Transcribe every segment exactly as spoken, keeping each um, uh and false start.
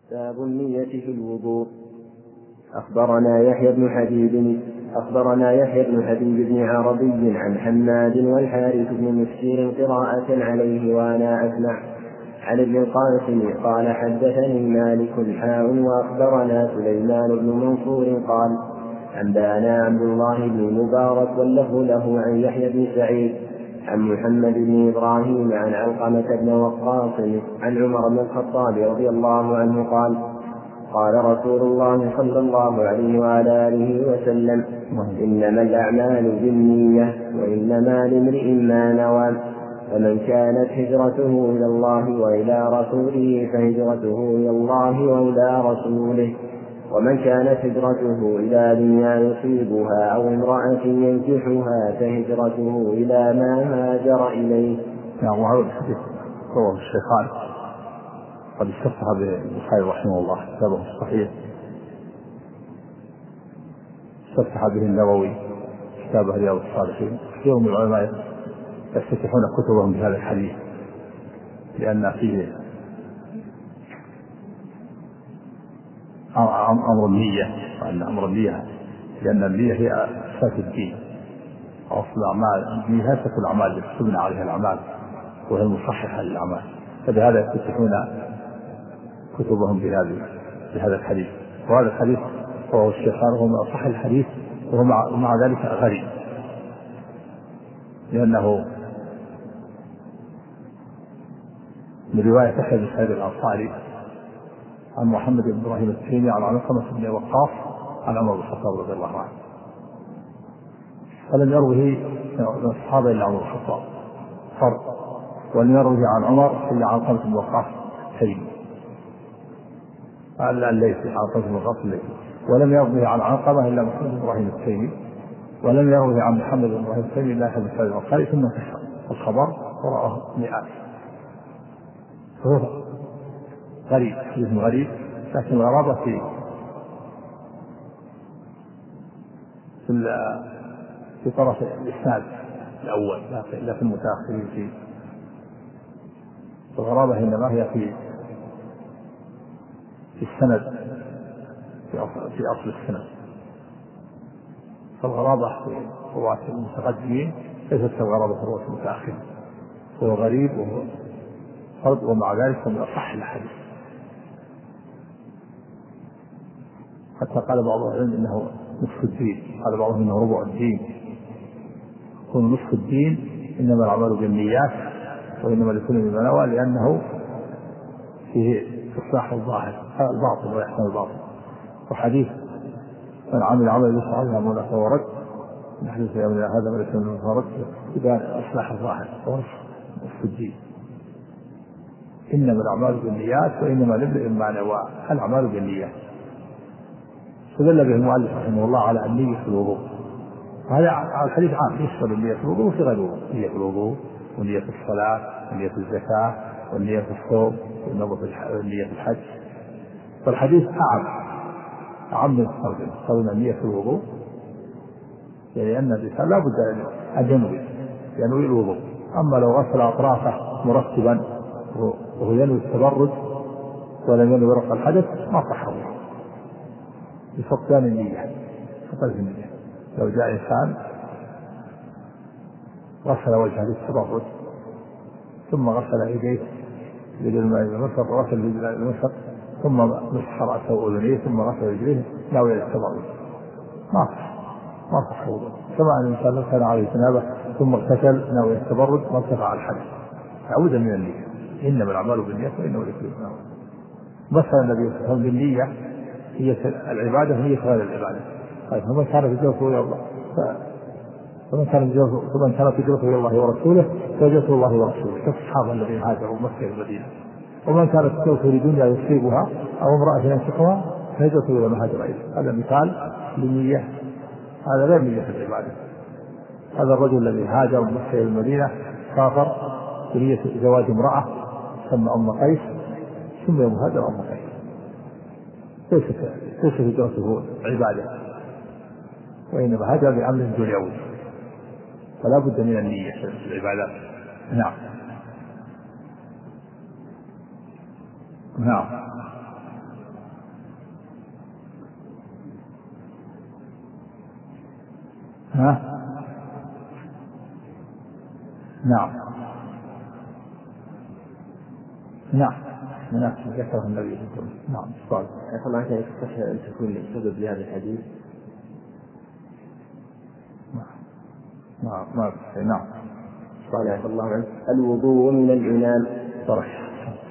باب النية في الوضوء. أخبرنا يحيى بن حبيب أخبرنا يحيى بن حبيب بن عربي عن حماد والحارث بن مسكين قراءة عليه وأنا أسمع عن ابن القاسم قال حدثني مالك حاء وأخبرنا سليمان بن منصور قال أنبأنا عبد الله بن المبارك واللفظ له عن يحيى بن سعيد عن محمد بن إبراهيم عن علقمة بن وقاص عن عمر بن الخطاب رضي الله عنه قال قال رسول الله صلى الله عليه وعلى آله وسلم إنما الأعمال بالنية وإنما لامرئ ما نوى فمن كانت هجرته إلى الله وإلى رسوله فهجرته إلى الله وإلى رسوله ومن كانت هجرته إلى دنيا يصيبها أو امرأة ينكحها فهجرته إلى ما هاجر إليه. نعم. وهذا الحديث رواه الشيخان قد استفتح بالبخاري رحمه الله كتابه الصحيح، استفتح به النووي كتابه رياض الصالحين. كثير من العلماء يفتتحون كتبهم بهذا الحديث لأن فيه أمر النية، وأن أمر النية لأن النية هي أساس الدين، أصل الأعمال. النية هي أساس الأعمال التي تبنى عليها الأعمال وهي المصححة للأعمال، فبهذا يفتتحون كتبهم بهذا بهذا الحديث. وهذا الحديث رواه الشيخان وهو من أصح الحديث، وهو مع ذلك غريب لأنه من رواية يحيى بن سعيد الأنصاري عن محمد بن إبراهيم التيمي عن علقمة بن وقاص عن عمر بن الخطاب رضي الله عنه، فلم يروه من الصحابة إلا عمر بن الخطاب فرد، ولم يروه عن عمر إلا عن علقمة بن وقاص التيمي قال الليث عن علقمة بن وقاص الليث، ولم يروه عن علقمة إلا محمد بن إبراهيم التيمي، ولم يروه عن محمد بن إبراهيم التيمي إلا يحيى بن سعيد الأنصاري، ثم انتشر الخبر ورآه مئات. فهو غريب، حديث غريب، لكن الغرابة في في في طرف الإسناد الأول لا في المتأخرين فيه. الغرابة إنما هي في في السند، في أصل, في أصل السند. فالغرابة في رواة المتقدمين ليست كالغرابة في رواة المتأخرين، هو غريب وهو فرد، ومع ذلك من أصح الحديث. حتى قال بعض العلم إنه نصف الدين، قال بعضهم إنه ربع الدين. يكون نصف الدين إنما الأعمال بالنيات وإنما لكل ما نوى، لأنه فيه إصلاح الظاهر الباطن وإحسان الباطن. وحديث من عمل عمل ليس عليه أمرنا فهو رد، من حديث يومنا هذا ما ليس منه فهو رد، إذا إصلاح الظاهر ونصف الدين. إنما الأعمال بالنيات وإنما لامرئ ما نوى، الأعمال بالنيات. استدل به المؤلف رحمه الله على النية في الوضوء، هذا الحديث عام يشمل النية في الوضوء وفي غير الوضوء، النية في الوضوء والنية في الصلاة والنية في الزكاة والنية في الصوم والنية في الحج. فالحديث أعم أعم من الترجمة. قولنا النية في الوضوء يعني أن الإنسان لا بد أن ينوي ينوي الوضوء. أما لو غسل أطرافه مرتبا وهو ينوي التبرد ولم ينوي رفع الحدث ما صح الوضوء بفقدان النية. فقدان النية لو جاء إنسان غسل وجهه للتبرد ثم غسل يديه بالماء المسر وغسل بالماء المسر ثم مسح رأسه وأذنيه ثم غسل رجليه ناوي التبرد ما صح ما صح الوضوء. كما أن الإنسان لو كان عليه جنابة ثم اغتسل ناوي التبرد ما ارتفع الحدث عودا من النية. إنما الأعمال بالنية وإنما لكل ما نوى. مثل النبي صلى الله عليه وسلم بالنية هي العبادة هي غير العبادة. فمن كانت هجرته إلى الله فمن كانت هجرته إلى الله ورسوله فهجرته الله ورسوله، كالصحابة الذين هاجروا مكة المدينة. ومن كانت هجرته لدنيا يصيبها أو امرأة ينكحها فهجرته إلى ما هاجر إليه. هذا مثال للنية، هذا غير نية العبادة. هذا الرجل الذي هاجر من مكة إلى المدينة سافر بنية زواج امرأة ثم أم قيس ثم يوم هاجر أم قيس، ليست هجرته عبادة وإنما هاجر بأمر دنيوي، فلا بد من النية في العبادات. نعم نعم ها؟ نعم نعم نعم ذكره النبي صلى الله عليه وسلم. نعم صحيح. أخي عشان يصح أن تكون سبب لهذا الحديث. نعم نعم نعم صالح الله عنه. الوضوء من الإناء. صرح.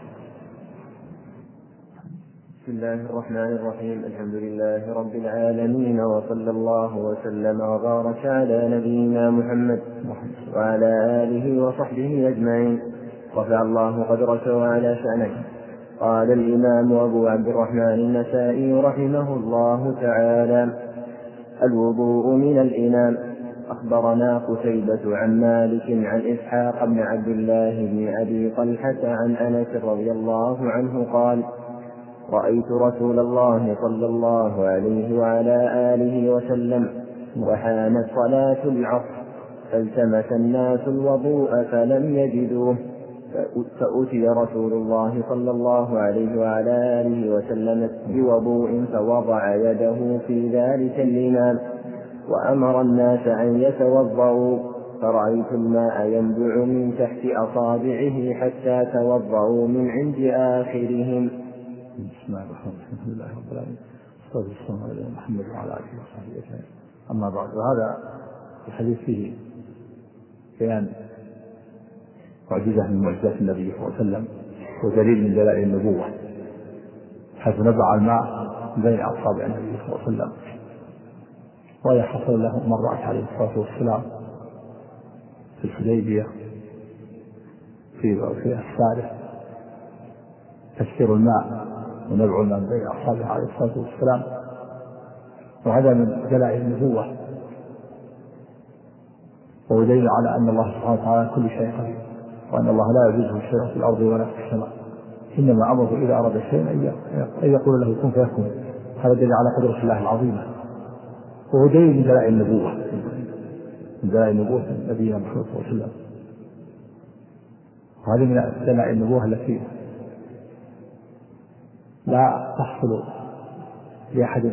بسم الله الرحمن الرحيم. الحمد لله رب العالمين، وصلى الله وسلم وبارك على نبينا محمد وعلى آله وصحبه أجمعين. رفع الله قدرته وعلى شأنه. قال الإمام أبو عبد الرحمن النسائي رحمه الله تعالى: الوضوء من الإناء. أخبرنا قتيبة عن مالك عن إسحاق بن عبد الله بن أبي طلحة عن أنس رضي الله عنه قال: رأيت رسول الله صلى الله عليه وعلى آله وسلم وحانت صلاة العصر فالتمس الناس الوضوء فلم يجدوه، فأتي رسول الله صلى الله عليه وعلى آله وسلم بوضوء فوضع يده في ذلك الإناء وأمر الناس أن يتوضأوا، فرأيت الماء ينبع من تحت أصابعه حتى توضأوا من عند آخرهم. بسم الله الرحمن الرحيم. الحمد لله رب العالمين، والصلاة والسلام على محمد وعلى آله وصحبه أجمعين. أما بعد، وهذا الحديث فيه بيان معجزة من معجزات النبي صلى الله عليه وسلم ودليل من دلائل النبوة، حيث نبع الماء بين أصابع النبي صلى الله عليه وسلم، وهي حصل له مرات عليه الصلاة والسلام في الحديبية في في الثالث تكثير الماء ونبع الماء بين أصابع عليه الصلاة والسلام، وهذا من دلائل النبوة ودليل على أن الله سبحانه وتعالى كل شيء قدير، وأن الله لا يجوزه شيء في الأرض ولا في السماء، إنما أمره إذا أراد شيئا أن يقول له كن فيكون. هذا دليل على قدرة الله العظيمة، وهو دليل من دلائل النبوة من دلائل نبوة نبينا محمد صلى الله عليه وسلم. وهذه من دلائل النبوة التي لا تحصل لأحد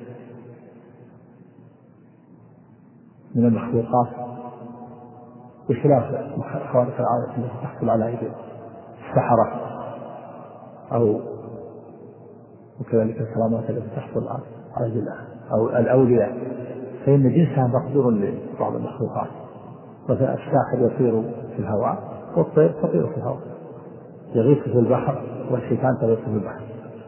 من المخلوقات بخلاف خوارق العادة التي تحصل على أيدي السحرة أو وكذلك الكرامات التي تحصل على أيدي أو الأولياء، فإن جنسها مقدور لبعض المخلوقات، مثلا الساحر يطير في الهواء والطير تطير في الهواء، يغيث في البحر والحيتان تغيث في البحر،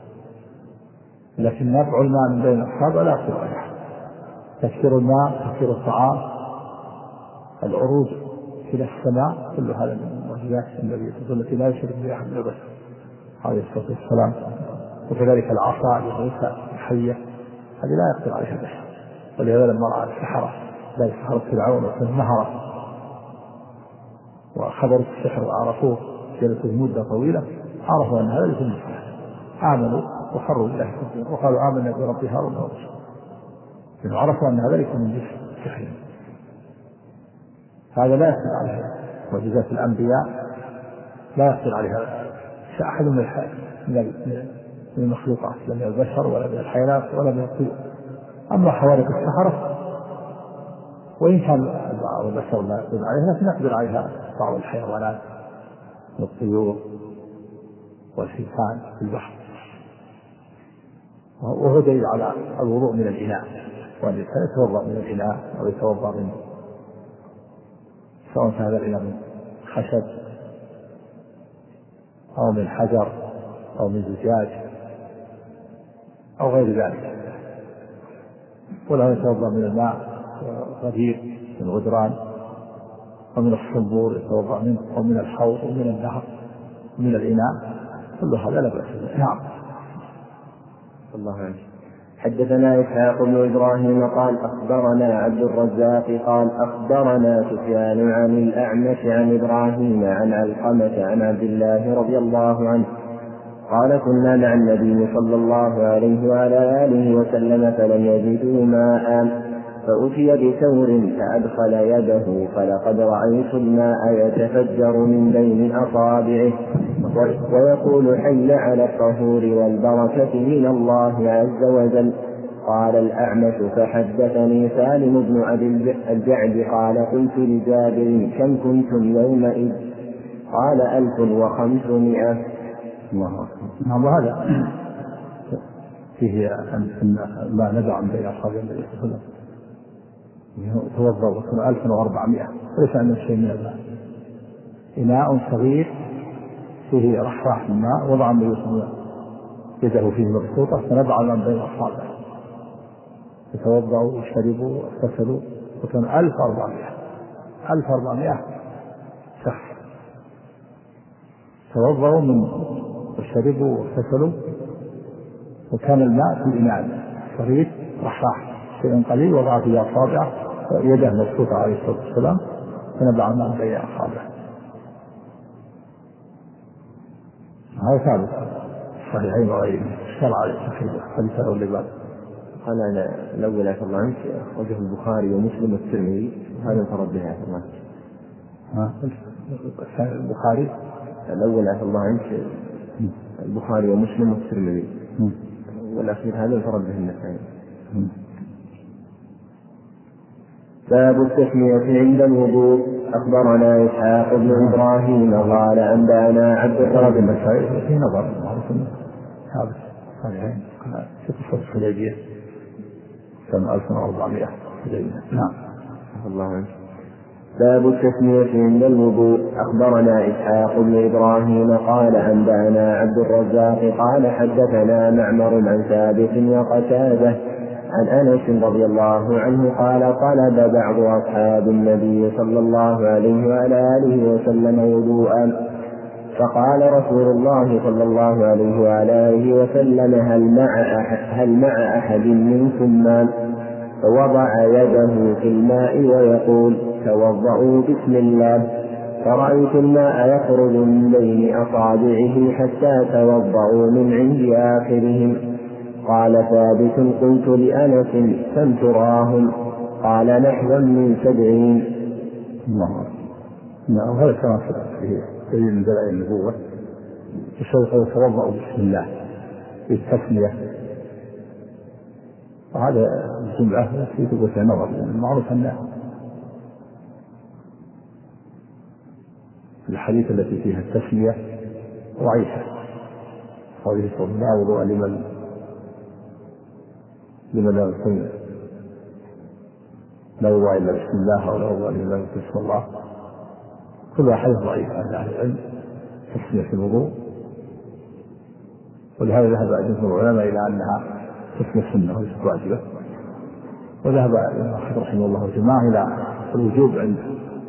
لكن نبع الماء من بين الأصابع لا يصير عليها. تكثير الماء، تكثير الطعام، العروج إلى السماء، كل هذا من معجزات النبي التي لا يشرك بها أحد من البشر عليه الصلاة والسلام. وكذلك العصا يغيث الحية، هذه لا يقدر عليها البشر، ولهذا لما رأى السحرة لا سحرة فرعون والنهرة وخبروا السحر وعرفوه جلسوا مدة طويلة، عرفوا أن هذا ليس من السحر، آمنوا وخروا لله وقالوا آمنا برب هارون وموسى، لأنه عرفوا أن هذا ليس من السحر. هذا لا يقدر عليها معجزات الأنبياء، لا يقدر عليها أحد من من المخلوقات، لا من البشر ولا من الحيوانات ولا من الطيور. أما خوارق السحرة وإن كان بعض البشر لا يقدر عليها، لكن يقدر عليها بعض الحيوانات والطيور والحيتان في البحر. وهو دليل على الوضوء من الإناء، وأن يتوضأ من الإناء أو يتوضأ من سواء كان هذا الإناء من خشب أو من حجر أو من زجاج أو غير ذلك، ولا يتوضأ من الماء غدير من غدران ومن الصنبور يتوضأ منه ومن الحوض ومن النهر ومن الإناء، كل هذا لا بأس به. نعم. الله عنه. حدثنا إسحاق بن إبراهيم قال أخبرنا عبد الرزاق قال أخبرنا سفيان عن الأعمش عن إبراهيم عن علقمة عن عبد الله رضي الله عنه قال كنا مع النبي صلى الله عليه وعلى آله وسلم فلم يجدوا ماء فأتي بثور فأدخل يده فلقد رأيت الماء يتفجر من بين أصابعه ويقول حي على الطهور والبركة من الله عز وجل، قال الأعمش فحدثني سالم بن أبي الجعد قال قلت لجابر كم كنتم يومئذ؟ قال ألف وخمسمائة. الله أكبر. نعم هذا فيه أن ما ندع عن بين أصحاب النبي صلى الله عليه وسلم توضأ وكان ألف وأربعمائة ليس عندنا شيء من الماء، إناء صغير فيه رحراح من الماء وضع النبي صلى الله عليه وسلم يده فيه مبسوطة فنبع من بين أصحابه يتوضأوا وشربوا واغتسلوا وكان ألف وأربعمائة ألف وأربعمائة شخص توضأوا من وشربوا واغتسلوا، وكان الماء في الإناء صغير رحراح شيء قليل وضع فيه أصابعه يده مبسوطة عليه الصلاة والسلام فنبع الماء بين أصابعه. هذا ثابت صحيحين وغيرهم اشكال عليه حديث الأول اللي بعد. قال أنا الأول عفى الله عنك أخرجه البخاري ومسلم والترمذي هذا انفرد به عفى الله. ها البخاري الأول عفى الله عنك البخاري ومسلم والترمذي والأخير هذا انفرد به النسائي. باب التسمية عند الوضوء. أخبرنا إسحاق بن إبراهيم قال أنبأنا عبد الرب النسائي في نظر معروف ثابت صحيحين في قصة الحديبية سنة ألف وأربعمائة حديبية. نعم. الله عنه. باب التسمية عند الوضوء. أخبرنا إسحاق بن إبراهيم قال أنبأنا عبد الرزاق قال حدثنا معمر عن ثابت وقتادة عن أنس رضي الله عنه قال طلب بعض أصحاب النبي صلى الله عليه وعلى آله وسلم وضوءا فقال رسول الله صلى الله عليه وعلى آله وسلم هل مع أحد, هل مع أحد منكم ماء؟ فوضع يده في الماء ويقول توضؤوا بسم الله، فرأيت الماء يخرج من بين أصابعه حتى توضؤوا من عند آخرهم. قال ثابت قلت لأنس كم تراهم؟ قال نحوا من سبعين. الله نعم. هذا كما فيه دليل من دلائل النبوة الشيخ يتوضأ بسم الله بالتسمية، وهذا الجمعة في ثبوت النظر المعروف أن الحديث التي فيها التسمية ضعيفة. قوله صلى الله عليه وسلم لا وضوء لمن لمن لا يصلي لا وضوء إلا بسم الله ولا وضوء إلا بسم الله، كل حديث ضعيف عن أهل العلم تسمية في الوضوء، ولهذا ذهب جمهور العلماء إلى أنها تسمية سنة وليست واجبة، وذهب الإمام أحمد رحمه الله جماعة إلى الوجوب عنده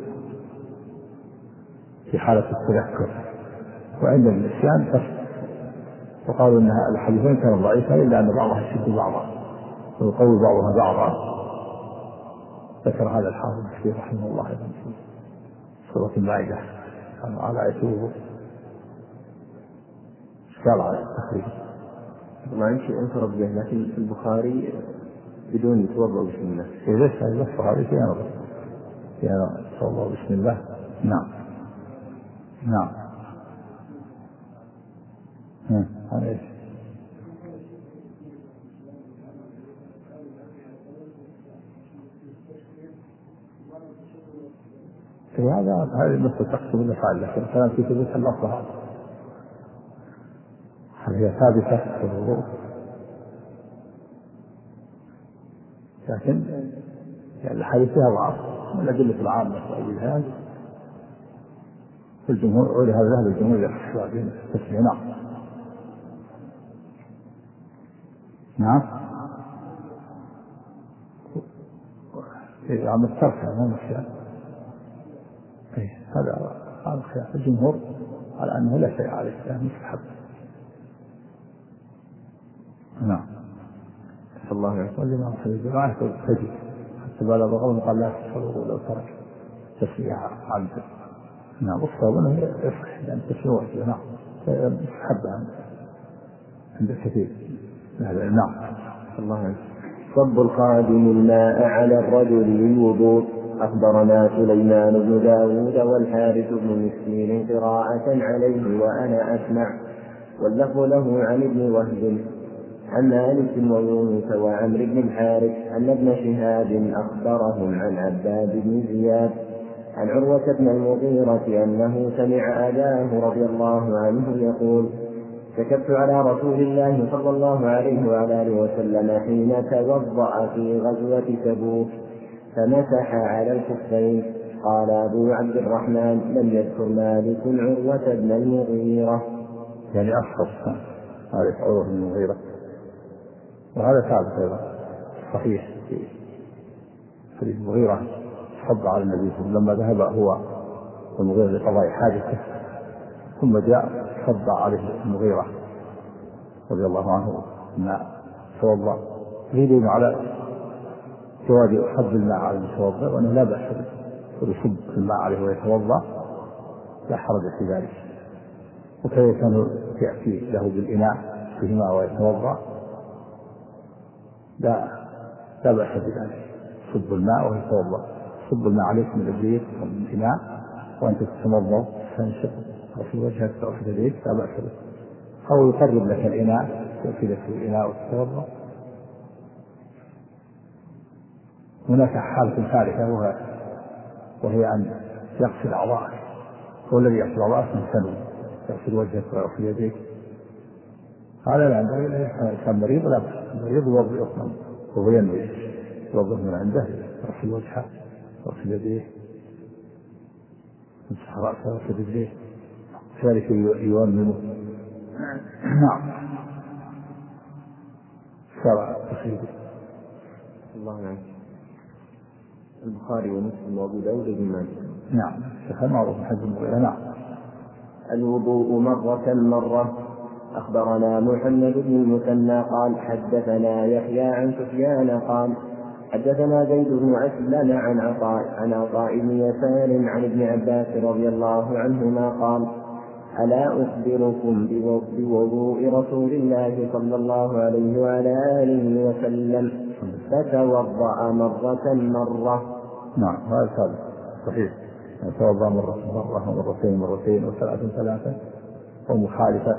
في حالة التذكر وعند النسيان تسمية، وقالوا أن الحديثين كانوا ضعيفة إلا أن بعضها يشد بعضا ويقوي بعضها بعضا. ذكر هذا الحافظ كثير رحمه الله أيضا في سورة المائدة على آية الوضوء اشكال على التخريج. ما عندي شيء انفرد به لكن في البخاري بدون يتوضأ بسم الله. إذا سأل البخاري في نظر في توضأ بسم الله. نعم نعم. هذا إيش؟ هذا هذه مثل تقسم الأفعال، لكن كلام في ثبوت اللفظ هذا هل هي ثابتة في الوضوء، لكن يعني الحديث فيها ضعف من الأدلة العامة في هذا الجمهور، ولهذا ذهب الجمهور إلى الاستحباب التسمية. نعم نعم. إيه عم الترك مو مشكلة. إيه هذا هذا خلاف الجمهور على أنه لا شيء عليه يعني مستحب. نعم. الله عليه والإمام في الجماعة تجد حتى بلغ الغرب قال لا تفعلوا لو ترك تسمية عبد. نعم. والصواب أنه يصح لأن تسمية. نعم مستحب عند الكثير. نعم. الله عليه. صب الخادم الماء على الرجل للوضوء. أخبرنا سليمان بن داود والحارث بن مسكين قراءة عليه وأنا أسمع، واللفظ له عن ابن وهب عن مالك ويونس وعمرو بن الحارث أن ابن شهاب أخبرهم عن عباد بن زياد عن عروة بن المغيرة أنه سمع أباه رضي الله عنه يقول: كتبت على رسول الله صلى الله عليه وعلى آله وسلم حين توضأ في غزوة تبوك فمسح على الخفين. قال أبو عبد الرحمن: لم يذكر مالك عروة بن المغيرة. يعني أصغر عارف عروة بن المغيرة، وهذا ثابت أيضا صحيح في حديث المغيرة صب على النبي صلى الله عليه وسلم لما ذهب هو المغيرة لقضاء حاجته، ثم جاء صب عليه المغيرة رضي الله عنه الماء توضأ، يدل على جواز صب الماء على المتوضأ وأنه لا بأس يصب الماء عليه ويتوضأ، لا حرج في ذلك. وكيف كان يأتي له بالإناء فيه ماء ويتوضأ لا لا بأس بذلك، صب الماء ويتوضأ، صب الماء عليك من البيت ومن الإناء وأنت تتوضأ تنشق في وجهك أو في يديك لا بأس به، أو يقرب لك الإناء يأتي لك الإناء وتتوضأ. هناك حالة ثالثة وهي, وهي أن يغسل أعضاءك، هو الذي يغسل أعضاءك من سنه، يغسل وجهك ويغسل يديك، هذا لا عنده إلا كان مريض لا بأس، المريض يوضئ وهو ينوي يوضئ من عنده، يغسل وجهه يغسل يديه يمسح رأسه ويغسل يديه، كذلك يؤمنه. نعم شرع تخيله. الله عنك. البخاري ومسلم وابو داود بن ماجه. نعم شيخ معروف من حج المغيرة. نعم. الوضوء مرة مرة. أخبرنا محمد بن المثنى قال حدثنا يحيى عن سفيان قال حدثنا زيد بن أسلم عن عطاء عن عطاء بن يسار عن ابن عباس رضي الله عنهما قال: ألا أخبركم بوضوء رسول الله صلى الله عليه وعلى آله وسلم؟ فتوضأ مرة مرة. نعم هذا ثابت صحيح، توضأ مرة مرة ومرتين مرتين وثلاثا ثلاثا ومخالفة.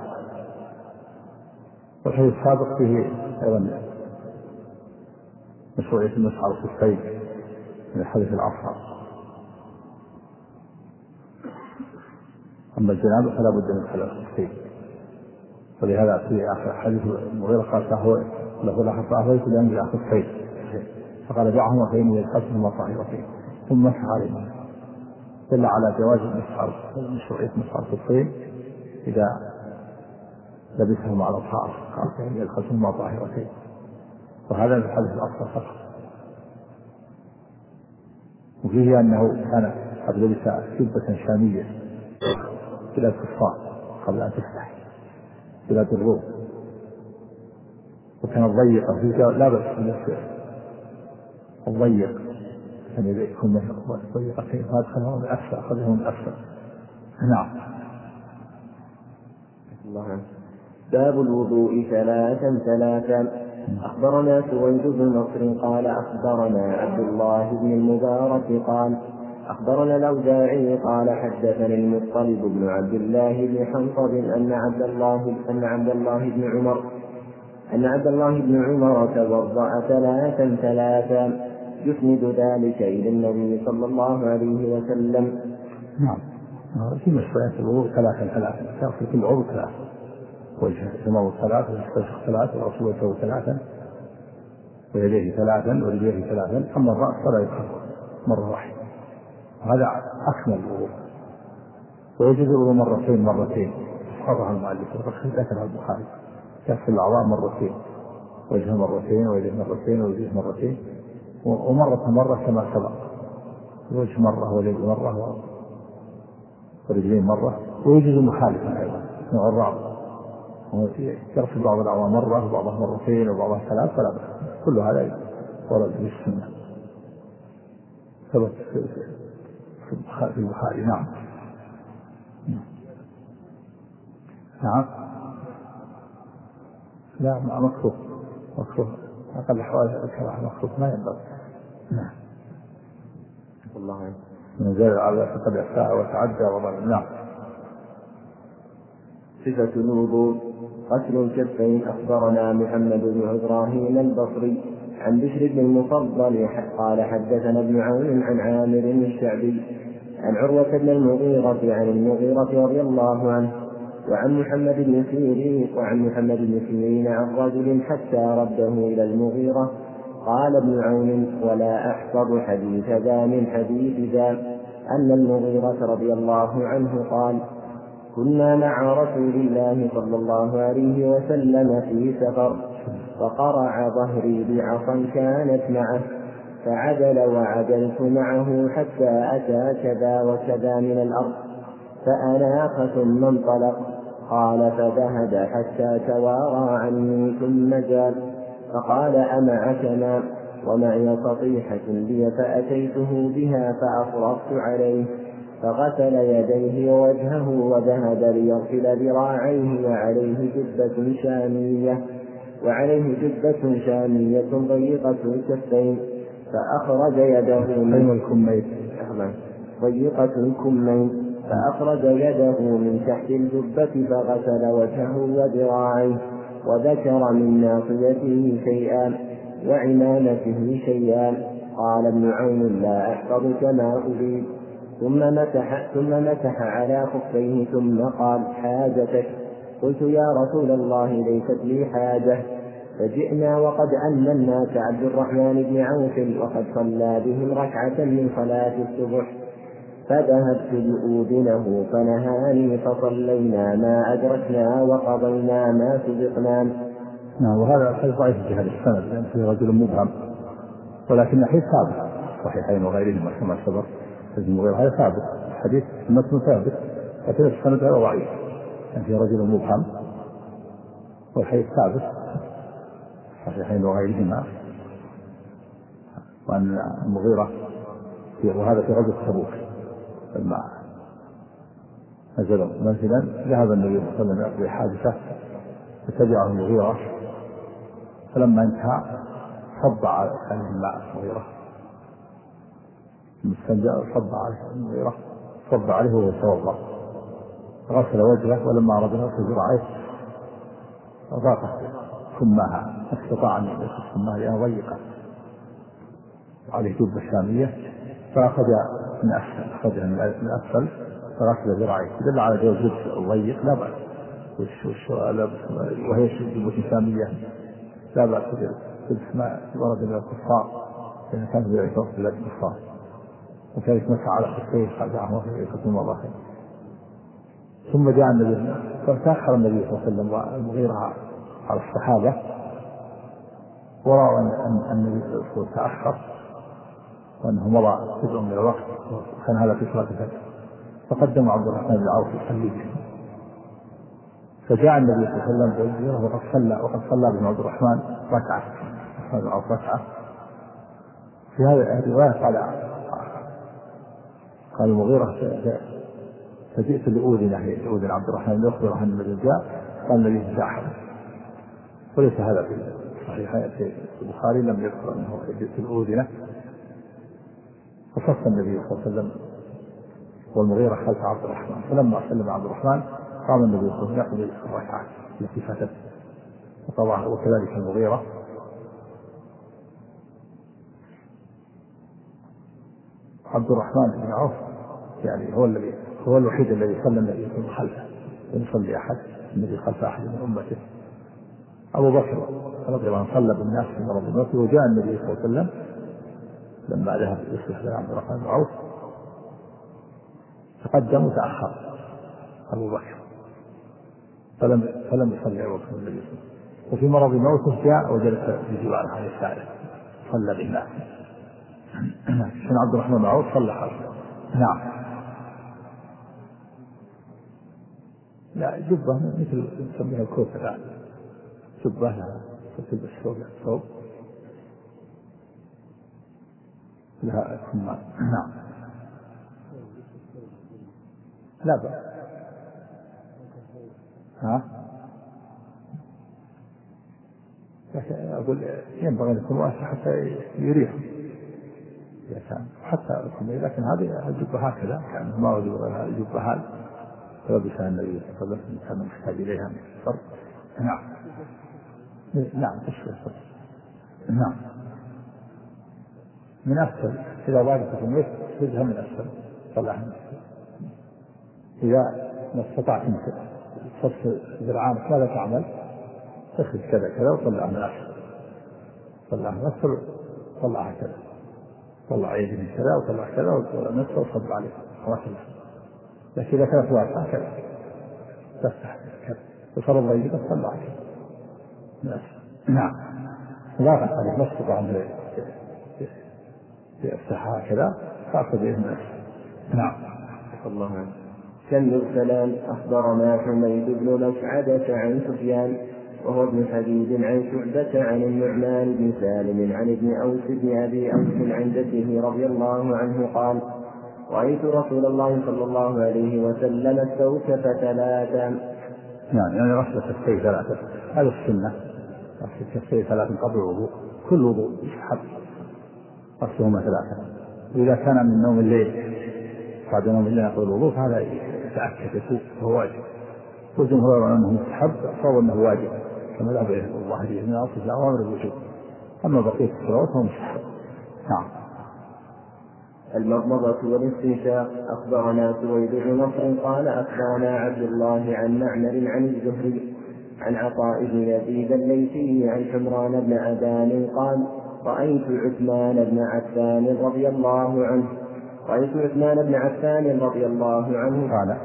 والحديث السابق فيه أيضا مشروعية المسح على الخفين من الحديث الأصغر. أما الجنابة فلا بد من حلق الخفين، ولهذا في آخر حديث المغيرة قال فهو له لا خطأ فليس لأنزل على الخفين، فقال دعهما فإني يلحسهما طاهرتين ثم مسح عليهما، دل على جواز المسح مشروعية مسح على الخفين إذا لبسهما على الطهارة، قال فإني يلحسهما طاهرتين، وهذا من الحديث الأصغر فقط. وفيه أنه كان قد لبس جبة شامية بلاد كفار قبل أن تفتح بلاد الروم، وكانت ضيقة فيه لا بأس بالنسبة الضيق أن يكون ضيقتين فأدخلهم من أكثر أخذهم من أكثر. نعم. الله. باب الوضوء ثلاثا ثلاثا. أخبرنا سويد بن نصر قال أخبرنا عبد الله بن المبارك قال أخبرنا الأوزاعي قال حدثني المطلب بن عبد الله بن حنطب أن عبد الله أن عبد الله بن عمر أن عبد الله بن عمر توضأ ثلاثا ثلاثا يسند ذلك إلى النبي صلى الله عليه وسلم. نعم في مشروعية الوضوء ثلاثا ثلاثا، يغسل كل عضو ثلاثا، وجهه ثمامه ثلاثا ويستنشق ثلاثا ورسوله ثلاثا ويديه ثلاثا ورجليه ثلاثا، أما الرأس فلا يتخطى مرة واحدة، هذا أكمل الوضوء. ويجوز الوضوء مرتين مرتين حرها المؤلف ذكرها البخاري، يغسل الأعضاء مرتين، وجهه مرتين ويديه مرتين ورجليه مرتين ومرة مرة كما سبق، الوجه مرة واليد مرة ورجلين مرة. ويجوز مخالفا أيضا نوع الرابع، يغسل بعض الأعضاء مرة وبعضها مرتين وبعضها ثلاث فلا بأس، كل هذا ورد في السنة ثبت في البخاري. نعم. نعم لا مكروه مكروه أقل حوالي الكراهة مكروه ما ينبغي. نعم. الله. من زال على فقد أساء وتعدى وظلم. نعم. صفة الوضوء. غسل الكفين. أخبرنا محمد بن إبراهيم البصري عن بشر بن المفضل قال حدثنا ابن عون عن عامر الشعبي عن عروة بن المغيرة عن المغيرة رضي الله عنه وعن محمد بن سيرين وعن محمد بن سيرين عن رجل حتى رده إلى المغيرة. قال ابن عون: ولا أحفظ حديث ذا من حديث ذا أن المغيرة رضي الله عنه قال: كنا مع رسول الله صلى الله عليه وسلم في سفر فقرع ظهري بعصا كانت معه فعدل وعدلت معه حتى أتى كذا وكذا من الأرض فأناخ ثم انطلق. قال: فذهب حتى توارى عني ثم جاء فقال: أمعك ماء؟ ومعي صطيحة لي فأتيته بها فأفرغت عليه فغسل يديه ووجهه وذهب ليغسل ذراعيه وعليه جبة شامية وعليه جبة شامية ضيقة الكفين فأخرج يده من الكمين ضيقة الكمين فأخرج يده من تحت الجبة فغسل وجهه وذراعيه وذكر من ناصيته شيئا وعمامته شيئا. قال ابن عون: لا أحفظ كما أريد. ثم مسح ثم مسح على خفيه ثم قال: حاجتك. قلت: يا رسول الله ليست لي حاجة. فجئنا وقد أن الناس عبد الرحمن بن عوف وقد صلى بهم ركعة من صلاة الصبح فذهبت لأذنه فنهاني فصلينا ما أدركنا وقضينا ما سبقنا. نعم. وهذا الحديث ضعيف في هذا السند لأن فيه رجل مبهم، ولكن الحديث ثابت صحيحين وغيرهما كما سبق. هذا ثابت، الحديث المتن ثابت، لكن السند هذا ضعيف لأن فيه رجل مبهم، والحديث ثابت صحيحين وغيرهما. وأن المغيرة وهذا في غزوة تبوك لما نزلوا منزلا ذهب النبي صلى الله عليه وسلم يقضي حادثة فتبعه المغيرة، فلما انتهى صب عليه الماء المغيرة المستنجى صب عليه المغيرة صب عليه وهو يتوضأ غسل وجهه، ولما أراد غسل ذراعيه ضاقت ثمها استطاع أن يغسل ثمها لأنها ضيقة عليه جبة شامية فأخذ من أسفل أخذها من أسفل فغسل ذراعيه. دل على جواز لبس الضيق لا بأس، وهي جبة شامية لا بأس لبس ما ورد من الكفار لأن كان في عصر بلاد الكفار. وكذلك مسح على خفيه خلعه في خصم الله. ثم جاء النبي فتأخر النبي صلى الله عليه وسلم والمغيرة على الصحابة ورأوا أن النبي صلى الله عليه وسلم تأخر وأنه مضى جزء من الوقت وكان هذا في صلاة الفجر، فقدم عبد الرحمن بن عوف يصلي به. فجاء النبي صلى الله عليه وسلم وقد صلى وقد صلى بن عبد الرحمن ركعة بن عوف ركعة. في هذه الرواية قال قال المغيرة فجئت لأذن لأذن عبد الرحمن ليخبره أن النبي جاء، قال النبي تأخر. وليس هذا في صحيح في البخاري لم يذكر أنه جئت لأذنه. فصف النبي صلى الله عليه وسلم والمغيرة خلف عبد الرحمن، فلما سلم عبد الرحمن قام النبي صلى الله عليه وسلم يقضي الركعة التي فاتته، وطبعا وكذلك المغيرة. عبد الرحمن بن عوف يعني هو الذي هو الوحيد الذي صلى النبي صلى الله عليه وسلم خلفه، لم يصلي أحد النبي خلف أحد من أمته. أبو بكر رضي الله عنه صلى بالناس في مرض الموت، وجاء النبي صلى الله عليه وسلم لما ذهب يصلح عبد الرحمن بن عوف تقدم وتأخر أبو بكر فلم فلم يصلي أبو بكر النبي صلى الله عليه وسلم. وفي مرض موته جاء وجلس في جواره على السائل صلى بالناس. عشان عبد الرحمن بن عوف صلى خلفه. نعم. لا جبة مثل نسميها الكوفة الآن، جبة لها تلبس فوق الثوب لها كمام. نعم. لا بأس. ها؟ لكن أقول ينبغي أن يكون واسع حتى يريح حتى لكن هذه الجبة هكذا كان ما وجد غير الجبة هذه ولبسها النبي صلى الله عليه وسلم كان محتاج إليها من الفرق. نعم نعم تشبه نعم من أسفل إذا ضاقت الميت تجها من أسفل طلعها من أسفل. إذا ما استطعت أن تصف ذراعانك ماذا تعمل؟ تخذ كذا كذا وطلعها من أسفل، طلعها من أسفل طلعها كذا، طلع يدي من كذا وطلع كذا ونفسه وصب عليه وصل. لكن إذا كانت واقعة كذا تفتح كذا وصل يديك وطلع كذا. نعم لا تحتاج ما استطاع أن يفتحها كذا فأخذ بإذن الله. نعم. الله عنه. كم السلام أخبرنا حميد بن مسعدة عن سفيان وهو ابن حبيب عن شعبة عن النعمان بن سالم عن ابن أوس بن أبي أوس عن جده رضي الله عنه قال: رأيت رسول الله صلى الله عليه وسلم استوكف ثلاثا. يعني يعني غسل الكفين ثلاثة، هذا السنة، غسل الكفين ثلاثا قبل الوضوء، كل وضوء يسحب غسلهما ثلاثة. وإذا كان من نوم الليل بعد نوم الليل قبل الوضوء فهذا يتأكد يفوق وهو واجب. والجمهور يرون أنه مستحب أو أنه واجب كما ذهب إليه الظاهرية من أصل الأوامر الوجوب، أما بقية الصلوات فهو مستحب. نعم. المضمضة والاستنشاق. أخبرنا سويد بن نصر قال أخبرنا عبد الله عن معمر عن الزهري عن عطاء بن يزيد الليثي عن حمران بن أبان قال: رأيت عثمان بن عفان رضي الله عنه رأيت عثمان بن عفان رضي الله عنه قال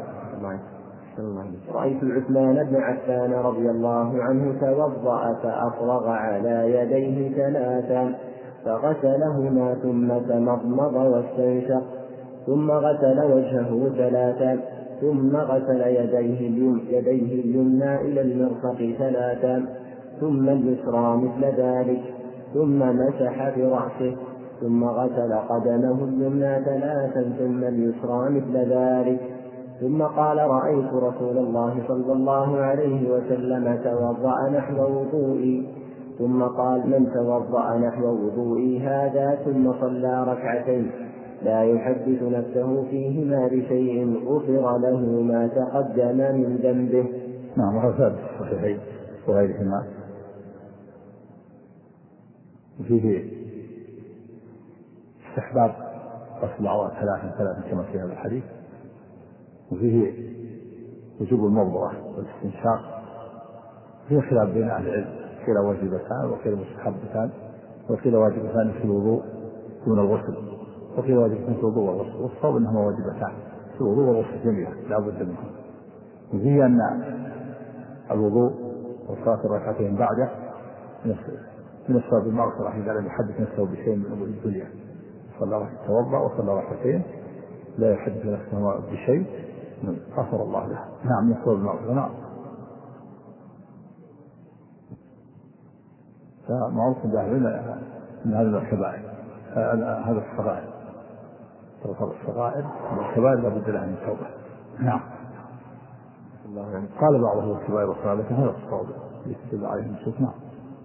رأيت عثمان بن عفان رضي الله عنه توضأ فأفرغ على يديه ثلاثا فغسلهما ثم تمضمض واستنشق ثم غسل وجهه ثلاثا ثم غسل يديه اليم يديه اليمنى إلى المرفق ثلاثا ثم اليسرى مثل ذلك ثم مسح برأسه ثم غسل قدمه اليمنى ثلاثا ثم اليسرى مثل ذلك ثم قال: رأيت رسول الله صلى الله عليه وسلم توضأ نحو وضوئي. ثم قال: من توضأ نحو وضوئي هذا ثم صلى ركعتين لا يحدث نفسه فيهما بشيء غفر له ما تقدم من ذنبه. نعم. وهذا الصحيحين وغيرهما وفيه استحباب غسل الأعضاء ثلاثا ثلاثا كما في هذا الحديث، وفيه وجوب المضمضة والاستنشاق. فيه خلاف بين أهل العلم، قيل واجبتان وقيل مستحبتان وقيل واجبتان في الوضوء دون الغسل وقيل واجبتان في الوضوء والغسل، والصواب أنهما واجبتان في الوضوء والغسل جميعا لا بد منهم. وفيه أن الوضوء والصلاة الركعتين بعده من الصلاة بالمغفرة إذا لم يحدث نفسه بشيء من أمور الدنيا، صلى توضأ وصلى ركعتين لا يحدث نفسه بشيء غفر الله له. نعم. يحصل المغفرة. نعم. فمعروف بالله من هذا الكبائر، هذا الصغائر، تغفر الصغائر والكبائر لا بد لها من توبة. نعم. قال بعضهم الكبائر والصغائر لكن هذا الصواب يستدل عليه النصوص. نعم.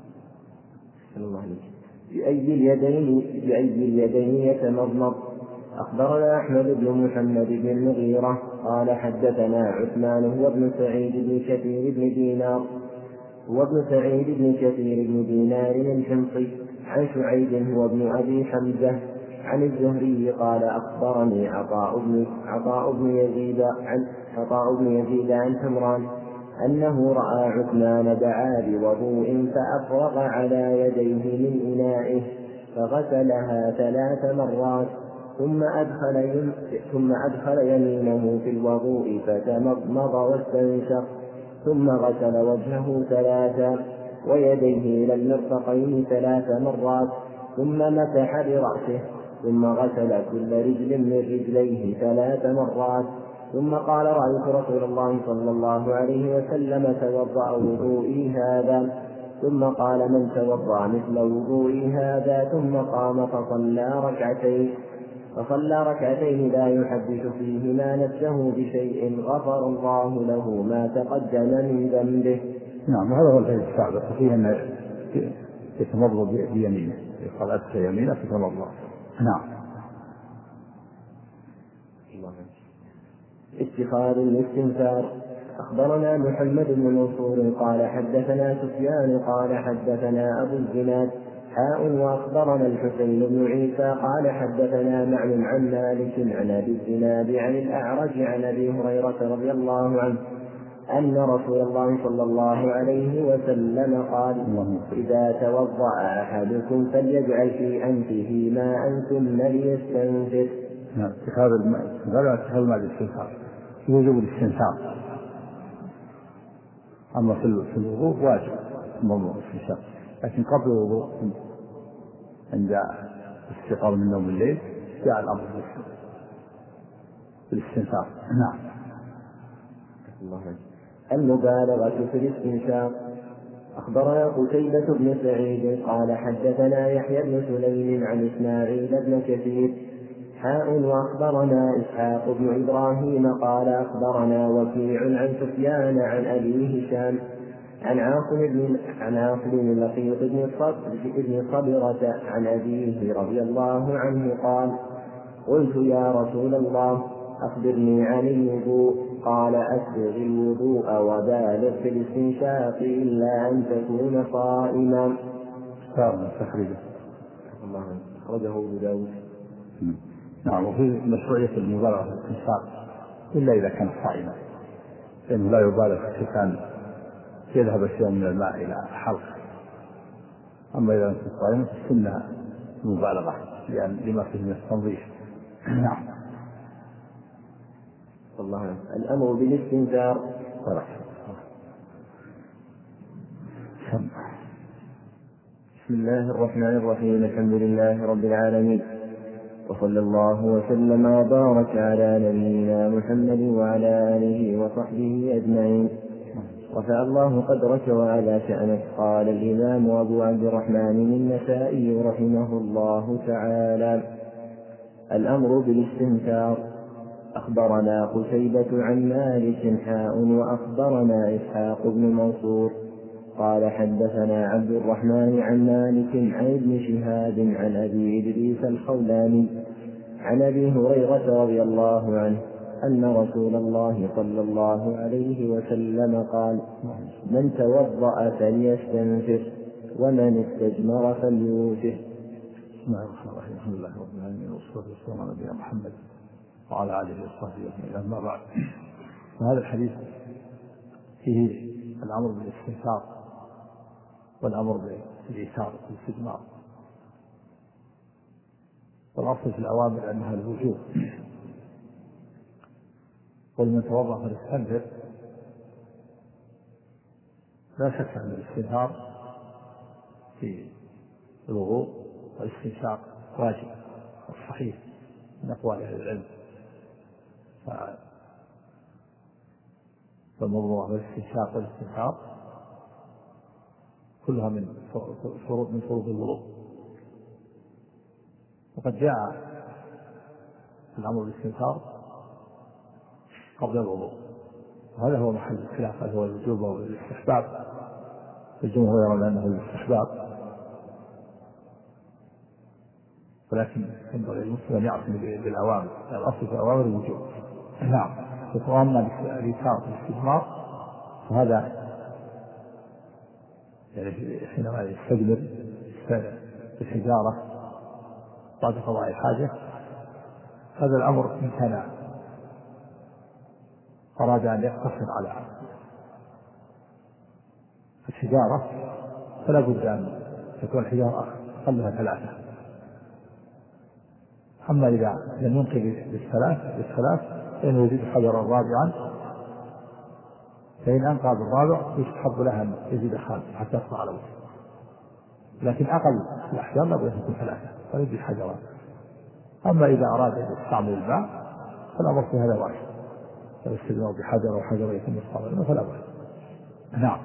بأي اليدين بأي اليدين يتمضمض. أخبرنا أحمد بن محمد بن المغيرة قال حدثنا عثمان هو ابن سعيد بن كثير بن دينار هو ابن سعيد بن كثير بن دينار الحمصي عن شعيب هو ابن أبي حمزة عن الزهري قال أخبرني عطاء بن عطاء بن يزيد عن عطاء بن يزيد عن حمران أنه رأى عثمان دعا بوضوء فأفرغ على يديه من إنائه فغسلها ثلاث مرات ثم أدخل, يم... ثم أدخل يمينه في الوضوء فتمضمض واستنشق ثم غسل وجهه ثلاثا ويديه إلى المرفقين ثلاث مرات ثم مسح برأسه ثم غسل كل رجل من رجليه ثلاث مرات ثم قال رأيت رسول الله صلى الله عليه وسلم توضأ وضوئي هذا ثم قال من توضأ مثل وضوئي هذا ثم قام فصلى ركعتين فصلى ركعتين لا يحدث فيهما نفسه بشيء غفر الله له ما تقدم من ذنبه. نعم. هذا هو الحديث السابق فيه أن يتمضض بيمينه قال أدخل يمينه فتمضض. نعم. اتخاذ الاستنثار. أخبرنا محمد بن منصور قال حدثنا سفيان قال حدثنا أبو الزناد حاء وأخبرنا الحسين بن عيسى قال حدثنا معن عن مالك عن أبي الزناد عن الأعرج عن أبي هريرة رضي الله عنه أن رسول الله صلى الله عليه وسلم قال: إذا توضأ أحدكم فليجعل في أنفه ماء ثم ليستنثر. نعم. اتخاذ الماء غير اتخاذ الماء للاستنثار، وجوب الاستنثار. أما في الوضوء واجب موضوع الاستنثار، لكن قبل الوضوء عند الاستيقاظ من نوم الليل جاء الأمر بالاستنثار. نعم. المبالغة في الاستنشاق. أخبرنا قتيبة بن سعيد قال حدثنا يحيى بن سليم عن إسماعيل بن كثير حاء وأخبرنا إسحاق بن إبراهيم قال أخبرنا وكيع عن سفيان عن أبي هشام عن عاصم بن عن عاصم بن لقيط بن صبرة عن أبيه رضي الله عنه قال: قلت يا رسول الله أخبرني عن الوضوء. قال: أسبغ الوضوء وبالغ في الاستنشاق إلا أن تكون صائما. تخريجه الله أخرجه أبو داود. نعم. وفي مشروعية المبالغة في الاستنشاق إلا إذا كان صائما، لأنه لا يبالغ في كان يذهب شيء من الماء إلى حلق. أما إذا كان صائما فالسنة المبالغة يعني لما فيه من التنظيف. نعم. الله. الأمر بالاستنثار. بسم الله الرحمن الرحيم. الحمد لله رب العالمين، وصلى الله وسلم وبارك على نبينا محمد وعلى آله وصحبه أجمعين. رفع الله قدرك وعلى شأنك. قال الإمام أبو عبد الرحمن النسائي رحمه الله تعالى: الأمر بالاستنثار. أخبرنا قتيبة عن مالك حاء وأخبرنا إسحاق بن منصور قال حدثنا عبد الرحمن عن مالك عن ابن شهاب عن أبي إدريس الخولاني عن أبي هريرة رضي الله عنه أن رسول الله صلى الله عليه وسلم قال: من توضأ فليستنثر ومن استجمر فليوتر. بسم الله الرحمن الرحيم. الحمد لله رب العالمين، والصلاة والسلام على نبينا محمد وعلى آله وصحبه أجمعين. أما بعد، فهذا الحديث فيه الأمر بالاستنثار والأمر بالإيثار والاستجمار، والأصل في الأوامر أنها الوجوب. ولمن توضأ فليستنثر، لا شك أن الاستنثار في الوضوء والاستنشاق واجب والصحيح من أقوال أهل العلم. فالموضوع والاستنشاق والاستنثار كلها من فروض من فروض الوضوء. وقد جاء الأمر بالاستنثار قبل الوضوء، وهذا هو محل الخلاف، هل هو الوجوب أو الاستحباب. الجمهور يرون أنه الاستحباب، ولكن ينبغي المسلم أن يعصم بالأوامر. الأصل في الأوامر الوجوب. نعم. وأما الإيثار والاستجمار فهذا يعني حينما يستجمر بالحجارة بعد قضاء الحاجة، هذا الأمر إن كان أراد أن يقتصر على الحجارة فلا بد أن تكون الحجارة أقلها ثلاثة. أما إذا لم ينقذ بالثلاث بالثلاث فإنه يزيد حجرا رابعا، فإن أنقذ الرابع يستحب له أن يزيد خامس حتى يصل على وجهه. لكن أقل الأحجار لا بد أن تكون ثلاثة فيزيد حجرا. أما إذا أراد أن يستعمل الماء فالأمر في هذا واحد، فالاستجمار بحجر أو حجر يتم استعماله فلا بد. نعم.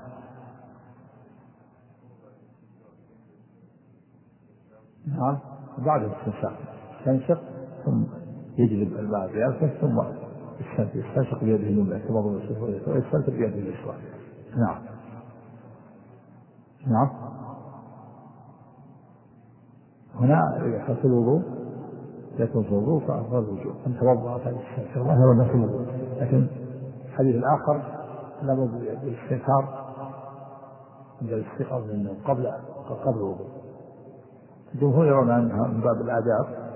نعم. بعد الاستنشاق يستنشق ثم يجلب الماء بأنفه ثم يستنشق بيده اليمنى كما ضمن السفرية ويستنشق بيده اليسرى. نعم. نعم. هنا في الوضوء يكون في الوضوء فأفضل الوجوب أن توضأ فالاستنثار ما هو نفس الوضوء. لكن الحديث الآخر لابد بالاستنثار عند الاستيقاظ من النوم قبل قبل الوضوء. الجمهور يرون أنها من باب الآداب،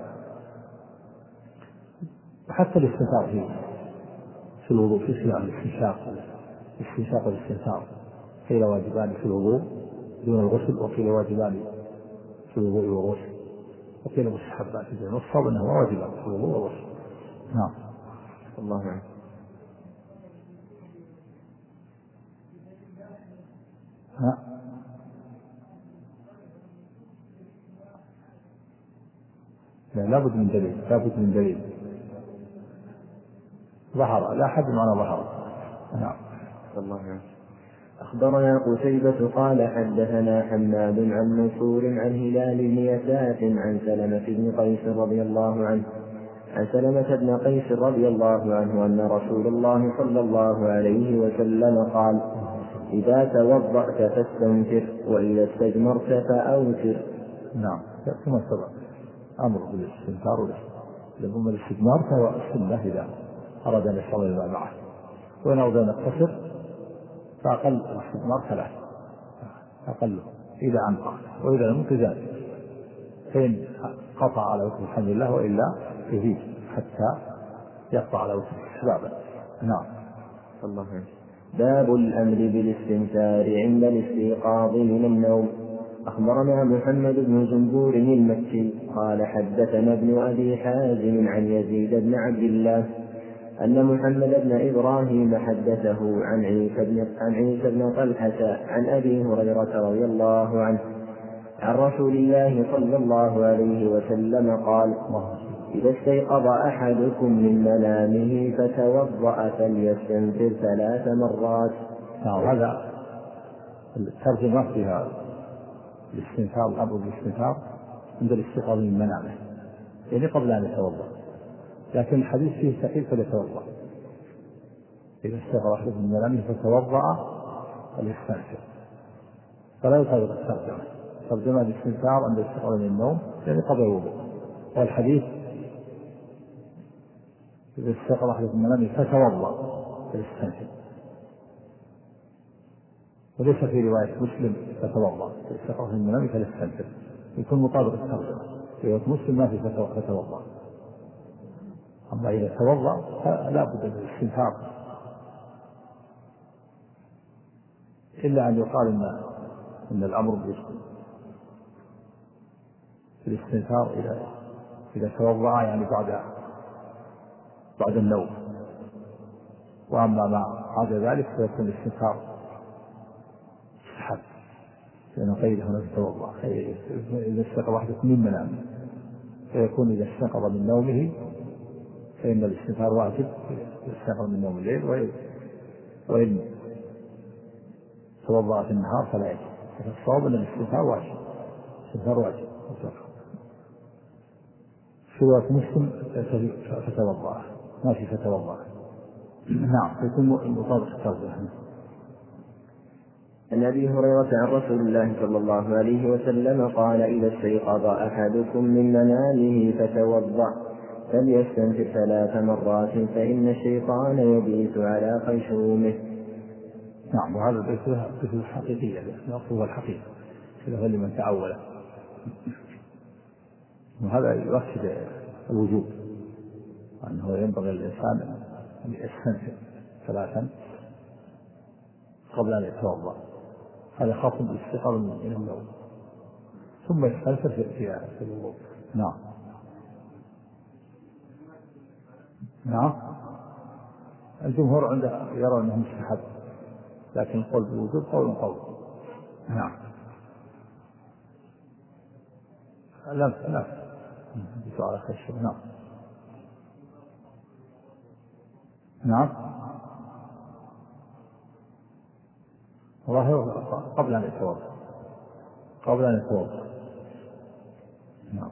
وحتى الاستنثار في في الوضوء في صيام الاستنشاق الاستنشاق والاستنثار قيل واجبان في الوضوء دون الغسل، وقيل واجبان في الوضوء والغسل، وقيل مستحبات. والصواب أنه واجبان في الوضوء والغسل. نعم. الله عنه. ها لا لابد من دليل، لابد من دليل ظهر، لا حد معنا ظهر. نعم. الله عنه. أخبرنا قتيبة قال حدثنا حماد عن منصور عن هلال بن يساف عن سلمة بن قيس رضي الله عنه عن سلمة بن قيس رضي الله عنه أن رسول الله صلى الله عليه وسلم قال: إذا توضأت فاستنثر وإذا استجمرت فأوتر. نعم. ثم سبق أمر بالاستنثار والاستجمار. لما الاستجمار فهو السنة إذا أراد أن يشرب الماء معه، وإن أراد أن يقتصر فأقل الاستجمار ثلاث أقله إذا أنقى، وإذا لم تزال، فإن قطع على وجه الحمد لله، وإلا يزيد حتى يقطع على وجه شبابا. نعم. الله عنه. باب الأمر بالاستنثار عند الاستيقاظ من النوم. أخبرنا محمد بن جنبور المكي قال حدثنا ابن أبي حازم عن يزيد بن عبد الله أن محمد بن إبراهيم حدثه عن عيسى بن عن عيسى بن طلحة عن أبي هريرة رضي الله عنه عن رسول الله صلى الله عليه وسلم قال: إذا استيقظ أحدكم من منامه فتوضأ فليستنثر ثلاث مرات. هذا الترجمة فيها الاستنثار، الأمر بالاستنثار عند الاستيقاظ من منامه، يعني قبل أن يتوضأ. لكن الحديث فيه تحريم فليتوضأ. إذا استيقظ أحدكم من منامه فتوضأ فليستنثر، فلا يطابق الترجمة. ترجمة الاستنثار عند الاستيقاظ من النوم يعني قبل الوضوء، والحديث إذا استيقظ أحدكم من منامه فتوضأ فليستنثر، وليس في رواية مسلم فتوضأ استيقظ من منامه فليستنثر، يكون مطابق الترجمة. في رواية مسلم ما في فتوضأ. أما إذا توضأ لا بد من الاستنثار، إلا أن يقال إن إن الأمر بالاستنثار إذا إذا توضأ يعني بعد بعد النوم، وأما ما بعد ذلك فيكون الاستنثار مستحب، لأنه قيد هنا توضأ. إذا استيقظ أحدكم من منامه فيكون إذا استيقظ من نومه فإن الاستنثار واجب يستيقظ من نوم الليل، وإن توضأ في النهار فلا يجب. فالصواب أن الاستنثار واجب، الاستنثار واجب. في رواية مسلم فتوضأ، ما في فتوضأ. نعم. فيكون مطابق الترجمة. عن أبي هريرة عن رسول الله صلى الله عليه وسلم قال: إذا استيقظ أحدكم من منامه فتوضأ فليستنثر ثلاث مرات فإن الشيطان يبيت على خيشومه. نعم. وهذا البيت الحقيقية، نصه الحقيقي كله لمن تعوله، وهذا يؤكد الوجوب أنه ينبغي للإنسان أن يستنثر ثلاثا قبل أن يتوضأ. هذا خاص بالاستيقاظ من النوم، ثم يستنثر في الوضوء. نعم. نعم. الجمهور عنده يرى أنه مستحب، لكن القول بالوجوب قول قول. نعم. لا لا على خشب. نعم. نعم. الله قبل أن يتوضأ، قبل أن يتوضأ. نعم.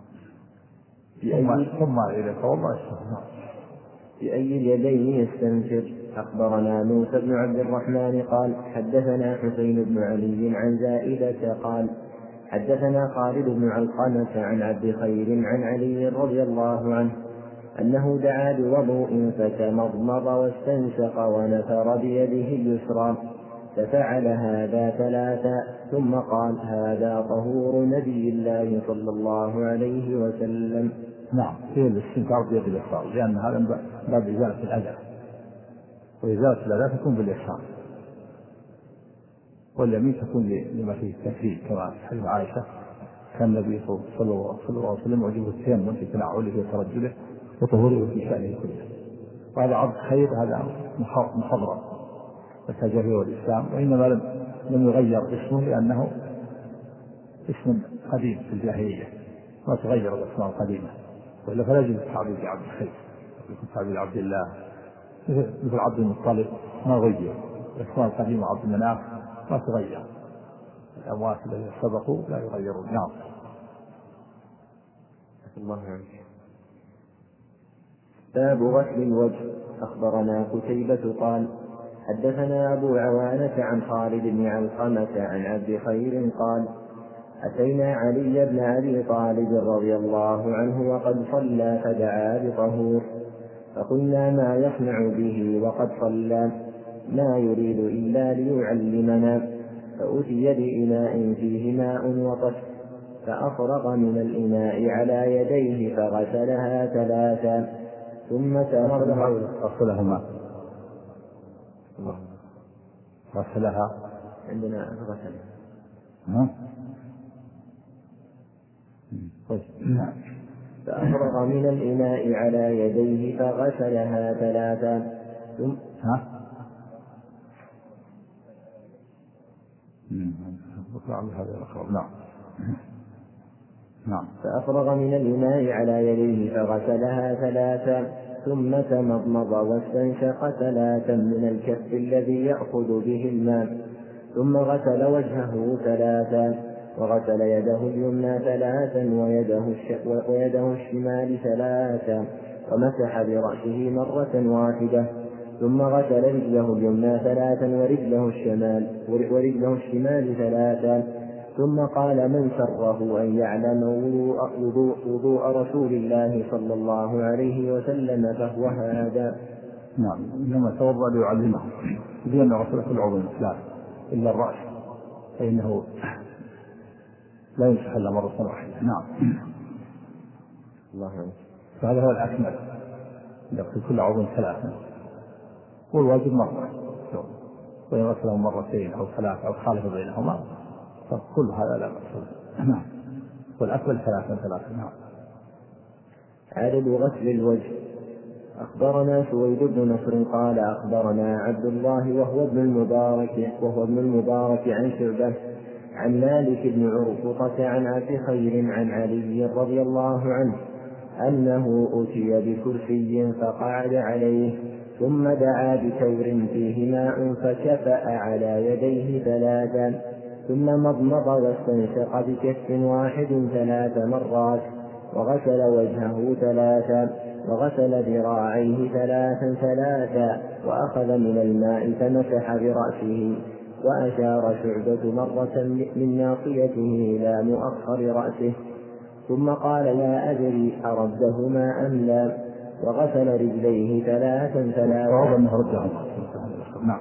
ثم إذا توضأ نعم. بأي اليدين يستنثر. أخبرنا موسى بن عبد الرحمن قال حدثنا حسين بن علي عن زائدة قال حدثنا خالد بن علقمة عن عبد خير عن علي رضي الله عنه أنه دعا بوضوء فتمضمض واستنشق ونثر بيده اليسرى ففعل هذا ثلاثا ثم قال هذا طهور نبي الله صلى الله عليه وسلم. نعم، هي الاستنكار بيد اليسار لأن هذا من باب إزالة الأذى، وإزالة الأذى تكون باليسار، واليمين تكون لما فيه التكفير كما في حديث عائشة كان النبي صلى الله عليه وسلم يعجبه التيمم في تنعله وترجله وطهوره في شأنه كله. وهذا عبد خير هذا مخضرم فسجل هو الإسلام، وإنما لم لم يغير اسمه لأنه اسم قديم في الجاهلية ما تغير الأسماء القديمة، وإلا فلا يجوز التعبير بعبد الخير، يكون تعبير عبد الله مثل عبد المطلب ما غير، الأسماء القديمة عبد المناف ما تغير، الأموات الذين سبقوا لا يغيرون. نعم. الله عنك. باب غسل الوجه. أخبرنا قتيبة قال حدثنا أبو عوانة عن خالد بن علقمة عن عبد خير قال أتينا علي بن أبي طالب رضي الله عنه وقد صلى فدعا بطهور فقلنا ما يصنع به وقد صلى ما يريد إلا ليعلمنا، فأتي بإناء فيه ماء وطش فأفرغ من الإناء على يديه فغسلها ثلاثا ثم غسلها ماء غسلها عندنا غسل فأفرغ من الإناء على يديه فغسلها ثلاثا ثم ها نعم نعم فأفرغ من الإناء على يديه فغسلها ثلاثا ثم تمضمض واستنشق ثلاثا من الكف الذي يأخذ به الماء ثم غسل وجهه ثلاثا وغسل يده اليمنى ثلاثا ويده, ويده الشمال ثلاثا ومسح برأسه مرة واحدة ثم غسل رجله اليمنى ثلاثا ورجله الشمال ورجله الشمال ثلاثا ثم قال من سره أن يعلم وضوء, وضوء رسول الله صلى الله عليه وسلم فهو هذا. نعم، إنما توضأ ليعلمه لأن رسول كل عضو لا إلا الرأس فإنه لا يمسح إلا مرة واحدة. نعم. الله عنه. فهذا هو الأكمل يغسل كل عضو ثلاثا والواجب مرة، وإن غسله مرتين أو ثلاثة أو خالف بينهما فكل هذا لا بأس. نعم. والأكمل ثلاثا ثلاثا. نعم. عدد غسل الوجه. أخبرنا سويد بن نصر قال أخبرنا عبد الله وهو ابن المبارك وهو ابن المبارك عن شعبة عن مالك بن عرفطة عن أبي خير عن علي رضي الله عنه أنه أتي بكرسي فقعد عليه ثم دعا بثور فيه ماء فكفأ على يديه ثلاثا ثم مضمض واستنشق بكف واحد ثلاث مرات وغسل وجهه ثلاثا وغسل ذراعيه ثلاثا ثلاثا وأخذ من الماء فمسح برأسه وأشار شعبة مرة من ناصيته إلى مؤخر رأسه ثم قال لا أدري أردهما أم لا وغسل رجليه ثلاثا ثلاثا. نعم.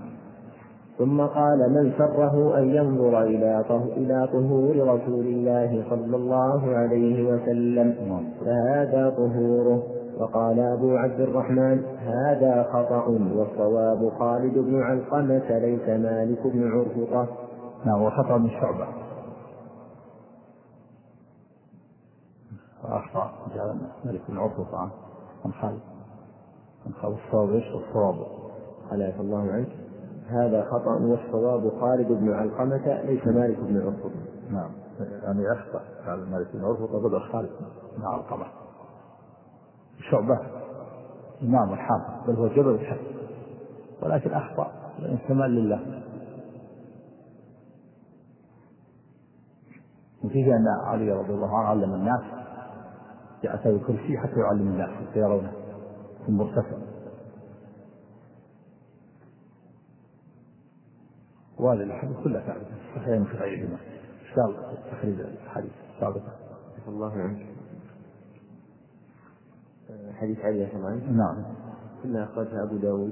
ثم قال من سره أن ينظر إلى طهور رسول الله صلى الله عليه وسلم فهذا طهوره. وقال أبو عبد الرحمن هذا خطأ والصواب خالد بن علقمة ليس مالك بن عرفطة. نعم، وخطأ من شعبة وأخطأ جاء مالك بن عرفطة عن خالد عن خالد الصواب إيش والصواب خلاف الله عنك هذا خطأ والصواب خالد بن علقمة ليس مالك بن عرفطة. نعم، يعني أخطأ قال مالك بن عرفطة بدل خالد بن علقمة. شعبة إمام الحافظ بل هو جبل الحق ولكن أخطأ الانتماء لله. وفيه أن علي رضي الله عنه علم الناس جاء بالكرسي حتى يعلم الناس حتى يرونه في المرتفع، وهذا الحديث كله ثابت صحيح في غيرهما. إن شاء الله تخريج الحديث السابق. الله عنك. حديث علي طبعا. نعم. كنا أخرجها أبو داود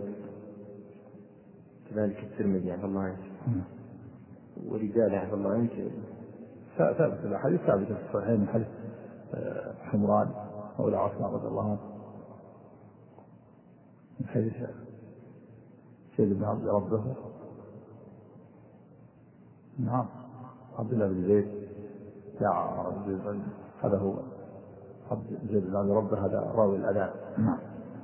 كذلك الترمذي عفى الله عنك. ورجال عفى الله عنك. ثابت الحديث ثابت في الصحيحين من حديث حمران مولى عثمان رضي الله عنه من حديث سيد بن عبد ربه. نعم. عبد الله بن زيد جاء هذا هو عبد زيد بن عبد ربه هذا راوي الأذان. نعم.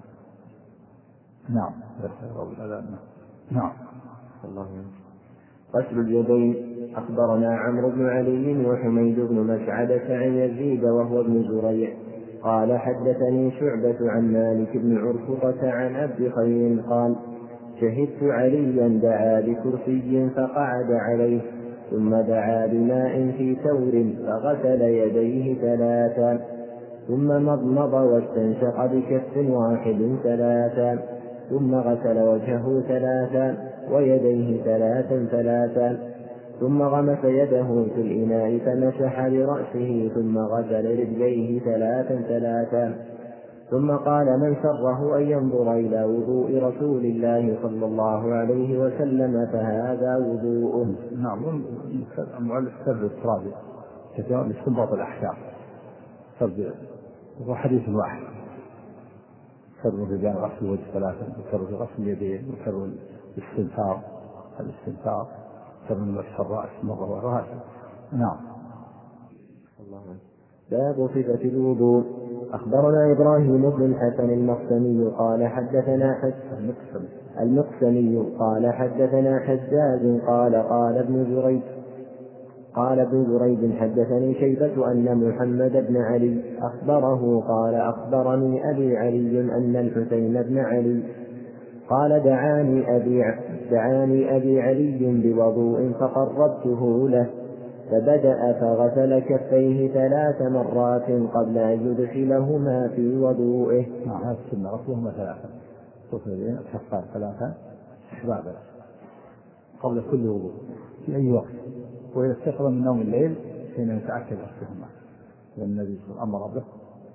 نعم راوي الأذان. نعم. الله عنك. غسل اليدين. أخبرنا عمرو بن علي وحميد بن مسعدة عن يزيد وهو ابن زريع قال حدثني شعبة عن مالك بن عرفطة عن عبد خير قال شهدت عليا دعا بكرسي فقعد عليه ثم دعا بماء في ثور فغسل يديه ثلاثا ثم مضمض واستنشق بكف واحد ثلاثا ثم غسل وجهه ثلاثا ويديه ثلاثا ثلاثا ثم غمس يده في الإناء فمسح برأسه ثم غسل رجليه ثلاثا ثلاثا ثم قال من سره أن ينظر إلى وضوء رسول الله صلى الله عليه وسلم فهذا وضوءه. نعم. المؤلف سر الترابي كثيرا لاستنباط الأحكام. سر هو حديث واحد. سر في بيان غسل الوجه ثلاثا وسر في غسل اليدين وسر الاستنثار الاستنثار سر من مسح الرأس مرة والرأس. نعم. الله. باب صفة الوضوء. أخبرنا إبراهيم بن الحسن المقسمي قال حدثنا حسن المقسمي قال حدثنا حجاج قال قال ابن جريج قال ابن جريج حدثني شيبة أن محمد بن علي أخبره قال أخبرني أبي علي أن الحسين بن علي قال دعاني أبي, دعاني أبي علي بوضوء فقربته له فبدأ فغسل كفيه ثلاث مرات قبل أن يدخلهما في وضوئه. نعم. هذا السنة غسلهما ثلاثا غسل الكفان ثلاثا استحبابا قبل كل وضوء في أي وقت. وإذا استيقظ من نوم الليل حين يتأكد غسلهما لأن النبي صلى الله عليه وسلم أمر به.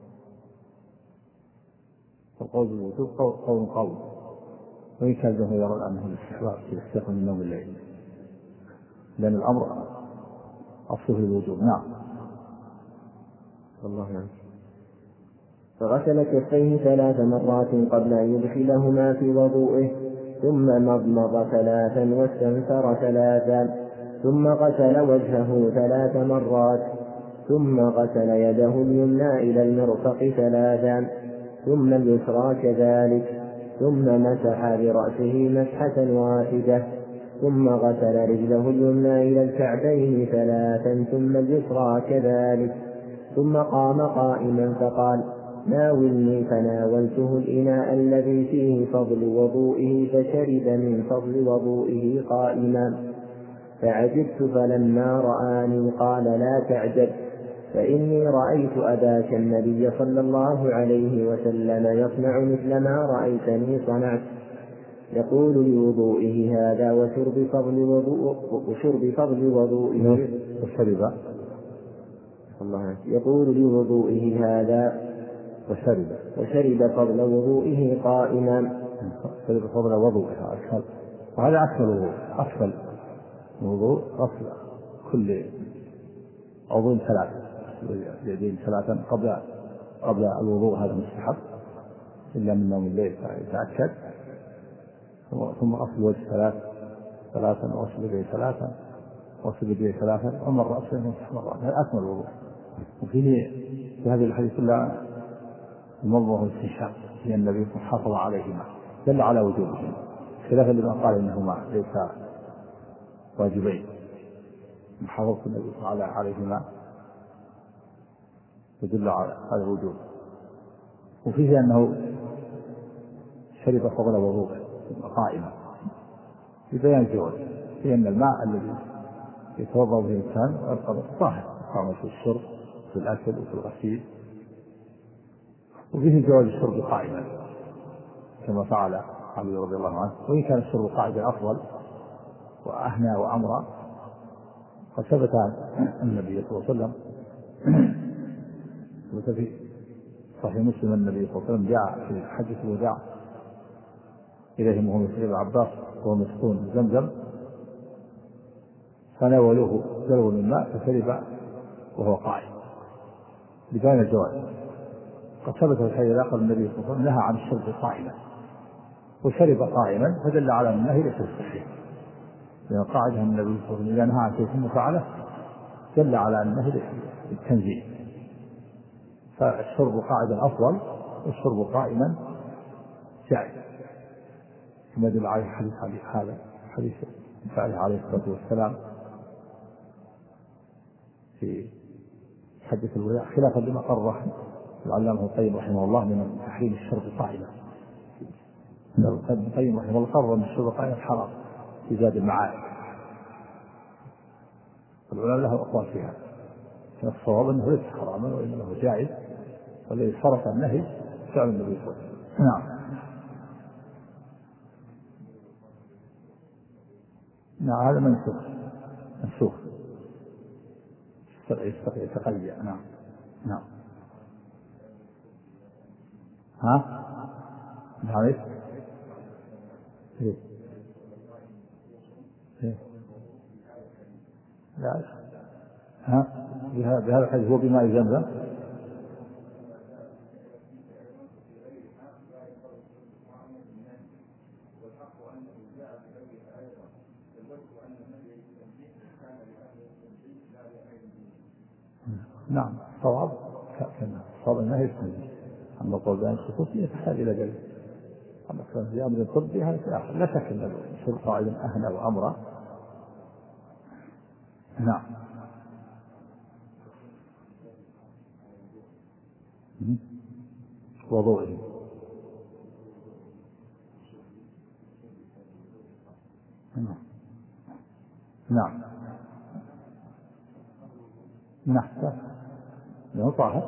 فالقول بالوضوء قول قول وإن كان له يرى أنه الاستحباب إذا استيقظ من نوم الليل لأن الأمر أصله الوجوب. نعم. الله عنه. فغسل كفيه ثلاث مرات قبل أن يدخلهما في وضوئه ثم مضمض ثلاثا واستنثر ثلاثا ثم غسل وجهه ثلاث مرات ثم غسل يده اليمنى إلى المرفق ثلاثا ثم اليسرى كذلك ثم مسح برأسه مسحة واحدة ثم غسل رجله اليمنى إلى الكعبين ثلاثا ثم اليسرى كذلك ثم قام قائما فقال ناولني فناولته الإناء الذي فيه فضل وضوئه فشرب من فضل وضوئه قائما فعجبت فلما رآني قال لا تعجب فإني رأيت أباك النبي صلى الله عليه وسلم يصنع مثل ما رأيتني صنعت يقول لوضوئه هذا وشرب فضل وضوء وشرب فضل وضوئه وشرب الله يقول لوضوئه هذا وشرب وشرب فضل وضوئه قائما شرب فضل وضوئه أكثر. وهذا أكثر الوضوء أكثر الوضوء غسل كل عضو ثلاثة اليدين ثلاثا قبل قبل الوضوء هذا مستحب إلا من نوم الليل فيتأكد ثم غسل الوجه ثلاث ثلاثا وغسل اليدين ثلاثا وغسل اليدين ثلاثا ومن رأسه مسح مرات. هذا أكمل الوضوء. وفيه في هذه الحديث كلها المضمضة والاستنشاق لأن النبي حافظ عليهما دل على وجوبهما خلافا لمن قال إنهما ليس واجبين. محافظة النبي صلى الله عليهما يدل على الوجوب. وفيه أنه شرب فضل وضوءه قائما في بيان جواز لأن الماء الذي يتوضأ به الإنسان يبقى طاهر طاهر في الشرب في الأكل وفي الغسيل. وفيه جواز الشرب قائما كما فعل علي رضي الله عنه. وإن كان الشرب قاعدا أفضل وأهنى وأمرى وثبت عن النبي صلى الله عليه وسلم وفي صحيح مسلم النبي صلى الله عليه وسلم جاء في حجة الوداع إليهم وهم يسري العباس وهم يسقون زمزم فناولوه دلوا من ماء فشرب وهو قائم ببيان الجواز. قد ثبت في الحديث الآخر النبي صلى الله عليه وسلم نهى عن الشرب قائما وشرب قائما فدل على أن النهي ليس صحيح، لأن قاعدة النبي صلى الله عليه وسلم إذا نهى عن شيء ثم فعله دل على أن النهي للتنزيه، فالشرب قاعدا أفضل والشرب قائما جائز كما دل عليه حديث هذا حديث فعله عليه الصلاة والسلام في حجة الوداع خلافا لما قرر العلامة ابن القيم رحمه الله من تحريم الشرب قائما. ابن القيم رحمه الله قرر ان الشرب قائما حرام في زاد المعاد، والعلماء له أقوال فيها، الصواب انه ليس حراما وانما هو جائز، والذي صرف النهي فعل النبي صلى الله عليه وسلم. نعم نعم هذا منسوخ منسوخ يتقيأ. نعم نعم ها نعم ايش ايه ايه لا ها بهذا الحديث هو بماء زمزم نعم صواب كان صواب النهي التنزيه، أما قول بيان الخصوصية تحتاج إلى دليل، أما كان في أمر الطبي هذا في آخر لا شك أن الشرب قائلا أهنى وأمره. نعم وضوئه نعم نعم نعم له طاهر.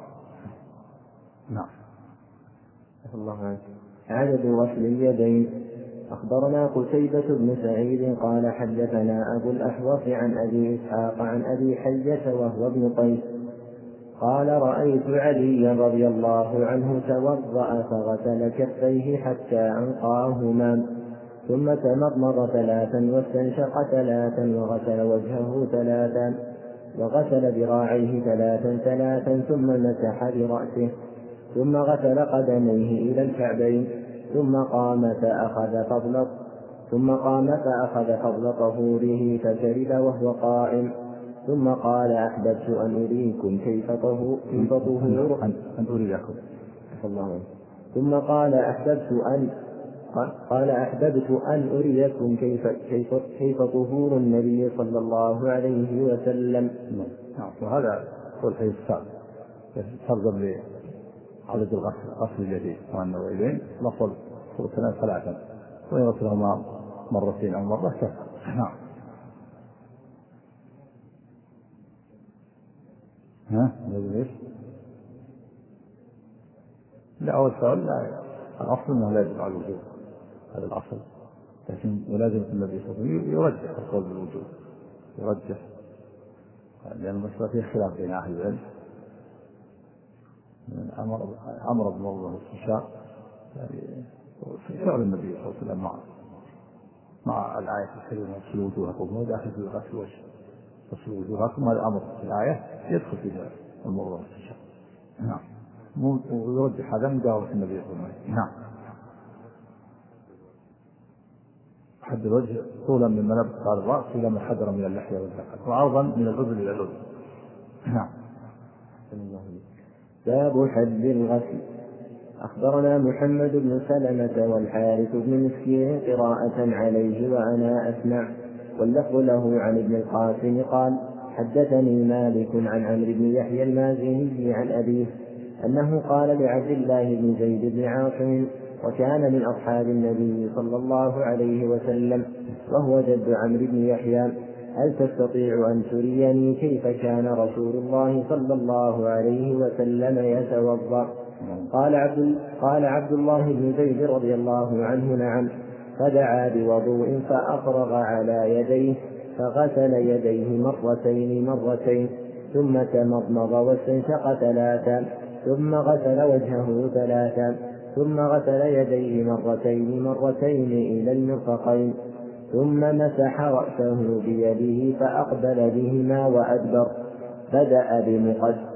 نعم الله عنك. عدد غسل اليدين. أخبرنا قتيبة بن سعيد قال حدثنا أبو الأحوص عن أبي إسحاق عن أبي حية وهو ابن قيس قال رأيت عليا رضي الله عنه توضأ فغسل كفيه حتى أنقاهما ثم تمضمض ثلاثا واستنشق ثلاثا وغسل وجهه ثلاثا وغسل ذراعيه ثلاثا ثلاثا ثم مسح برأسه ثم غسل قدميه إلى الكعبين ثم قام فأخذ فضل ثم قام فأخذ فضل طهوره فشرب وهو قائم ثم قال أحببت أن أريكم كيف طهور أن أريكم الله ثم قال أحببت أن قال أحببت أن أريكم كيف كيف كيف طهور النبي صلى الله عليه وسلم. نعم وهذا هو الحديث السابق ترجم لعدد الغسل غسل اليدين وأنه إلين لفظ غسلان ثلاثا ويغسلهما مرتين أو مرة كفى. نعم ها ليش؟ لا أول سؤال لا الأصل أنه لا يجب على الوجوب، هذا الأصل، لكن ملازمة النبي صلى الله عليه وسلم يرجح القول بالوجوب يرجح، لأن المسألة فيها خلاف بين أهل العلم. أمر أمر بالوضوء والاستنشاق يعني فعل النبي صلى الله عليه وسلم مع مع الآية الكريمة غسلوا وجوهكم وداخل في غسل الوجه غسلوا وجوهكم، هذا أمر في الآية يدخل فيها الوضوء والاستنشاق. نعم ويرجح هذا مجاورة النبي صلى الله عليه وسلم. نعم حد الوجه طولا من منبت على الرأس إلى ما حدر من اللحية والذقن وعرضا من الأذن إلى الأذن. نعم باب حد الغسل. أخبرنا محمد بن سلمة والحارث بن مسكين قراءة عليه وأنا أسمع واللفظ له عن ابن القاسم قال حدثني مالك عن عمرو بن يحيى المازني عن أبيه أنه قال لعبد الله بن زيد بن عاصم وكان من أصحاب النبي صلى الله عليه وسلم وهو جد عمرو بن يحيى هل تستطيع أن تريني كيف كان رسول الله صلى الله عليه وسلم يتوضأ؟ قال عبد, قال عبد الله بن زيد رضي الله عنه نعم، فدعا بوضوء فأفرغ على يديه فغسل يديه مرتين مرتين ثم تمضمض واستنشق ثلاثا ثم غسل وجهه ثلاثا ثم غسل يديه مرتين مرتين إلى المرفقين ثم مسح رأسه بيده فأقبل بهما وأدبر بدأ بمقدم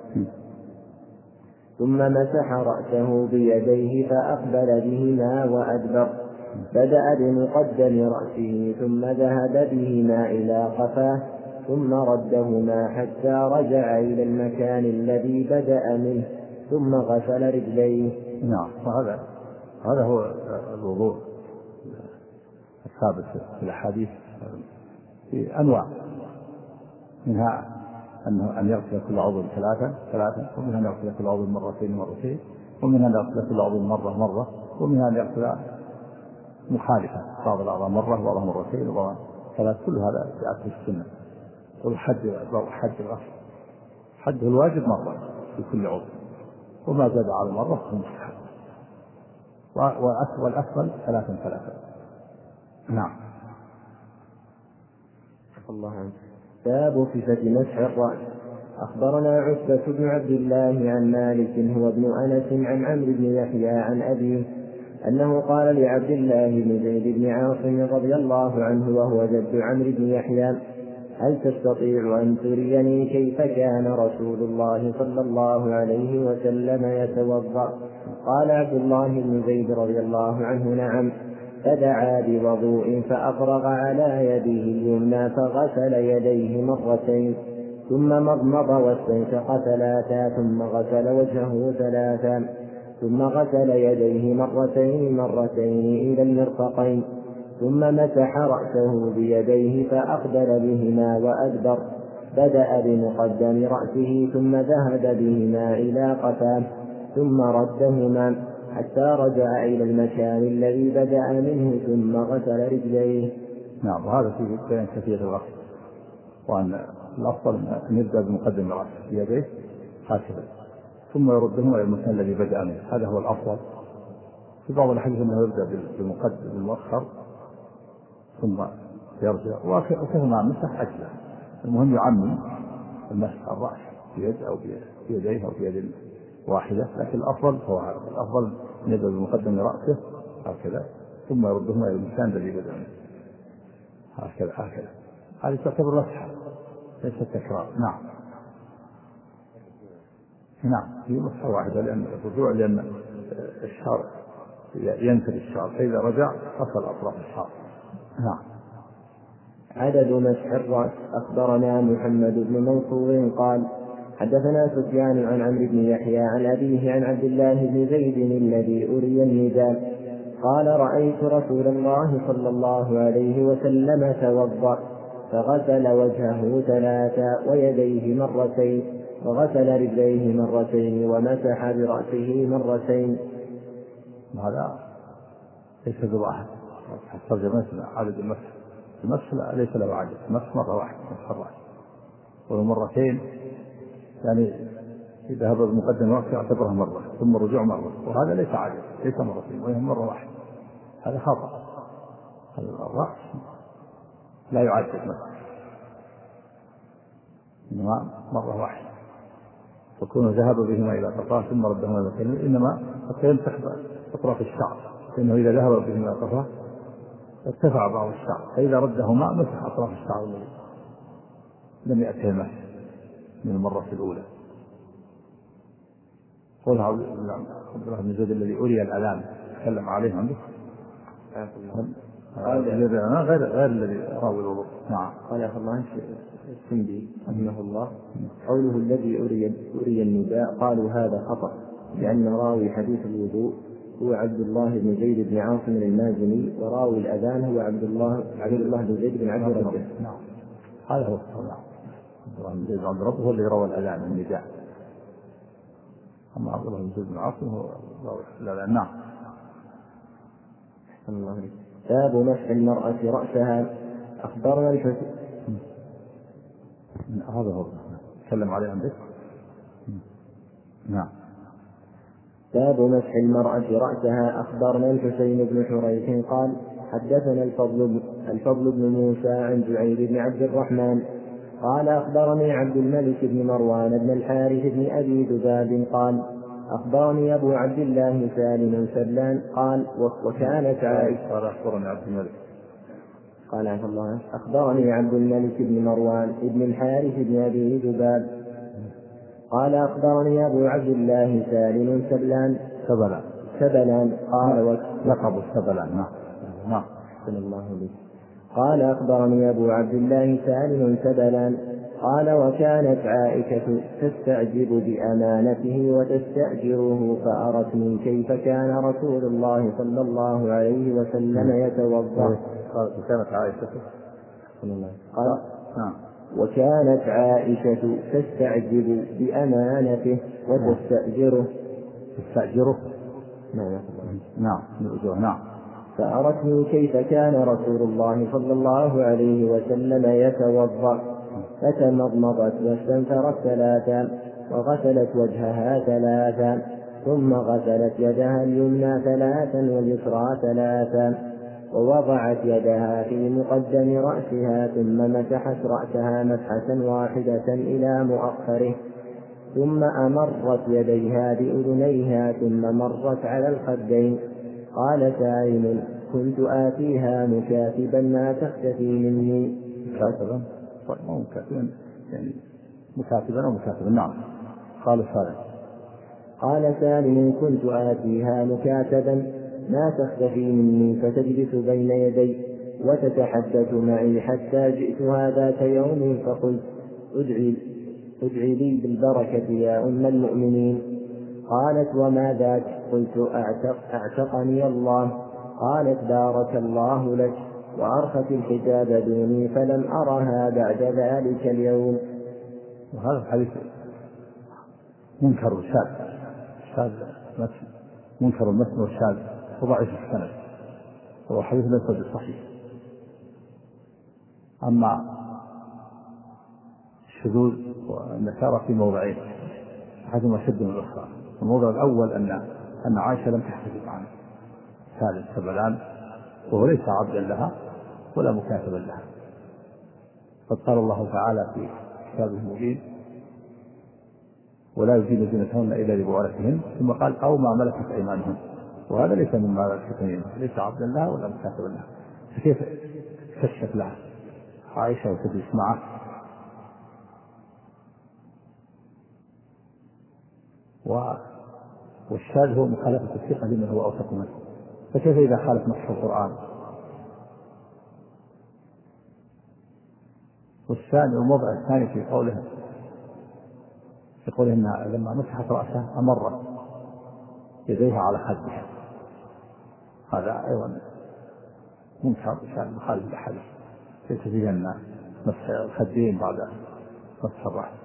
ثم مسح رأسه بيديه فأقبل بهما وأدبر بدأ بمقدم رأسه ثم ذهب بهما إلى قفاه ثم ردهما حتى رجع إلى المكان الذي بدأ منه ثم غسل رجليه. نعم. وهذا هذا هو الوضوء الثابت في الأحاديث في أنواع، منها أنه أن يغسل كل عضو ثلاثة ثلاثة ومنها أن يغسل كل عضو مرتين مرتين ومنها أن يغسل كل عضو مرة مرة ومنها أن يغسل مخالفة بعض الأعضاء مرة وبعضها مرتين وبعضها ثلاث. كل هذا جاء في السنة. والحد حد الغسل حده الواجب مرة في كل عضو وما زاد على مرة فهو مستحب، والأفضل ثلاثا ثلاثا. نعم. الله عنه. باب صفة مسح الرأس. أخبرنا عتبة بن عبد الله عن مالك هو ابن أنس عن عمرو بن يحيى عن أبيه أنه قال لعبد الله بن زيد بن عاصم رضي الله عنه وهو جد عمرو بن يحيى: هل تستطيع أن تريني كيف كان رسول الله صلى الله عليه وسلم يتوضأ؟ قال عبد الله بن زيد رضي الله عنه: نعم. فدعا بوضوء فأفرغ على يده اليمنى فغسل يديه مرتين ثم مضمض واستنشق ثلاثا ثم غسل وجهه ثلاثا ثم غسل يديه مرتين مرتين إلى المرفقين ثم مسح رأسه بيديه فأقبل بهما وأدبر بدأ بمقدم رأسه ثم ذهب بهما إلى قفاه ثم ردهما حتى رجع إلى المكان الذي بدأ منه ثم غسل رجليه. نعم. وهذا في بيان كيفية الغسل، وأن الأفضل أن يبدأ بمقدم رأسه بيديه هكذا ثم يردهما إلى المكان الذي بدأ منه، هذا هو الأفضل. في بعض الأحاديث أنه يبدأ بالمقدم المؤخر ثم يرجع، وكيف ما مسح أجزاء. المهم يعمم المسح الرأس بيد أو بيديه أو بيد واحدة، لكن الأفضل هو هذا. الأفضل أن يبدأ بمقدم رأسه هكذا ثم يردهما إلى المكان الذي بدأ منه هكذا هكذا. هذه تعتبر مسحة ليس تكرار. نعم. نعم. هي مسحة واحدة لأن الرجوع لأن الشعر ينتهي الشعر، فإذا رجع غسل أطراف الشعر. نعم. عدد مسح الرأس. أخبرنا محمد بن منصور قال: حدثنا سفيان عن عمرو بن يحيى عن أبيه عن عبد الله بن زيد الذي أري النداء قال: رأيت رسول الله صلى الله عليه وسلم توضأ فغسل وجهه ثلاثا ويديه مرتين وغسل رجليه مرتين ومسح برأسه مرتين. هذا ليس بواحد، ترجمة عدد المسح. المسح ليس له عدد، المسح مرة واحدة مسح الرأس، والمرتين يعني إذا هبط المقدم الرأس يعتبرها مرة ثم رجوع مرة، وهذا ليس عدد، ليس مرتين وهي مرة واحدة. هذا خطأ. الرأس لا يعدد مسح، إنما مرة واحدة، فكونه ذهب بهما إلى قفاه ثم ردهما إلى مكانه، إنما حتى يمسح أطراف الشعر، لأنه إذا ذهب بهما إلى قفاه ارتفع بعض الشعر، فإذا ردهما مسح أطراف الشعر الذي لم يأته المسح من المرة الأولى. قولها عبد الله بن زيد الذي أري الألام تكلم عليه عنده غير غير الذي راوي الوضوء. نعم. قال يا الله السندي رحمه الله: قوله الذي أري أري النداء قالوا هذا خطأ، لأن راوي حديث الوضوء هو عبد الله بن زيد بن عاصم المازني، وراوي الأذان هو عبد الله عبد الله بن زيد بن عبد ربه. نعم. هذا هو الصحيح. عبد الله بن زيد بن عبد ربه هو اللي روى الأذان النداء، أما عبد الله بن زيد بن عاصم هو راوي الأذان. نعم. الله. باب مسح المرأة رأسها. أخبرنا الحسين. هذا هو تكلم عليه عندك. نعم. باب مسح المرأة رأسها. أخبرنا الحسين بن حريث قال: حدثنا الفضل الفضل بن موسى عن جعير بن عبد الرحمن قال أخبرني عبد الملك بن مروان بن الحارث بن أبي ذباب قال أخبرني أبو عبد الله سالم سلان قال وكانت عائشة قال أخبرني عبد الملك قال عبد الله أخبرني عبد الملك بن مروان بن الحارث بن أبي ذباب قال أخبرني أبو عبد الله سالم سلان سبلان سبلان قال لقب السبلان. نعم نعم الله به قال أخبرني أبو عبد الله سالم سبلان قال وكانت عائشة تستعجب بأمانته وتستأجره فأرتني كيف كان رسول الله صلى الله عليه وسلم يتوضأ. وكانت عائشة قال وكانت عائشة تستعجب بأمانته وتستأجره تستأجره نعم نعم نعم فأرتني كيف كان رسول الله صلى الله عليه وسلم يتوضأ فتمضمضت واستنثرت ثلاثا وغسلت وجهها ثلاثا ثم غسلت يدها اليمنى ثلاثا واليسرى ثلاثا ووضعت يدها في مقدم رأسها ثم مسحت رأسها مسحة واحدة إلى مؤخره ثم أمرت يديها بأذنيها ثم مرت على الخدين. قال سائل كنت آتيها مكاتبا ما تختفي مني مكاتبا مكاتبا يعني مكاتبا ومكاتبا. نعم. قال سالم قال سالم كنت آتيها مكاتبا ما تختفي مني فتجلس بين يدي وتتحدث معي حتى جئتها ذات يوم فقلت ادعي, ادعي لي بالبركة يا أم المؤمنين. قالت وما ذاك؟ قلت أعتق أعتقني الله. قالت بارك الله لك وأرخت الحجاب دوني فلم أرها بعد ذلك اليوم. وهذا الحديث منكر وشاذ شاذ منكر المتن والشاذ وضعيف السند وهو حديث ليس بصحيح. أما الشذوذ والنكارة في موضعين أحدهما شد من الأخرى. الموضع الأول أن أن عائشة لم تحتجب عن سالم سبلان وهو ليس عبدا لها ولا مكاتبا لها. قد قال الله تعالى في كتابه المبين ولا يزيد زينتهن إلا لبعولتهن ثم قال أو ما ملكت أيمانهن وهذا ليس من ما ملكت أيمانهن ليس عبدا لها ولا مكاتبا لها. فكيف كشف لها عائشة وتجلس معه والشاذ هو مخالفة الثقة لمن هو أوثق منه. فكيف إذا خالف نص القرآن؟ والثاني الموضع الثاني في قوله في قوله إنها لما مسحت رأسها أمرت يديها على خدها. هذا أيضا منكر شان مخالف الحديث ليس فيه أن مسح الخدين بعد مسح الرأس.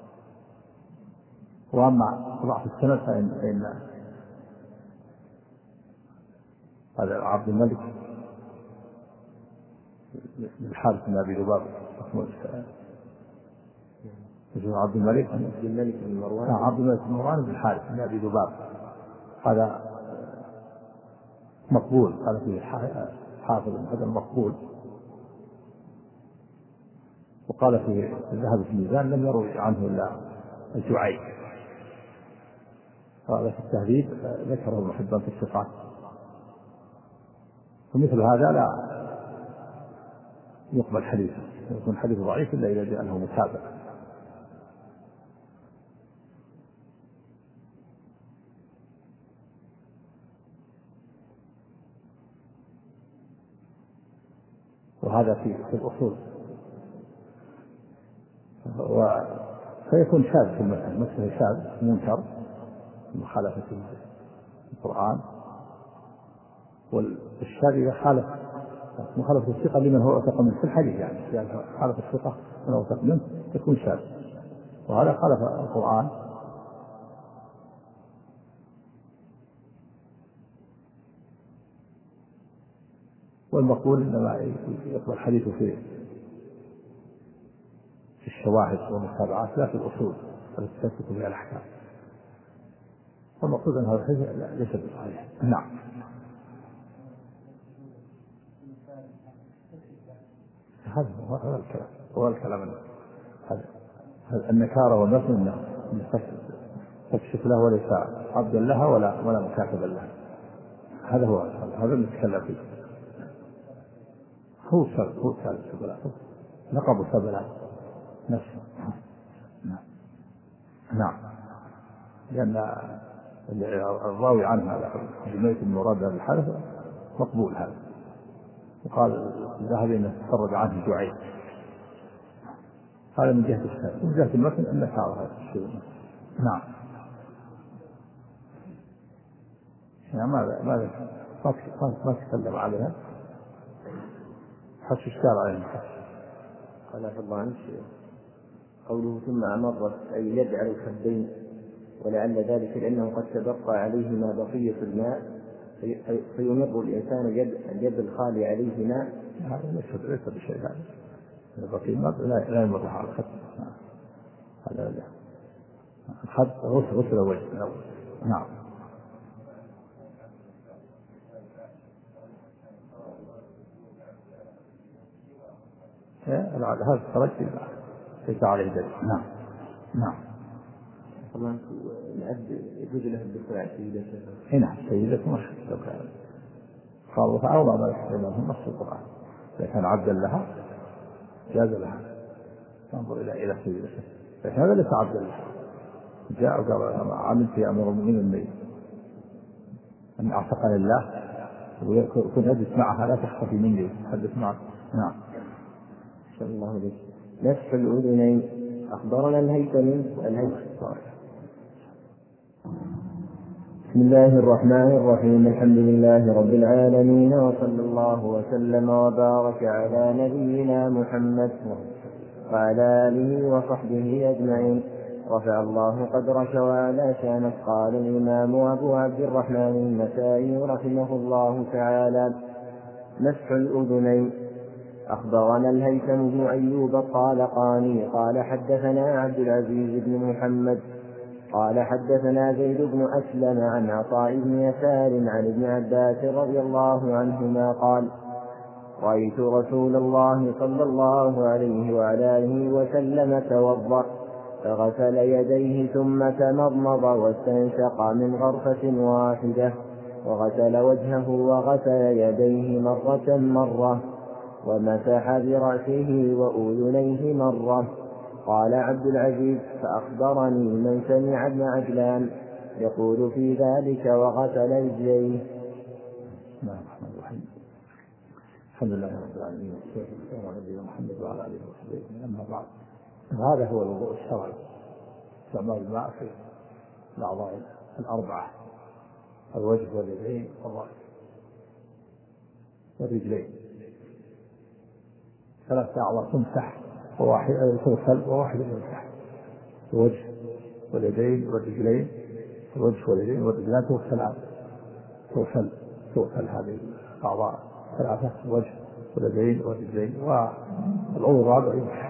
وأما ضعف السند فإن, فإن هذا عبد الملك الحارث بن أبي ذباب عبد الملك عبد الملك بن مروان عبد الملك بن مروان بن الحارث بن أبي ذباب هذا مقبول. هذا فيه حافظ هذا مقبول. وقال في الذهب في الميزان لم يروي عنه إلا الجعيد. هذا في التهذيب ذكره ابن حبان في الثقات. ومثل هذا لا يقبل حديثه يكون حديث ضعيف إلا إذا جاء له متابع. وهذا في في الأصول فيكون شاذ في المسألة مسألة شاذ منكر مخالفة القرآن. والشاذ إذا خالف مخالفة الثقة لمن هو أوثق منه في الحديث يعني يعني خالف الثقة من هو أوثق منه يكون شاذ. وهذا خالف القرآن. والمقبول إنما يقبل حديثه في في الشواهد والمتابعات لا في الأصول التي تثبت بها الأحكام. والمقصود أن هذا الحديث ليس بصحيح. نعم. هذا هذا الكلام هو الكلام هذا النكارة والنفي انه تكشف له وليس عبدا لها ولا ولا مكاتبا لها. هذا هو هذا اللي نتكلم فيه. هو سبب هو سبب سبلا لقب سبلا نفسه. نعم لأن الراوي عنه هذا جميع المراد بالحدث مقبول هذا. وقال الذهبي انه تفرد عنه جعيد. هذا من جهة السنة. من جهة المتن انك تعرف هذا الشيء. نعم. يعني ماذا ماذا ما ما تكلم عليها. حس اشكال عليه. قال في الله عنه قوله ثم أمرت أي يجعل الخدين ولعل ذلك لأنه قد تبقى عليهما بقية الماء فيمر الإنسان اليد الخالي عليهما. هذا ليس ليس بشيء هذا. البقية الماء لا لا يمر على الخد. هذا لا. الخد غسل غسل الوجه الأول. نعم. هذا الخرج ليس عليه دليل. نعم. نعم. طبعا العبد يجوز له الدخول على سيدته. هنا سيدته مش لو كان قالوا فأوضع ما يحصل لهم نص القرآن. إذا كان عبدا لها جاز لها تنظر إلى إلى سيدته. لكن هذا ليس عبدا لها. جاء وقال عملت يا أمير المؤمنين إني أن أعتقني الله ويكون أجلس معها لا تخفي مني حدث معك. نعم. شاء الله عليك. نفس الأذنين أخبرنا الهيثمي الهيثمي. بسم الله الرحمن الرحيم الحمد لله رب العالمين وصلى الله وسلم وبارك على نبينا محمد وعلى آله وصحبه أجمعين. رفع الله قدرك وعلى شانك. قال الإمام أبو عبد الرحمن النسائي رحمه الله تعالى مسح الأذنين. أخبرنا الهيثم بن أيوب الطالقاني قال حدثنا عبد العزيز بن محمد قال حدثنا زيد بن أسلم عن عطاء بن يسار عن ابن عباس رضي الله عنهما قال رأيت رسول الله صلى الله عليه وعلى آله وسلم توضأ فغسل يديه ثم تمضمض واستنشق من غرفة واحدة وغسل وجهه وغسل يديه مرة مرة ومسح برأسه وأذنيه مرة. قال عبد العزيز فأخبرني من سمع ابن عجلان يقول في ذلك وغسل رجليه. بسم الله الرحمن الرحيم. الحمد لله رب العالمين والصلاة والسلام على نبينا محمد وعلى آله وصحبه أجمعين. أما بعد هذا هو الوضوء الشرعي استعمال الماء في الأعضاء الأربعة الوجه واليدين والرأس والرجلين. ثلاثة أعضاء تمسح وواحد تغسل وواحد يمسح. الوجه واليدين والرجلين. الوجه واليدين والرجلين تغسلان تغسل تغسل هذه الأعضاء ثلاثة الوجه واليدين والرجلين والعضو الرابع يمسح.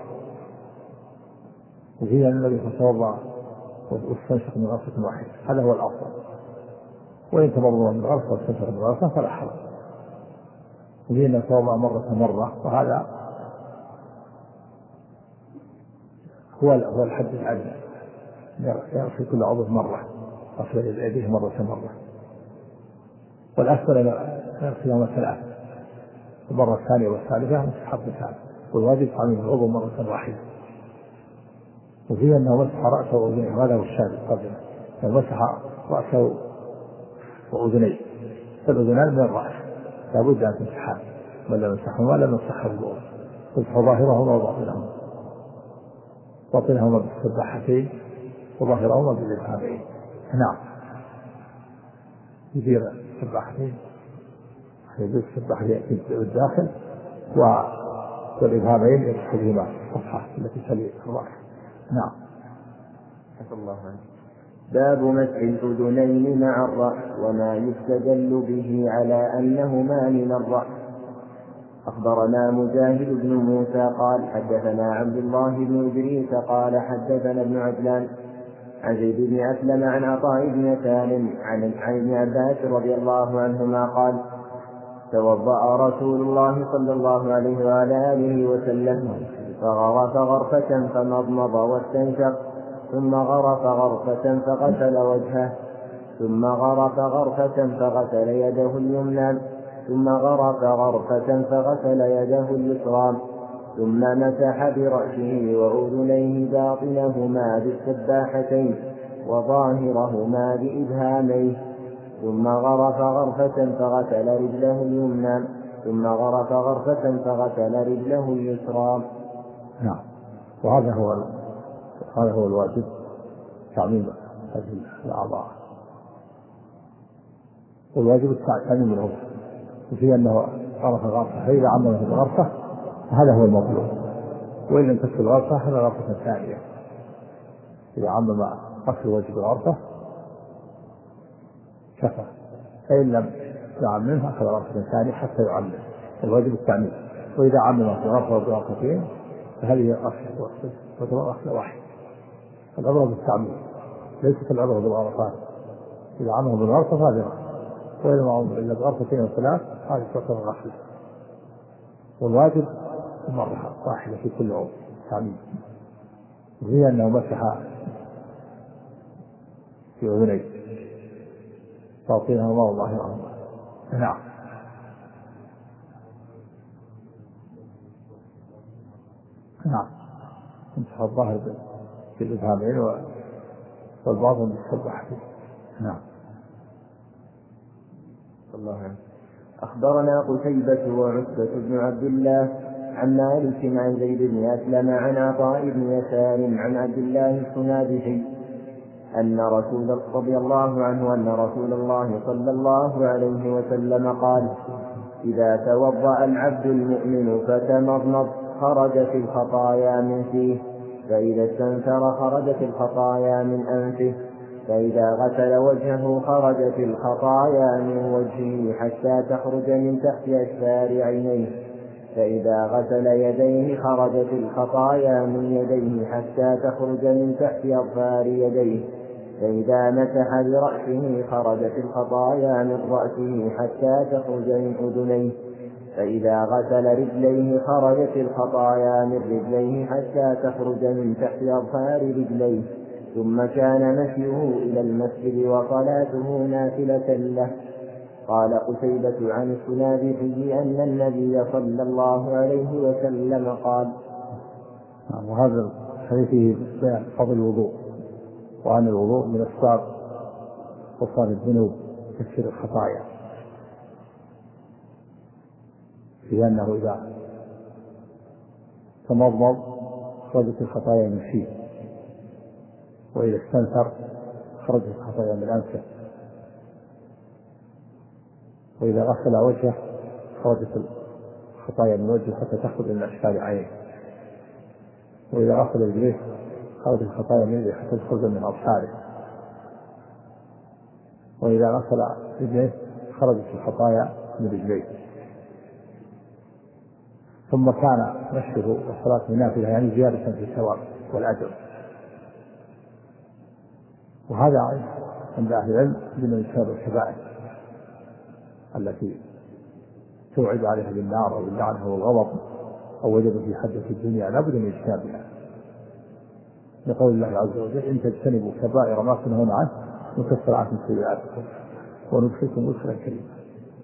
وفيها الذي يتوضأ واستنشق من غرفة واحدة هذا هو الأفضل. وإن تمضمض من غرفة واستنشق من غرفة فلا حرج. وفيها أن يتوضأ مرة مرة وهذا هو هو الحد الأدنى. يغسل كل عضو مرة غسل يديه مرة مرة. والأفضل يغسلهما ثلاثة المرة الثانية والثالثة مستحب ثاني والواجب تعميم العضو مرة واحدة. وفيه أنه مسح رأسه وأذنيه هذا هو الشاهد قبله. مسح رأسه وأذنيه فالأذنان من الرأس لابد أن تمسحان بل لم يمسحهما لم يمسح الوضوء. تمسح ظاهرهما وباطنهما باطنهما بالسباحتين وظاهرهما بالإبهامين. نعم. يدير السباحتين يدير السباحتين بالداخل والإبهامين يدخل بهما الصفحة التي تلي الرأس. نعم. حفظ الله عنه. باب مسح الأذنين مع الرأس وما يستدل به على أنهما من الرأس. أخبرنا مجاهد بن موسى قال حدثنا عبد الله بن إدريس قال حدثنا ابن عجلان عن زيد بن أسلم عن عطاء بن يسار عن ابن عباس رضي الله عنهما قال توضأ رسول الله صلى الله عليه وعلى آله وسلم فغرف غرفة فمضمض واستنشق ثم غرف غرفة فغسل وجهه ثم غرف غرفة فغسل يده اليمنى ثم غرف غرفة فغسل يده اليسرى ثم مسح برأسه وأذنيه باطنهما بالسباحتين وظاهرهما بإبهاميه ثم غرف غرفة فغسل رجله اليمنى ثم غرف غرفة فغسل رجله اليسرى. نعم. وهذا هو هذا هو الواجب، تعميم هذه الأعضاء، والواجب التعميم له وفي أنه غرف غرفة، فإذا عمله الغرفة هذا هو المطلوب، وإن لم تكن الغرفة هذا غرفة ثانية. إذا عمم غسل واجب الغرفة كفى، فإن لم يعممها أخذ غرفة ثانية حتى يعمم، الواجب التعميم. وإذا عمم في غرفة وغرفتين فهذه غرفة وغرفة واحدة. العبرة بالتعميم ليست العبرة بالغرفات، إذا عمم بالغرفة فهذه غرفة، وإذا ما عمم إلا بغرفتين وثلاث هذه تعتبر غرفة. والواجب مرة واحدة في كل عضو تعميم، وهي أنه مسح في أذنيه تعطيها الله ظاهرهما. نعم. نعم. مسح الظاهر بالإبهامين والباطن بالسباحتين. نعم. الله عنه. أخبرنا قتيبة وعتبة بن عبد الله عن مالك عن زيد بن أسلم عن عطاء بن يسار عن عبد الله الصنابحي أن رسول رضي الله عنه أن رسول الله صلى الله عليه وسلم قال: إذا توضأ العبد المؤمن فتمضمض خرجت الخطايا من فيه، فإذا استنثر خرجت الخطايا من أنفه، فإذا غسل وجهه خرجت الخطايا من وجهه حتى تخرج من تحت أشفار عينيه، فإذا غسل يديه خرجت الخطايا من يديه حتى تخرج من تحت أظفار يديه، فإذا مسح برأسه خرجت الخطايا من رأسه حتى تخرج من أذنيه، فإذا غسل رجليه خرجت الخطايا من رجليه حتى تخرج من تحت أظفار رجليه، ثم كان مشيه إلى المسجد وصلاته نافلة له. قال قتيبة عن الصنابحي أن النبي صلى الله عليه وسلم قال. وهذا الحديث فيه بيان فضل الوضوء، وأن الوضوء من أسباب غفران الذنوب تكفير الخطايا، في أنه إذا تمضمض خرجت الخطايا من فيه، وإذا استنثر خرجت الخطايا من أنفه، وإذا غسل وجهه خرجت الخطايا من وجهه حتى تخرج من أشفار عينه، وإذا غسل رجليه خرجت الخطايا من يده حتى تخرج من أظفاره، وإذا غسل رجليه خرجت الخطايا من رجليه. ثم كان مشيه والصلاة نافلة، يعني زيادة في الثواب والأجر. وهذا عند أهل العلم من يسبب الكبائر التي توعد عليها بالنار أو اللعنة والغضب أو وجد في حدث الدنيا لا بد من اجتنابها، لقول الله عز وجل: إن تجتنبوا كبائر ما تنهون عنه نكفر عنكم سيئاتكم وندخلكم مدخلا كريما.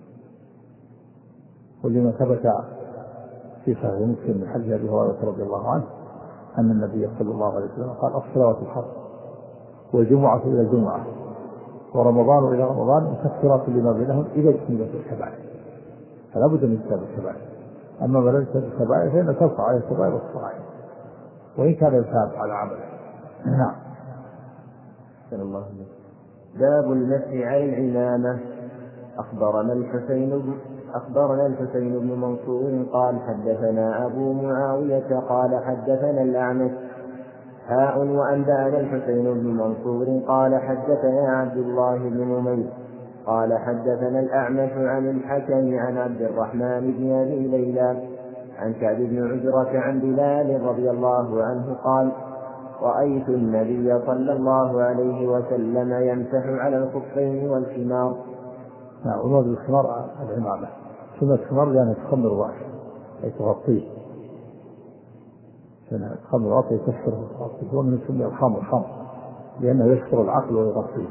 ولما ثبت في صحيح مسلم من حديث أبي هريرة رضي الله عنه أن النبي صلى الله عليه وسلم قال: الصلوات الخمس والجمعة إلى الجمعة ورمضان إلى رمضان مكفرات لما بينهم إذا اجتنبت الكبائر. فلا بد من اجتناب الكبائر، أما ما لم يجتنب الكبائر فإن ترفع عليه الكبائر والصغائر وإن كان يثاب على عمله. نعم. الله باب المسح على العمامة. أخبرنا الحسين بن أخبرنا الحسين بن منصور قال حدثنا أبو معاوية قال حدثنا الأعمش هاء وأنبأنا الحسين بن منصور قال حدثنا عبد الله بن نمير قال حدثنا الأعمش عن الحكم عن عبد الرحمن بن أبي ليلى عن كعب بن عجرة عن بلال رضي الله عنه قال: رأيت النبي صلى الله عليه وسلم يمسح على الخفين والخمار. نعم. المراد بالخمار العمامة سميت خمار لأنها تخمر الرأس أي تغطيه، لأنها تخمر الرأس يكسره وتغطيه، ومن سمي الخمر خمر لأنه يستر العقل ويغطيه.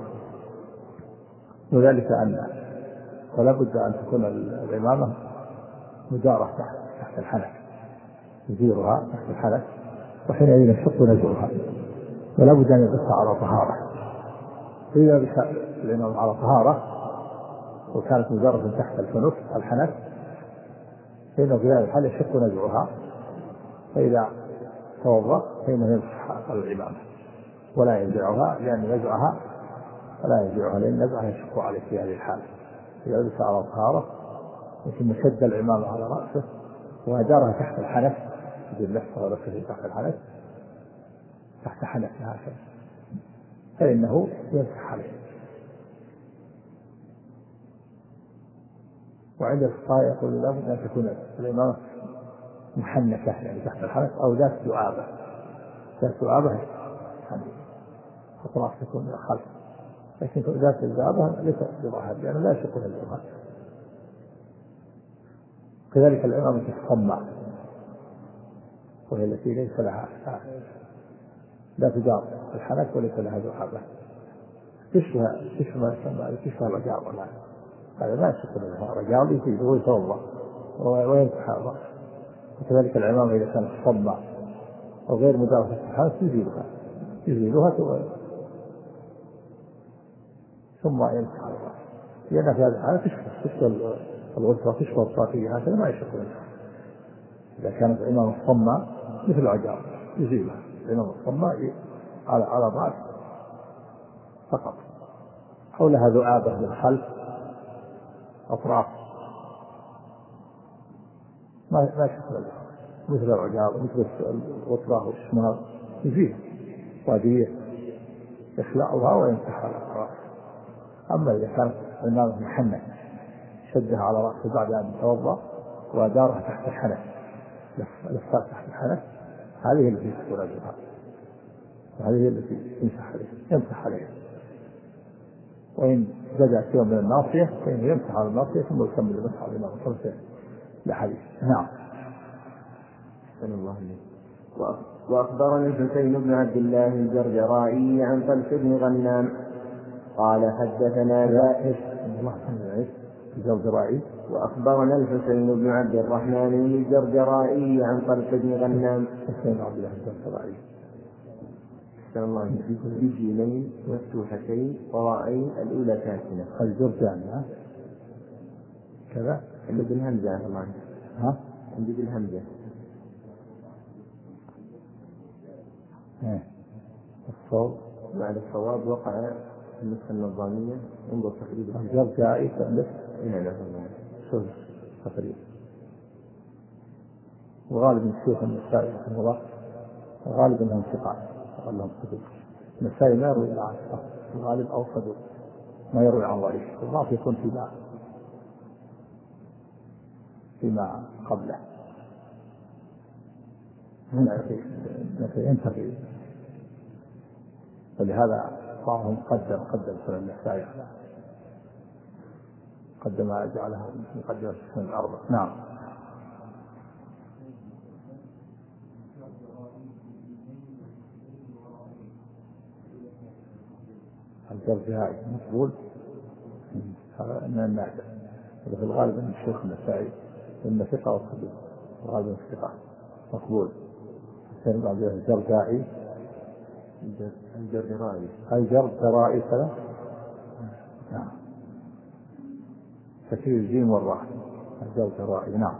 وذلك أن فلا بد أن تكون العمامة مدارة تحت تحت الحنك، يديرها تحت الحنك، وحينئذ يشق نزعها، ولا بد أن يلبسها على طهارة. فإذا لبس العمامة على طهارة وكانت مدارة تحت الفنف الحنك فإنه في هذا الحال يشق نزعها، فإذا توضأ فإنه يمسح على العمامة ولا ينزعها، لأن نزعها ولا ينزعها لأن نزعها يشق عليه في هذه الحالة. إذا لبس على طهارة ثم شد العمامة على رأسه وأدارها تحت الحنك، يجب لفظها ورفعه تحت الحنك تحت حنك هكذا، فإنه يمسح عليه. وعند الفقهاء يقول لا بد أن تكون العمامة محنكة يعني تحت الحنك أو ذات ذؤابة، ذات ذؤابة يعني أطراف تكون من الخلف، لكن ذات الذؤابة ليس بظاهر لأنه لا يشق الذؤابة. كذلك العمامة الصماء وهي التي ليس لها لا تدار الحنك وليس لها ذؤابة، تشبه تشبه تشبه الرجال، ولا هذا لا يشق الذؤابة، الرجال يفيد ويتوضأ ويمسح الرأس. وكذلك العمامة إذا كانت صماء أو غير مدارة الحنك يزيلها يزيلها ثم يمسح الرأس، لأن في هذه الحالة تشبه تشبه الغسرة تشبه الطاقية، هكذا ما يشق الذؤابة. إذا كانت العمامة الصماء مثل العجار يزيلها، العمامة الصماء على على الرأس فقط، حولها ذؤابة من خلف أطراف ما ما يشق الذؤابة، مثل العجار مثل الغسرة والشمال يزيل وادية يخلعها ويمسح على الرأس. أما إذا كانت العمامة محنة شدها على رأسه بعد أن يتوضأ وأدارها تحت الحنك لفات تحت الحنك، هذه التي تكون الذؤابة، وهذه التي يمسح عليها يمسح عليها. وإن بدأ شيء من الناصية فإنه يمسح على الناصية ثم يكمل المسح على الإمام خمسة لحديث. نعم. صلى الله عليه وسلم. وأخبرنا الحسين بن عبد الله الجرجرائي عن طلق بن غنام قال حدثنا زائد الجرجرائي. وأخبرنا الحسين بن عبد الرحمن الجرجرائي عن طلق بن غنام حسين عبد الله الجرجرائي صلى الله عليه وسلم بجيمين مفتوحتين وراءين الأولى ساكنة. الجرجاني كذا عندي بالهمزة الله ها عندي بالهمزة ايه الصوت بعد الصواب وقع النسخة النظامية انظر تقريبا الجرجائي تألف نعم شوف تقريبا. وغالب الشيخ النسائي رحمه الله غالب انهم ثقات اللهم صدق، النسائي ما يروي عن الغالب او صدوق ما يروي عن ضعيف، الضعف يكون فيما فيما قبله ينتهي، ولهذا بعضهم قدم قدم سنن النسائي قدم جعلها مقدمة سنن الأربع. نعم. الجرجهائي مقبول هذا من النادر، وفي الغالب أن الشيخ النسائي إن ثقة وصدوق، الغالب الثقة مقبول. حسين عبد الله الجرجهائي الجرجرائي الجرجرائي كذا. نعم. تكرير الجيم والراء الجرجرائي. نعم.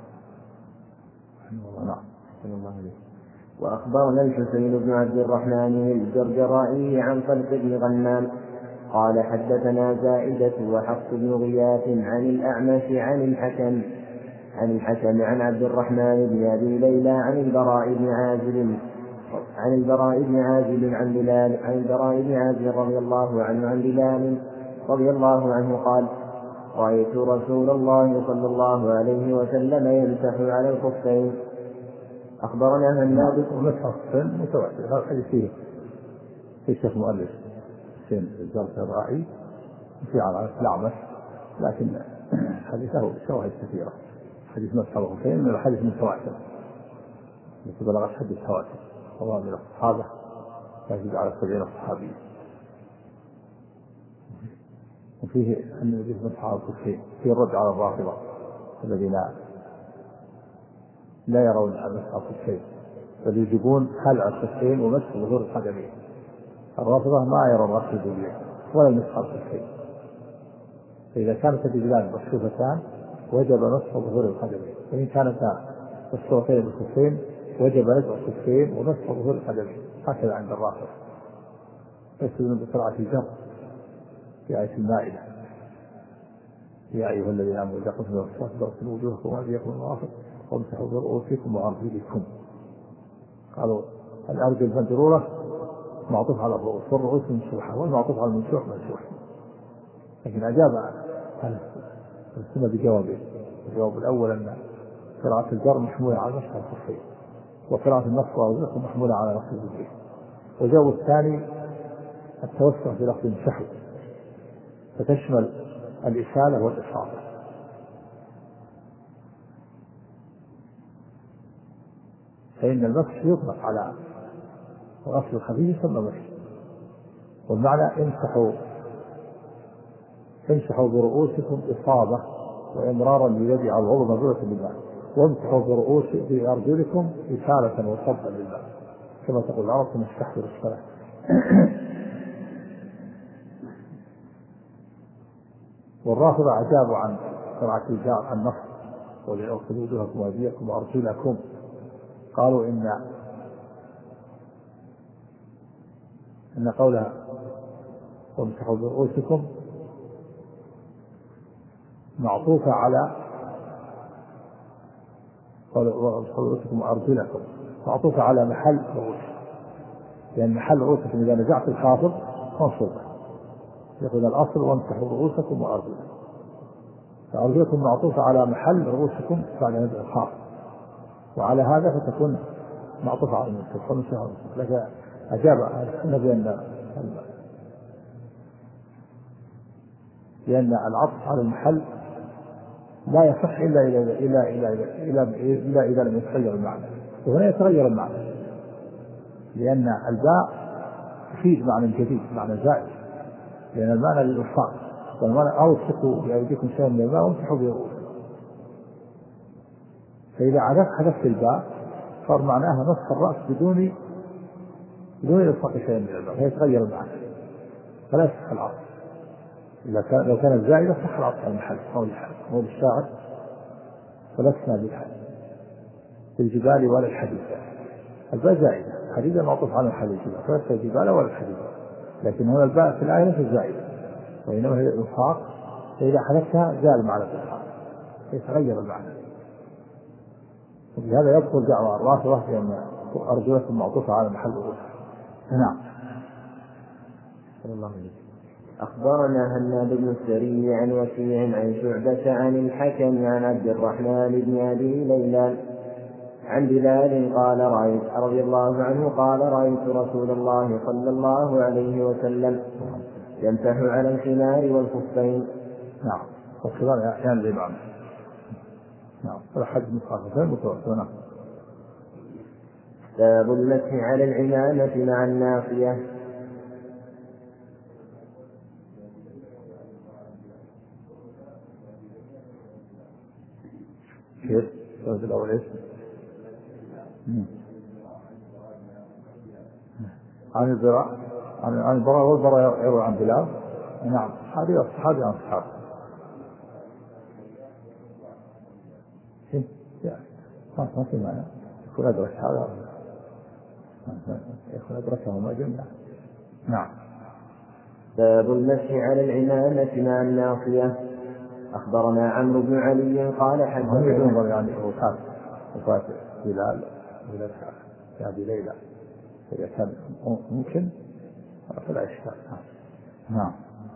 نعم. صلى الله عليه. وأخبرنا الحسين بن عبد الرحمن الجرجرائي عن طلق بن غنام قال حدثنا زائدة وحفص بن غياث عن الأعمش عن الحكم عن الحكم عن عبد الرحمن بن أبي ليلى عن البراء بن عازب عن البراء بن عازب عن بلال عن البراء بن عازب رضي الله عنه عن بلال رضي الله عنه قال رأيت رسول الله صلى الله عليه وسلم يمسح على الخفين. أخبرنا هناد ومسح الخفين متواتر، هذا الحديث فيه في شيخ مؤلف حسين الجرجرائي في على الأعمش، لكن حديث له شواهد كثيرة. حديث مسح الخفين من الحديث متواتر التي بلغت حد التواتر، وهو من الصحابة لا يزيد على سبعين صحابي. وفيه أن النبي مسح الخفين في الرد على الرافضة الذين لا يرون مسح الخفين بل يجبون خلع الخفين ومسح ظهور القدمين. الرافضة ما يرون غسل الرجلين ولا مسح الخفين، فإذا كانت الرجلان مكشوفتان وجب مسح ظهور القدمين، وإن كانتا مستوطين بالخفين وجب نزع الخفين ومسح ظهور القدمين. هكذا عند الرافضة. يسجدون بسرعة الجر في آية المائدة: يا أيها الذين آمنوا إذا قمتم إلى الصلاة فاغسلوا وجوهكم وأيديكم إلى المرافق وامسحوا برؤوسكم وأرجلكم. قالوا الأرجل مجرورة معطوف على الرؤوس، والرؤوس منشوحة، والمعطوف على المنشوح منشوح. لكن أجاب عن السنة بجوابين: الجواب الأول أن قراءة الجر محمولة على مسح الخفين، وقراءة النص والوزن محمولة على غسل الرجلين. والجواب الثاني التوسع في لفظ الشحو فتشمل الإسالة والإصابة. فإن المسح يطلق على غسل الخفيف يسمى مسح، والمعنى امسحوا امسحوا برؤوسكم إصابة وإمرارا باليد على العضو مبلولة بالماء، وامسحوا برؤوس بأرجلكم إسالة وصبا بالماء، كما تقول العرب تستحضر الصلاة. والرافضة أجابوا عن قراءة الجار النص: وليأخذوا وجوهكم وأيديكم وأرجلكم. قالوا إن إن قولها وامسحوا برؤوسكم معطوفة على وامسحوا برؤوسكم وأرجلكم معطوفة على محل رؤوس، لأن محل رؤوسكم إذا نزعت الخافض منصوبة، يقول الأصل وامسحوا رؤوسكم وأرجلكم، فأرجلكم معطوفة على محل رؤوسكم بعد نزع الخافض، وعلى هذا فتكون معطوفة على المنصوب. لكن أجاب النبي أن لأن العطف على المحل لا يصح إلا إذا إلا إلا إلا إلا إذا لم يتغير المعنى، وهنا يتغير المعنى، لأن الباء تفيد معنى جديد، معنى زائد، لأن المعنى للإلصاق، والمعنى أوثقوا بأيديكم شيئا من الماء وامسحوا برؤوسكم. فإذا حذفت الباء صار معناها مسح الرأس بدون بدون إلصاق شيئا من الماء، فيتغير المعنى، فلا يصح العطف. إذا كان لو كانت زائدة صح العطف على المحل أو الحال أو الشاعر، فلسنا بالحال بالجبال ولا الحديد. الباء زائدة، حديدة معطوف على الحديد، فلسنا الجبال ولا الحديد، لكن هنا الباء في الآية في الزائدة، وإنما هي الإلصاق، فإذا حذفتها زال معنى الإلصاق يتغير المعنى. وبهذا يبطل دعوى الرافضة لأن أرجلكم معطوفة على محل رؤوسها. نعم. صلى الله عليه وسلم. أخبرنا هناد بن السري عن وكيع عن شعبة عن الحكم عن عبد الرحمن بن أبي ليلى عن بلال قال رأيت رضي الله عنه قال رأيت رسول الله صلى الله عليه وسلم يمسح على الخمار والخفين. نعم. والخمار يعني زي بعض. نعم. الحج مخالفة متوسطة. باب المسح على العمامة مع الناصية. كيف؟ السؤال الأول إيش؟ عن البراء عن عن البراء والبراء يروي عن بلال. نعم. هذه الصحابي عن الصحابة. ما في معنى يكون أدرك هذا يكون أدركهما جميعا. نعم. باب المسح على العمامة مع الناصية. أخبرنا عمرو بن علي قال حدثنا يعني وفاة وفاة بلال بلال يا أبي ليلى إذا كان ممكن فلا إشكال. نعم.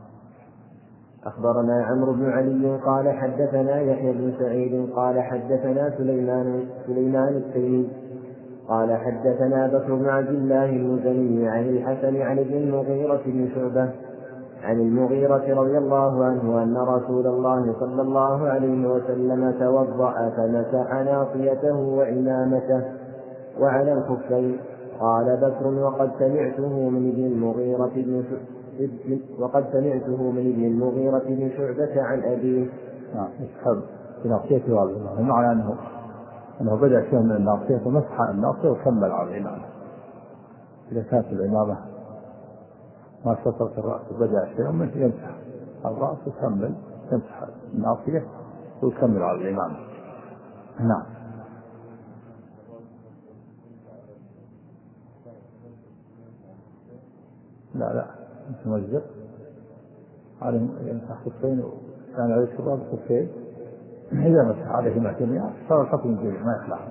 أخبرنا عمرو بن علي قال حدثنا يحيى بن سعيد قال حدثنا سليمان سليمان التيمي قال حدثنا بكر بن عبد الله المزني عن الحسن عن ابن المغيرة بن شعبة عن المغيرة رضي الله عنه أن رسول الله صلى الله عليه وسلم توضأ فمسح ناصيته وعمامته وعلى الخفين. قال بكر وقد سمعته من ابن المغيرة بن وقد سمعته من ابن المغيرة بن شعبة عن أبيه. نعم يسحب بناصيته على الإمامة، معنى أنه أنه بدأ شيء من الناصية ومسح الناصية وكمل على الإمامة. إذا كانت الإمامة ما سترت الرأس وبدأ شيء منه يمسح الرأس وكمل يمسح الناصية ويكمل على الإمامة. نعم. لا لا متمزق عليه يمسح خفين وكان عليه شراب خفين، إذا مسح عليهما جميعا صار الحكم جميع ما يخلعهم.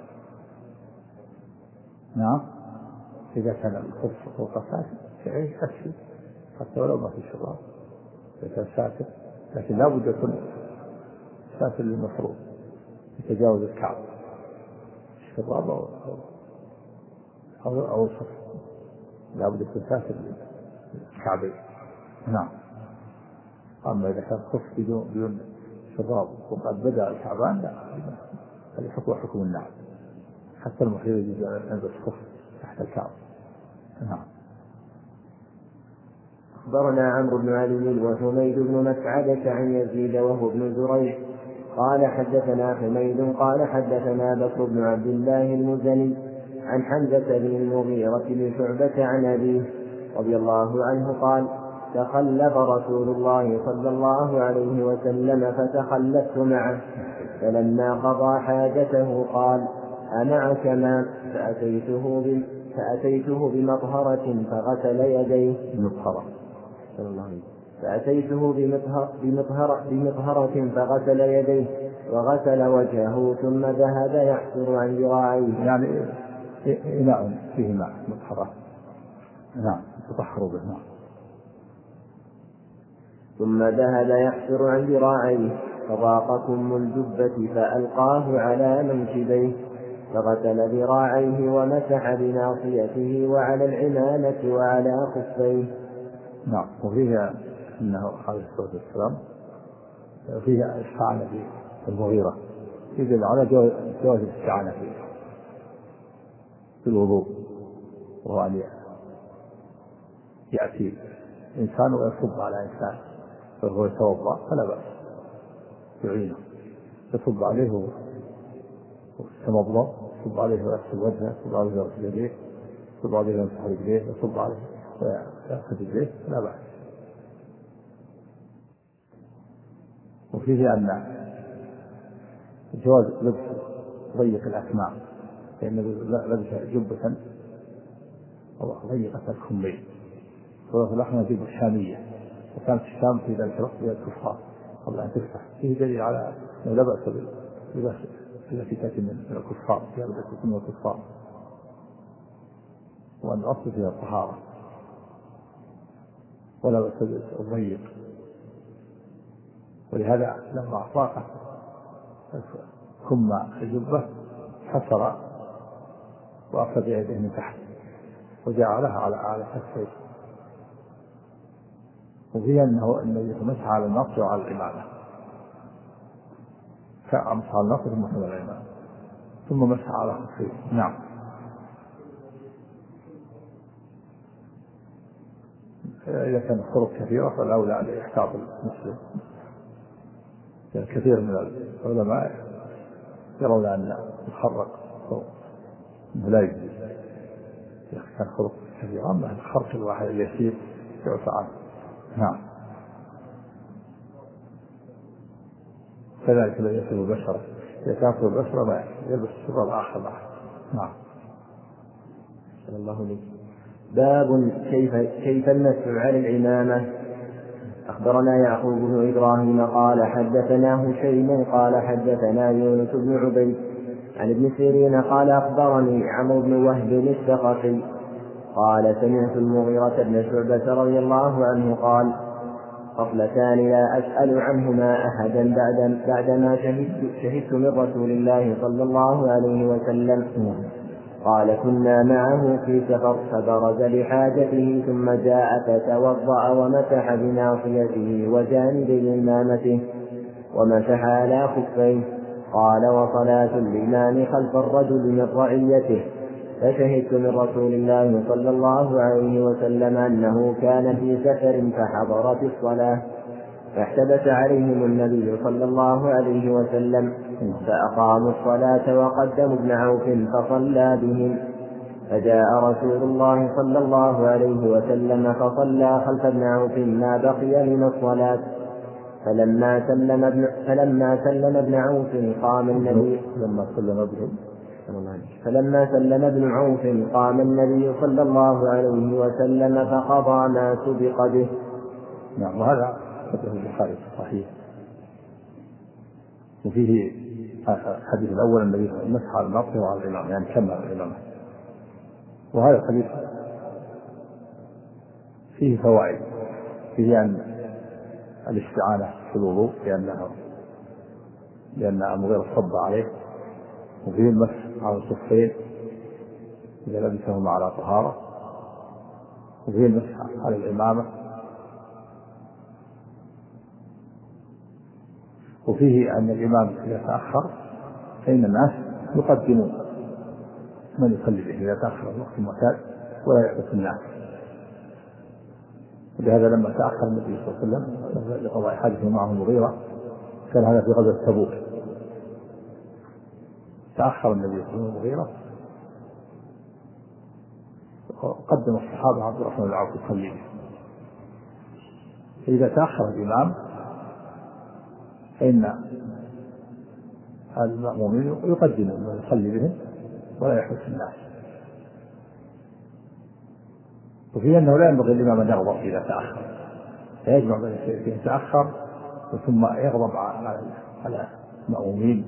نعم. إذا كان الخف فوق ساتر فعيه أكشف حتى ولو ما في شراب، إذا كان ساتر، لكن لا بد يكون ساتر للمفروض يتجاوز الكعب، الشراب أو أو أو الخف لا بد يكون ساتر للكعبين. نعم. أما إذا كان خف بدون بدون شراب وقد بدأ الكعبان لا، هذا حكم حكم النعم، حتى المحيط يجوز أن يلبس خف تحت الكعب. نعم. أخبرنا عمرو بن علي وحميد بن مسعدة عن يزيد وهو ابن زريع قال حدثنا حميد قال حدثنا بكر بن عبد الله المزني عن حمزة بن المغيرة بن شعبة عن أبيه رضي الله عنه قال تخلف رسول الله صلى الله عليه وسلم فتخلفت معه، فلما قضى حاجته قال أمعك ماء؟ فأتيته ب... فأتيته بمطهرة فغسل يديه بمطهرة فأتيته بمطهر... بمطهر... بمطهرة فغسل يديه وغسل وجهه ثم ذهب يحسر عن ذراعيه، يعني إناء فيه ماء مطهرة. نعم تطهر به. نعم. ثم ذهب يحسر عن ذراعيه فضاق كم الجبة فألقاه على منكبيه فغسل ذراعيه ومسح بناصيته وعلى العمامة وعلى خفيه. نعم. وفيها أنه عليه الصلاة والسلام فيها استعانة بالمغيرة، يدل على جواز الاستعانة في الوضوء، وهو أن يأتي إنسان ويصب على إنسان فهو يتوضأ فلا بأس يعينه، يصب عليه ويتمضمض، يصب عليه ويغسل وجهه، يصب عليه ويغسل يديه، يصب عليه ويمسح رجليه، يصب عليه ويأخذ رجليه لا بأس. وفيه أن جواز لبس ضيق الأكمام، لأن لبس جبة ضيقة الكمين، وفي الأحمر جبة الشامية، وكانت الشام في ذلك الوقت هي الكفار قبل أن تفتح. فيه دليل على أنه لا بأس باللباس التي تأتي من الكفار، فيها لباس من الكفار، وأن الأصل فيها الطهارة ولا بأس بالضيق. ولهذا لما أطلق كم الجبة حصر وأخذ يده من تحت وجعلها على على كفيه. وفيها أنه النبي مسح على النص وعلى الإمامة، فمسح على النص ثم على الإمامة ثم مسح على خفيه. نعم. إذا كان الخروج كثيرة فالأولى أن يحتاط المسلم. كثير من العلماء يرون أن يخرق لا يجوز إذا كان خروج كثيرا، أما الخرق الواحد اليسير يعفى عنه. نعم. كذلك لا يأكل البشرة، إذا تأكل البشرة ما يلبس الشراب الآخر معه. نعم. صلى الله عليه وسلم. باب كيف كيف المسح على العمامة. أخبرنا يعقوب بن إبراهيم قال حدثنا هشيم قال حدثنا يونس بن عبيد عن ابن سيرين قال أخبرني عمرو بن وهب الثقفي قال سمعت المغيرة بن شعبة رضي الله عنه قال خصلتان لا أسأل عنهما أحدا بعد بعدما شهدت, شهدت من رسول الله صلى الله عليه وسلم قال كنا معه في سفر فبرز لحاجته ثم جاء فتوضأ ومسح بناصيته وجانبي إمامته ومسح على خفيه. قال وصلاة الإمام خلف الرجل من رعيته. فشهدت من رسول الله صلى الله عليه وسلم أنه كان في سفر فحضرت الصلاة فاحتبس عليهم النبي صلى الله عليه وسلم فأقاموا الصلاة وقدموا ابن عوف فصلى بهم. فجاء رسول الله صلى الله عليه وسلم فصلى خلف ابن عوف ما بقي من الصلاة. فلما سلم ابن, فلما سلم ابن عوف قام النبي لما سلم ابن فلما سلم ابن عوف قام النبي صلى الله عليه وسلم فقضى ما سبق به. نعم. وهذا حديث البخاري صحيح. وفيه الحديث الأول الذي مسح على الناصية وعلى الإمام يعني كمل الإمام. وهذا الحديث فيه فوائد. فيه أن الاستعانة في الوضوء لأنه لأن المغيرة صب عليه. وفيه المسح على الخفين إذا لبسهما على طهارة. وفيه المسح على الإمامة. وفيه أن الإمام إذا تأخر فإن الناس يقدمون من يصلي به إذا تأخر الوقت المعتاد ولا يحدث الناس. ولهذا لما تأخر النبي صلى الله عليه وسلم لقضاء حاجته معه المغيرة كان هذا في غزوة تبوك. تأخر النبي صلى الله عليه وسلم المغيرة وقدم الصحابة عبد الرحمن بن عوف يصلي به. فإذا تأخر الإمام فإن المأمومين يقدمون من يصلي بهم ولا يحدث الناس. وفي أنه لا ينبغي الإمام أن يغضب إذا تأخر فيجمع بين الشيئين تأخر ثم يغضب على المأمومين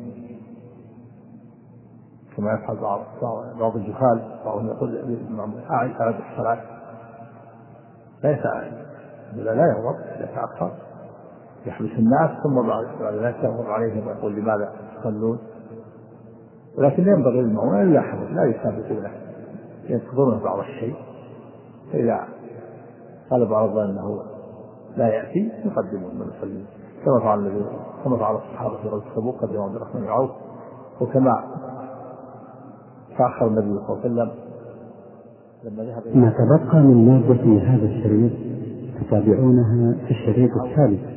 كما يفعل بعض بعض الجهال. بعضهم يقول للإمام أعد الصلاة ليس لا يغضب إذا تأخر يحبس الناس ثم بعد ذلك يغضب عليهم ويقول لماذا تصلون. ولكن ينبغي للمأمومين أن يلاحظوا لا يسابقونه ينتظرون بعض الشيء. فإذا غلب على الظن أنه لا يأتي يقدمون من يصلي كما فعل النبي كما فعل الصحابة في غزوة تبوك قدموا عبد الرحمن بن عوف. وكما تأخر النبي صلى الله عليه وسلم لما ذهب. ما تبقى من مادة في هذا الشريط تتابعونها في الشريط الثالث.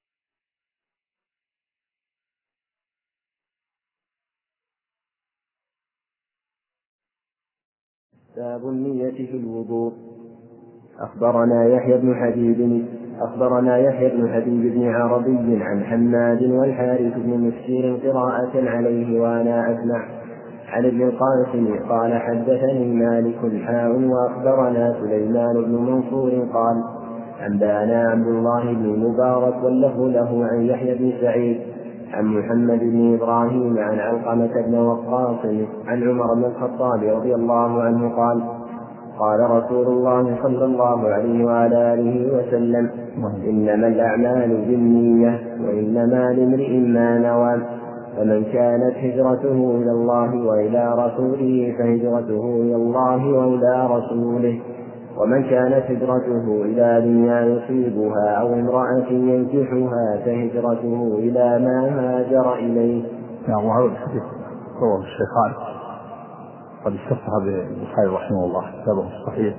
باب النية في الوضوء. أخبرنا يحيى بن حبيب أخبرنا يحيى بن حبيب بن عربي عن حماد والحارث بن مسكين قراءة عليه وأنا أسمع عن ابن القاسم قال حدثني مالك حاء وأخبرنا سليمان بن منصور قال أنبانا عبد الله بن مبارك واللفظ له عن يحيى بن سعيد عن محمد بن إبراهيم عن علقمة بن وقاص عن عمر بن الخطاب رضي الله عنه قال قال رسول الله صلى الله عليه وعلى آله وسلم إنما الأعمال بالنية وإنما لامرئ ما نوى فمن كانت هجرته إلى الله وإلى رسوله فهجرته إلى الله وإلى رسوله ومن كانت هجرته إلى دنيا يصيبها أو امرأة ينكحها فهجرته إلى ما هاجر إليه. نعم. وهذا الحديث رواه الشيخان قد استفتح بالبخاري رحمه الله كتابه الصحيح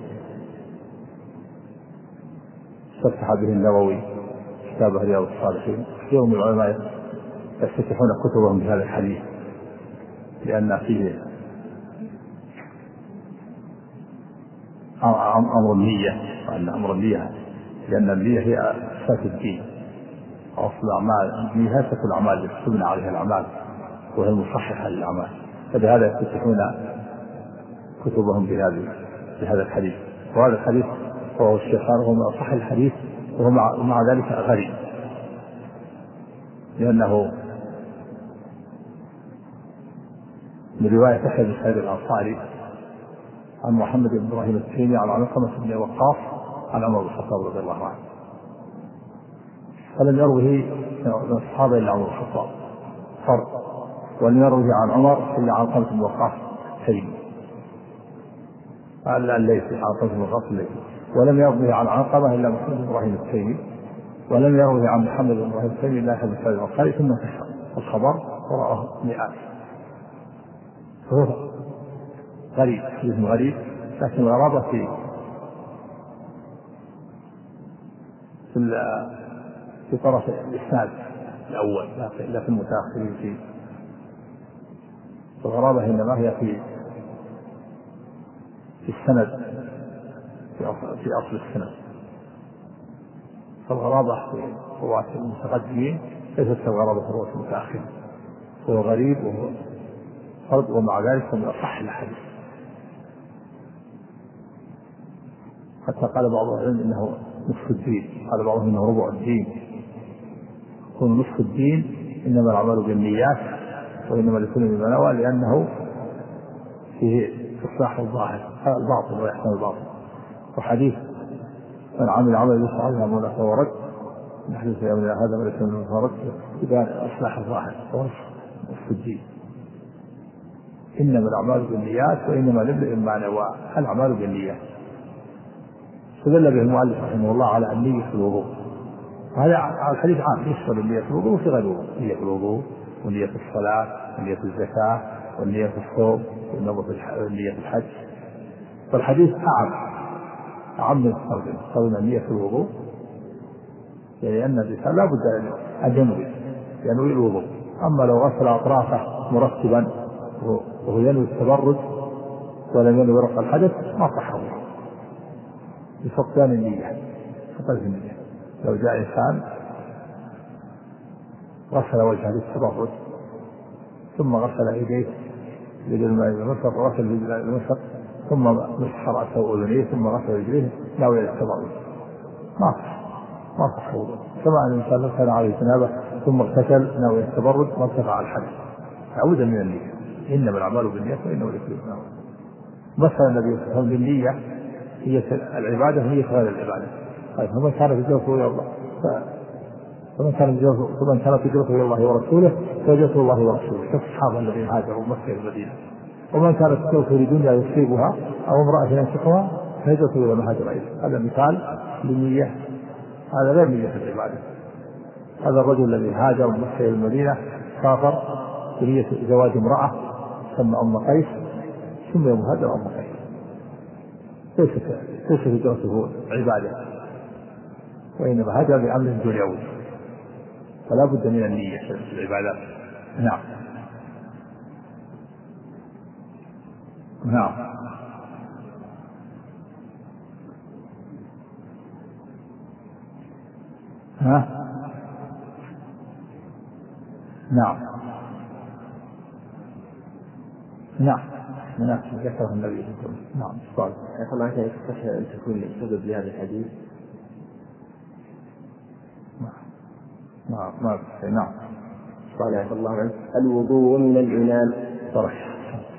استفتح به النووي كتابه رياض الصالحين. يوم العلماء يفتتحون كتبهم بهذا الحديث لأن فيه أمر النية وأن أمر النية لأن النية هي أساس الدين وأصل الأعمال. النية أساس الأعمال التي تبنى عليها الأعمال وهي المصححة للأعمال. فلهذا يفتتحون كتبهم بهذا بهذا الحديث. وهذا الحديث هو الشيخان وهو من أصح الحديث وهو مع ذلك غريب لأنه من رواية يحيى بن سعيد الأنصاري عن محمد بن إبراهيم التيمي عن علقمة بن وقاص عن عمر بن الخطاب رضي الله عنه. فلم يروه من الصحابة إلا عمر بن الخطاب فرق ولم يروه عن عمر إلا علقمة بن وقاص التيمي قال الليث عن طلحة بن الغفل ولم يروه عن علقمة إلا محمد بن إبراهيم التيمي ولم يروه عن محمد بن إبراهيم التيمي إلا أحد السابع والخالي ثم انتشر الخبر ورآه مئات. هو غريب حديث غريب لكن الغرابة في في في طرف الإسناد الأول لا في المتأخرين فيه. الغرابة إنما هي في في السند في أصل, في أصل السند. فالغرابة في رواة المتقدمين ليست كالغرابة في رواة المتأخرين. هو غريب وهو فرد ومع ذلك من أصح الحديث. حتى قال بعض العلم إنه نصف الدين، قال بعضهم إنه ربع الدين. يكون نصف الدين إنما الأعمال بالنيات وإنما لكل ما نوى لأنه فيه إصلاح الظاهر الباطل وإحسان الباطل. وحديث من عمل عمل ليس عليه أمرنا فهو رد، من حديث يومنا هذا وليس من فرد إذا إصلاح الظاهر ونصف الدين. إنما الأعمال بالنيات وإنما لامرئ ما نوى. الأعمال بالنيات. استدل به المؤلف رحمه الله على النية في الوضوء. هذا الحديث عام يشمل النية في الوضوء وفي غير الوضوء. نية في الوضوء ونية في الصلاة ونية في الزكاة والنية في الصوم والنية في الحج. فالحديث أعم أعم من الصوم. قولنا النية في الوضوء لأن الإنسان لا بد أن ينوي ينوي الوضوء. أما لو غسل أطرافه مرتبا وهو ينوي التبرد ولم ينوي رفع الحدث ما صح وضوءه بفقدان النية. فقدان النية. لو جاء إنسان غسل وجهه للتبرد ثم غسل يديه بالماء المسر وغسل بالماء المسر ثم مسح رأسه وأذنيه ثم غسل رجليه ناوي التبرد ما صح ما صح وضوءه. كما أن الإنسان لو كان عليه جنابة ثم اغتسل ناوي التبرد ما ارتفع الحدث تعودا من النية. إنما الأعمال بالنيات وإنما لكل ما نوى. مثل النبي صلى الله عليه وسلم بالنية هي العبادة هي غير العبادة. طيب فمن كانت هجرته إلى الله فمن كانت هجرته إلى الله ورسوله فهجرته الله ورسوله كالصحابة الذين هاجروا مكة المدينة. ومن كانت هجرته لدنيا يصيبها أو امرأة ينكحها فهجرته إلى ما هاجر إليه. هذا مثال للنية. هذا غير نية العبادة. هذا الرجل الذي هاجر من مكة إلى المدينة سافر بنية زواج امرأة ثم أم قيس ثم يوم هاجر أم قيس. ليست ليست هجرته عبادة وإنما هاجر بأمر دنيوي. فلا بد من النية في العبادات. نعم نعم ها نعم نعم نعم ذكره النبي صلى الله عليه وسلم. نعم صالح. أخي عشان يصح أن تكون سبب لهذا الحديث. نعم نعم نعم صالح الله عنه. الوضوء من الإناء. صرح.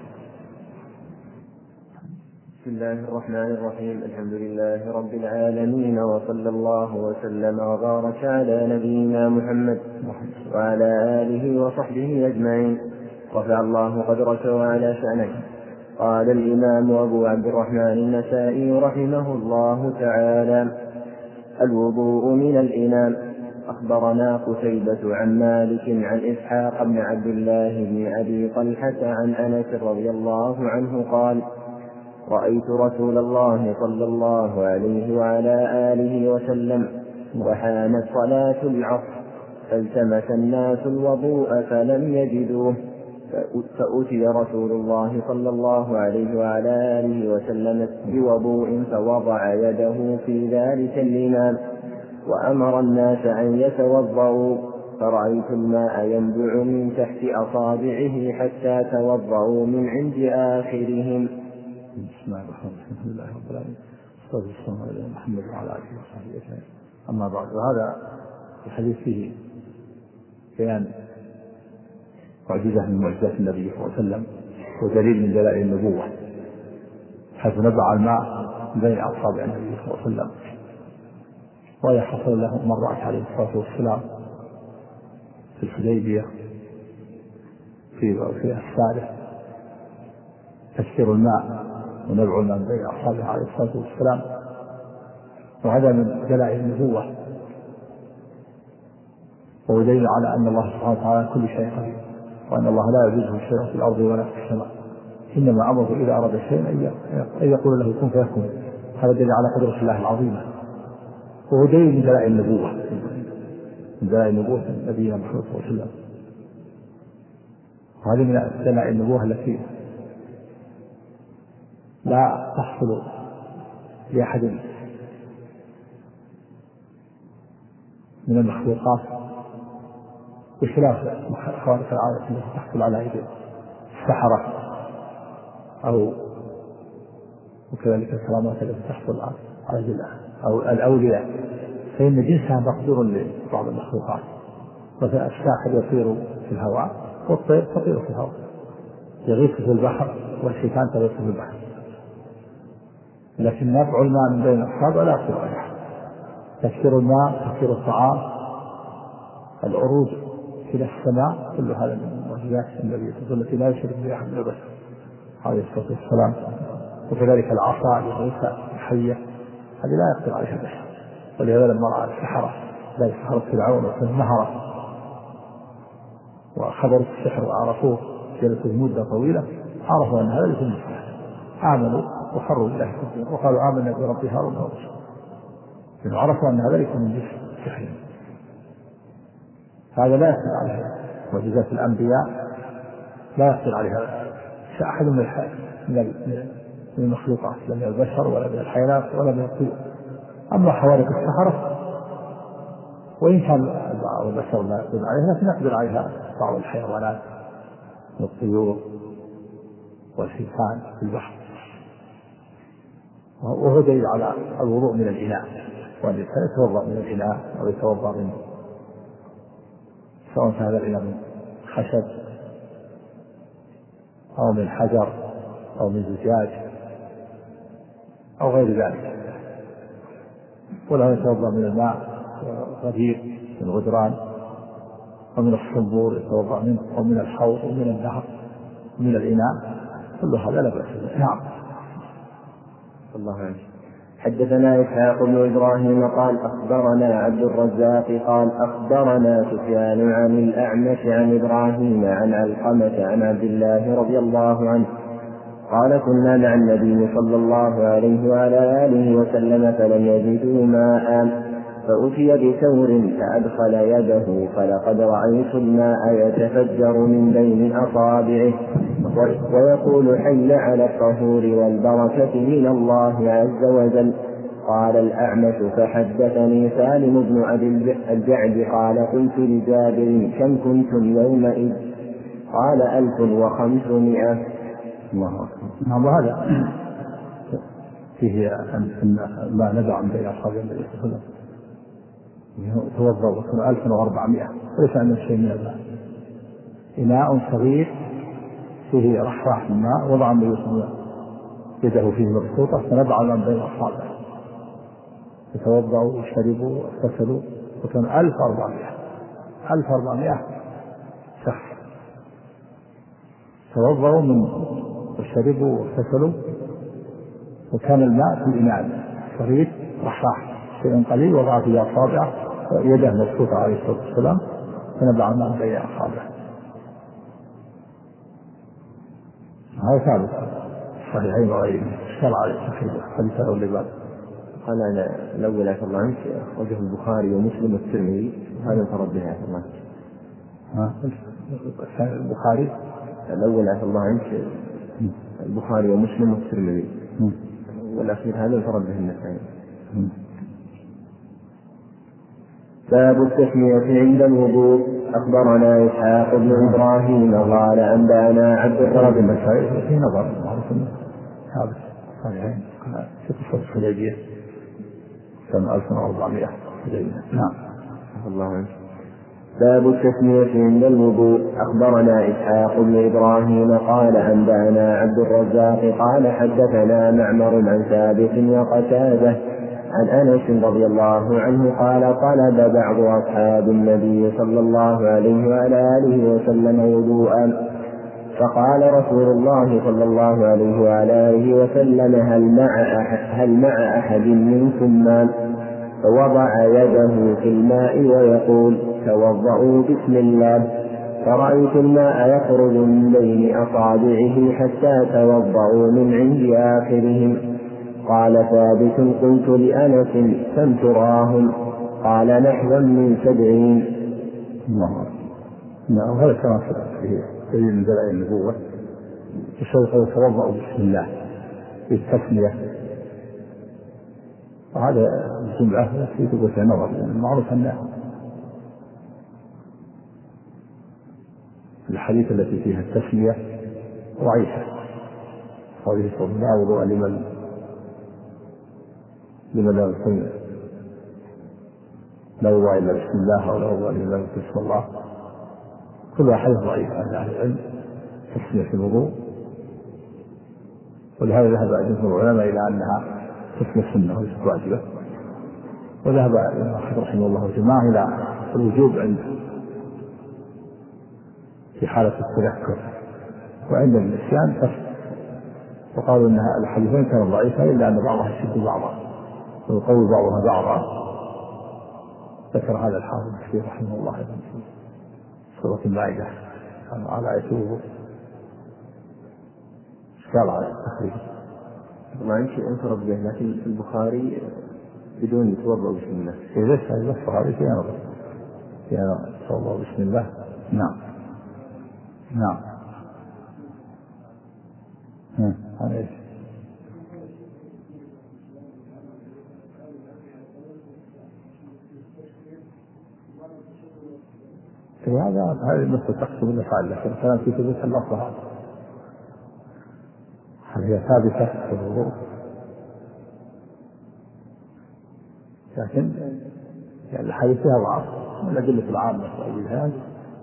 بسم الله الرحمن الرحيم. الحمد لله رب العالمين وصلى الله وسلم وبارك على نبينا محمد وعلى آله وصحبه أجمعين. رفع الله قدرك وعلى شأنك. قال الإمام أبو عبد الرحمن النسائي رحمه الله تعالى: الوضوء من الإناء. أخبرنا قتيبة عن مالك عن إسحاق بن عبد الله بن أبي طلحة عن أنس رضي الله عنه قال: رأيت رسول الله صلى الله عليه وعلى آله وسلم وحانت صلاة العصر فالتمس الناس الوضوء فلم يجدوه فأتي رسول الله صلى الله عليه وعلى آله وسلم بوضوء فوضع يده في ذلك الإناء وأمر الناس أن يتوضأوا فرأيت الماء ينبع من تحت أصابعه حتى توضأوا من عند آخرهم. بسم الله الرحمن الرحيم. الحمد لله رب العالمين والصلاة والسلام على محمد وعلى آله وصحبه أجمعين. أما بعد. وهذا الحديث فيه بيان معجزة من معجزات النبي صلى الله عليه وسلم ودليل من دلائل النبوة حيث نبع الماء بين أصابع النبي صلى الله عليه وسلم. وهي حصل له مرات عليه الصلاة والسلام في الحديبية في في السادة تكثير الماء ونبع من بين أصحابه عليه الصلاة والسلام. وهذا من دلائل النبوة، ودليل على أن الله سبحانه وتعالى كل شيء قدير، وأن الله لا يعجزه شيء في الأرض ولا في السماء، إنما أمره إذا أراد شيئا أن يقول له كن فيكون. هذا دليل على قدرة الله العظيمة، وهو دليل من دلائل النبوة، من دلائل نبوة نبينا محمد صلى الله عليه وسلم. وهذه من دلائل النبوة التي لا تحصل لأحد من المخلوقات بخلاف خوارق العادة التي تحصل على أيدي السحرة أو وكذلك الكرامات التي تحصل على أيدي أو الأولياء، فإن جنسها مقدور لبعض المخلوقات. مثلا الساحر يطير في الهواء والطير تطير في الهواء، يغيث في البحر والحيتان تغيث في البحر، لكن نبع الماء من بين الأصابع لا يصير عليها. تكثير الماء، تكثير الطعام، العروج إلى السماء، كل هذا من معجزات النبي التي لا يشرك بها أحد من البشر عليه الصلاة والسلام. وكذلك العصا يغيث الحية، هذه لا يقدر عليها البشر. ولهذا لما رأى السحرة لا السحرة فرعون ومهرة وخبروا السحر وعرفوه جلسوا مدة طويلة، عرفوا أن هذا ليس من السحر، آمنوا وخروا لله كثيرا وقالوا آمنا برب هارون وموسى، لأنه عرفوا أن هذا ليس من السحر. هذا لا يقدر عليها معجزات الأنبياء، لا يقدر عليها أحد من من المخلوقات، لا من البشر ولا من الحيوانات ولا من الطيور. أما خوارق السحرة وإن كان بعض البشر لا يقدر عليها، لكن يقدر عليها بعض الحيوانات والطيور والحيتان في البحر. وهو دليل على الوضوء من الإناء، وأن يتوضأ من الإناء أو يتوضأ منه، سواء كان هذا الإناء من خشب أو من حجر أو من زجاج أو غير ذلك. ولا يتوضأ من الماء غدير من غدران ومن الصنبور يتوضأ منه، ومن الحوض ومن النهر ومن الإناء، كل هذا لا بأس به. نعم. الله عنه. حدثنا إسحاق بن إبراهيم قال أخبرنا عبد الرزاق قال أخبرنا سفيان عن الأعمش عن إبراهيم عن علقمة عن عبد الله رضي الله عنه قال كنا مع النبي صلى الله عليه وعلى آله وسلم فلم يجدوا ماء فأتي بثور فأدخل يده فلقد رأيت الماء يتفجر من بين أصابعه ويقول حي على الطهور والبركة من الله عز وجل. قال الأعمش فحدثني سالم بن أبي الجعد قال قلت لجابر كم كنتم يومئذ؟ قال ألف وخمسمائة. الله أكبر. نعم. وهذا فيه أن ما نزع من بين أصحاب النبي صلى الله عليه وسلم توضأ وكان ألف وأربعمائة، وليس عندنا شيء من الماء. إناء صغير فيه رحراح من ماء، وضع النبي صلى الله عليه وسلم يده فيه مبسوطة فنبع من بين أصابعه، يتوضأوا وشربوا واغتسلوا، وكان ألف وأربعمائة ألف وأربعمائة شخص توضأوا من وشربوا واغتسلوا، وكان الماء في الإناء صغير رحراح شيء قليل، وضع فيه أصابعه يده مبسوطة عليه الصلاة والسلام فنبع من بين أصابعه. هذا ثابت صحيحين وغيرهم شرع حديث له اللباس. قال أنا الأول عفى الله عنك وجه البخاري ومسلم والترمذي، هذا انفرد به عفى الله عنك. البخاري الأول عفى الله عنك البخاري ومسلم والترمذي، والأخير هذا انفرد به النسائي. باب التسمية عند الوضوء. أخبرنا إسحاق بن إبراهيم قال أنبأنا عبد الرب المسائل في نظر معروف ثابت صحيحين في قصة الحديبية سنة ألف وأربعمائة. نعم. الله عنه. باب التسمية عند الوضوء. أخبرنا إسحاق بن إبراهيم قال أنبأنا عبد الرزاق قال حدثنا معمر عن ثابت وقتادة عن أنس رضي الله عنه قال طلب بعض أصحاب النبي صلى الله عليه وعلى آله وسلم وضوءا فقال رسول الله صلى الله عليه وعلى آله وسلم هل مع أحد, هل مع أحد منكم ماء؟ فوضع يده في الماء ويقول توضؤوا بسم الله. فرأيت الماء يخرج من بين أصابعه حتى توضؤوا من عند آخرهم. قال ثابت قلت لأنس كم تراهم؟ قال نحوا من سبعين. الله نعم. هذا كما في دليل من دلائل النبوة الشيخ يتوضأ بسم الله بالتسمية، وهذا الجمعة في ثبوت النظر المعروف أن الحديث التي فيها التسمية ضعيفة. قوله صلى الله عليه وسلم لمن لمن لا يسمى لا يضع إلا بسم الله أو لا يضع إلا بسم الله، كل حديث ضعيف عن أهل العلم تسمية في الوضوء. ولهذا ذهب جمهور العلماء إلى أنها تسمية سنة وليست واجبة، وذهب الإمام أحمد رحمه الله جماعة إلى الوجوب عند في حالة التذكر وعند النسيان تسمية، وقالوا أن الحديثين كانوا ضعيفة إلا أن بعضها يشد بعضا ويقوي بعضها بعضا. ذكر هذا الحافظ كثير رحمه الله أيضا في سورة المائدة على آيته اشكال على التخريج. ما يمشي انفرد به، لكن في البخاري بدون يتوضأ بسم الله. ليس هذا البخاري في نظر يعني يتوضأ بسم الله. نعم نعم. هذا ايش؟ هذا هذه المسألة تقسم الأفعال، لكن كلام في ثبوت اللفظ هذا هل هي ثابتة في الوضوء، لكن يعني الحديث فيها ضعف من الأدلة العامة في هذا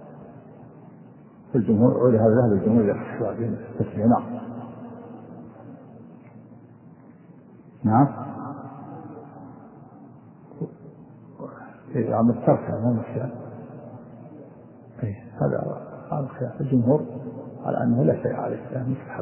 في الجمهور، ولهذا ذهب الجمهور إلى الاستحباب التسمية. نعم نعم. عم الترك هذا مشكلة. هذا هذا خلاف الجمهور على أنه لا شيء عليه يعني مستحب.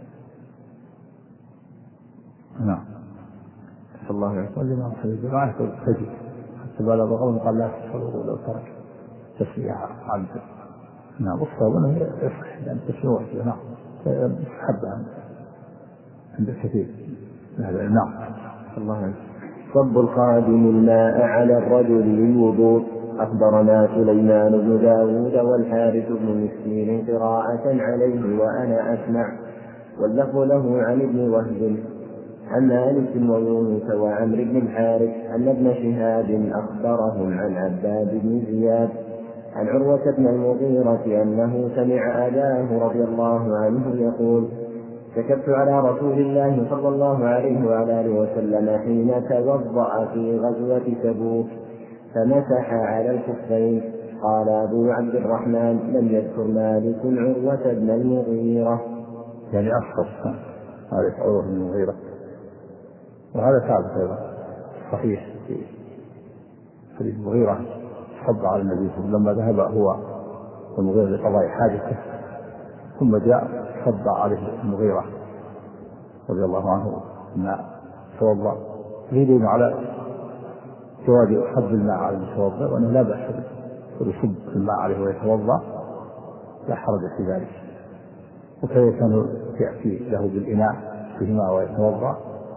نعم. الله عليه والإمام حبيب الجماعة تجد حتى بعد الغرب قال لا تفعلوا لو ترك تسمية عبد. نعم. والصواب أنه يصح لأن تسمية واحدة. نعم مستحب عند الكثير. نعم. الله عليه. صب الخادم الماء على الرجل للوضوء. أخبرنا سليمان بن داود والحارث بن مسكين قراءة عليه وأنا أسمع، واللفظ له عن ابن وهب عن مالك ويونس وعمر بن الحارث أن ابن شهاب أخبرهم عن عباد بن زياد عن عروة بن المغيرة أنه سمع أباه رضي الله عنه يقول كتبت على رسول الله صلى الله عليه وعلى آله وسلم حين توضأ في غزوة تبوك فمسح على الخفين. قال أبو عبد الرحمن لم يذكر مالك عروة بن المغيرة، يعني أصغر هذا عروة بن المغيرة، وهذا ثابت أيضا صحيح في حديث المغيرة صب على النبي صلى الله عليه وسلم لما ذهب هو المغيرة لقضاء حاجته، ثم جاء صب عليه المغيرة رضي الله عنه ما توضأ، يدل على جواز صب الماء على المتوضأ وأنه لا بأس يصب الماء عليه ويتوضأ لا حرج في ذلك. وكيف كان يأتي له بالإناء فيه ماء ويتوضأ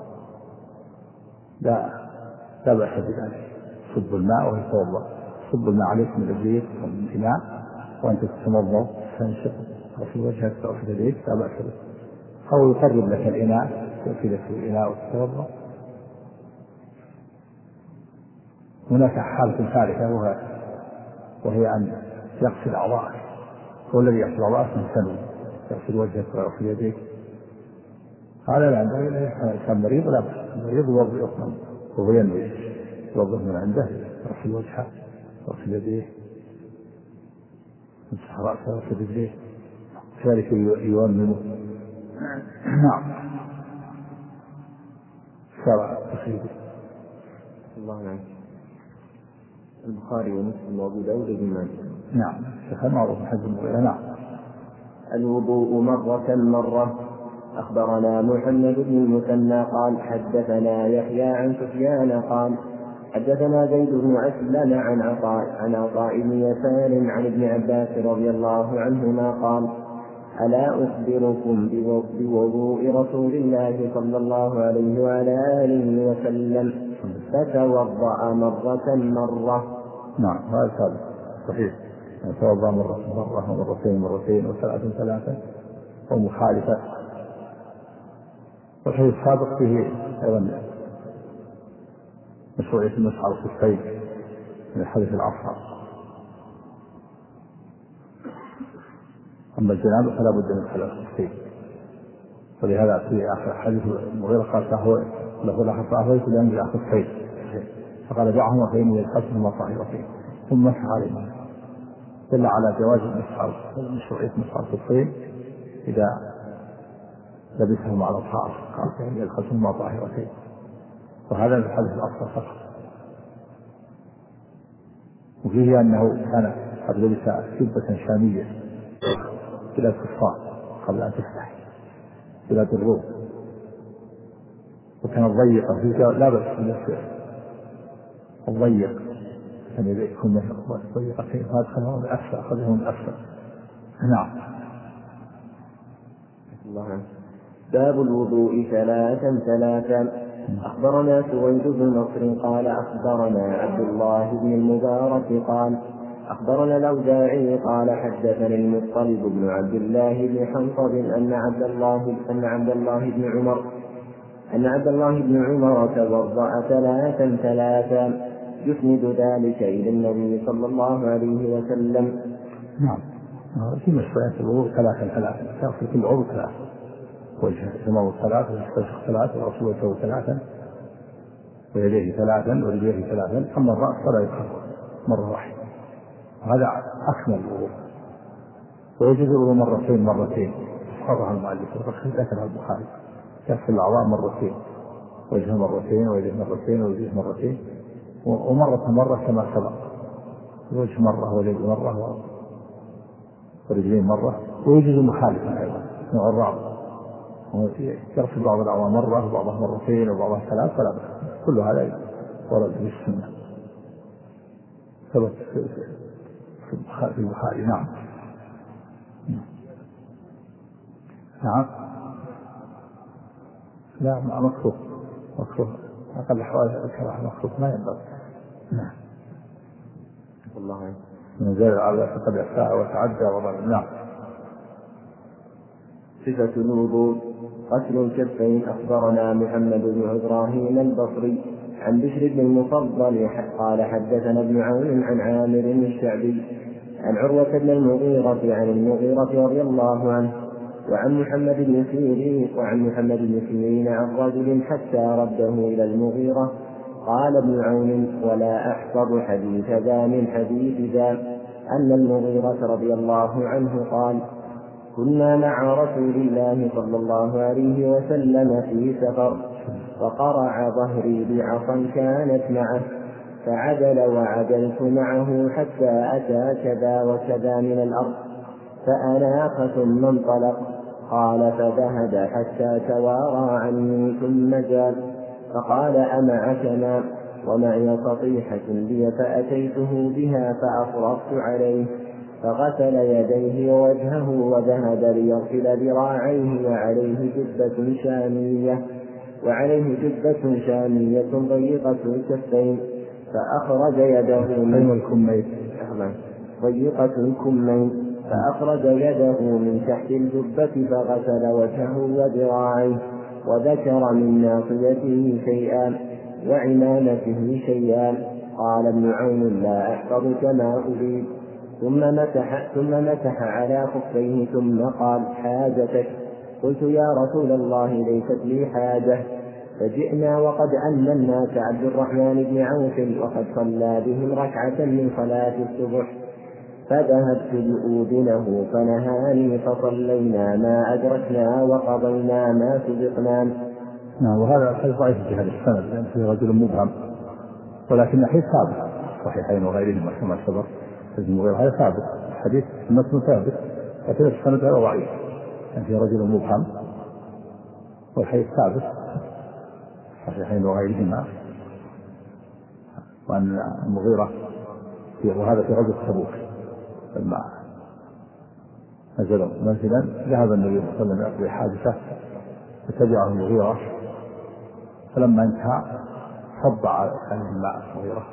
لا لا بأس بذلك، صب الماء ويتوضأ، صب الماء عليك من الزيت ومن الإناء وأنت تتوضأ تنشق في وجهك أو في يديك لا بأس به، أو يقرب لك الإناء يأتي لك الإناء وتتوضأ. هناك حالة ثالثة وهي, وهي أن يغسل أعضاءك، هو الذي يغسل أعضاءك من سنه يغسل وجهك ويغسل يديك، هذا لا عنده إلا كان مريض لا بأس، المريض يوضع وهو ينوي يوضع من عنده يغسل وجهه يغسل يديه يمسح رأسه ويغسل رجليه كذلك يؤمنه. نعم. شرع تخيله. الله عنه. البخاري ومسلم وابو داود بن ماجه. نعم. شيخ معروف حج المغيرة. نعم. الوضوء مرة مرة. أخبرنا محمد بن المثنى قال حدثنا يحيى عن سفيان قال حدثنا زيد بن أسلم عن عطاء عن عطاء بن يسار عن ابن عباس رضي الله عنهما قال ألا أخبركم بوضوء رسول الله صلى الله عليه وعلى آله وسلم فتوضأ مرة مرة. نعم هذا ثابت صحيح، توضأ مرة مرة ومرتين مرتين وثلاثا ثلاثا ومخالفة. والحديث السابق فيه أيضا مشروعية المسح على الخفين من الحدث الأصغر. أما الجنابة فلا بد من خلع الخفين، ولهذا في آخر حديث المغيرة قال فهو له لحظة فأهويت لأنجل آخر الخفين، فقال دعهما فإني يلحسهما طاهرتين ثم مسح عليهما، دل على جواز المسح مشروعية مسح على الخفين إذا لبسهما على الطهارة، قال فإني يلحسهما طاهرتين، وهذا من الحدث الأصغر فقط. وفيه أنه كان قد لبس جبة شامية بلاد كفار قبل أن تفتح بلاد الروم، وكانت ضيقة فيه لا بأس بالنسبة الضيق يعني يكون ضيقتين فأدخلهم من أكثر أخذهم من أكثر. نعم. باب الوضوء ثلاثا ثلاثا. أخبرنا سويد بن نصر قال أخبرنا عبد الله بن المبارك قال أخبرنا الأوزاعي قال حدثني المطلب بن عبد الله بن حنطب أن عبد الله أن عبد الله بن عمر أن عبد الله بن عمر توضأ ثلاثا ثلاثا يسند ذلك إلى النبي صلى الله عليه وسلم. نعم في مشروعية الوضوء ثلاثا ثلاثا، تغسل كل عضو ثلاثا، وجه ثمامه ثلاثا ويستنشق ثلاثا ورسولته ثلاثا ويديه ثلاثا ورجليه ثلاثا، أما الرأس فلا يتخطى مرة واحدة، هذا أكمل الوضوء. ويجوز الوضوء مرتين مرتين حرها المؤلف ذكرها البخاري، يغسل الأعضاء مرتين، وجهه مرتين ويديه مرتين ويديه مرتين ومرة مرة كما سبق، الوجه مرة واليد مرة ورجلين مرة. ويجوز مخالفا أيضا نوع الرابع، يغسل بعض الأعضاء مرة وبعضها مرتين وبعضها ثلاث فلا بأس، كل هذا ورد في السنة ثبت في البخاري. نعم نعم لا مكروه مكروه أقل حوالي الكراهة مكروه ما ينبغي. نعم والله من زال على فقد أساء وتعدى وظلم. نعم. صفة الوضوء غسل الكفين. أخبرنا محمد بن إبراهيم البصري عن بشر بن المفضل قال حدثنا ابن عون عن عامر الشعبي عن عروة بن المغيرة عن المغيرة رضي الله عنه وعن محمد بن سيرين وعن محمد بن سيرين عن رجل حتى رده إلى المغيرة. قال ابن عون ولا أحفظ حديث ذا من حديث ذا أن المغيرة رضي الله عنه قال كنا مع رسول الله صلى الله عليه وسلم في سفر فقرع ظهري بعصا كانت معه فعدل وعدلت معه حتى أتى كذا وكذا من الأرض فأناخ ثم انطلق. قال فذهب حتى توارى عني ثم جاء فقال أمعك ماء ومعي صطيحة لي فأتيته بها فأفرغت عليه فغسل يديه ووجهه وذهب ليغسل ذراعيه وعليه جبة شامية وعليه جبة شامية ضيقة الكفين فأخرج يده من الكمين ضيقة الكمين فأخرج يده من تحت الجبة فغسل وجهه وذراعيه وذكر من ناصيته شيئا وعمامته شيئا. قال ابن عون لا أحفظ كما أريد ثم مسح ثم مسح على خفيه ثم قال حاجتك. قلت يا رسول الله ليست لي حاجة. فجئنا وقد أن الناس عبد الرحمن بن عوف وقد صلى بهم ركعة من صلاة الصبح فذهبت لأذنه فنهاني فصلينا ما أدركنا وقضينا ما سبقنا. نعم. وهذا الحديث ضعيف في هذا السند لأن فيه رجل مبهم، ولكن الحديث ثابت صحيحين وغيرهما كما سبق. هذا ثابت الحديث المتن ثابت لكن السند غير ضعيف، كان في رجل مبهم والحديث ثابت صحيحين وغيرهما، وأن المغيرة وهذا في غزوة تبوك لما نزلوا منزلا ذهب النبي صلى الله عليه وسلم يقضي حادثة فتبعه المغيرة، فلما انتهى صب عليه الماء المغيرة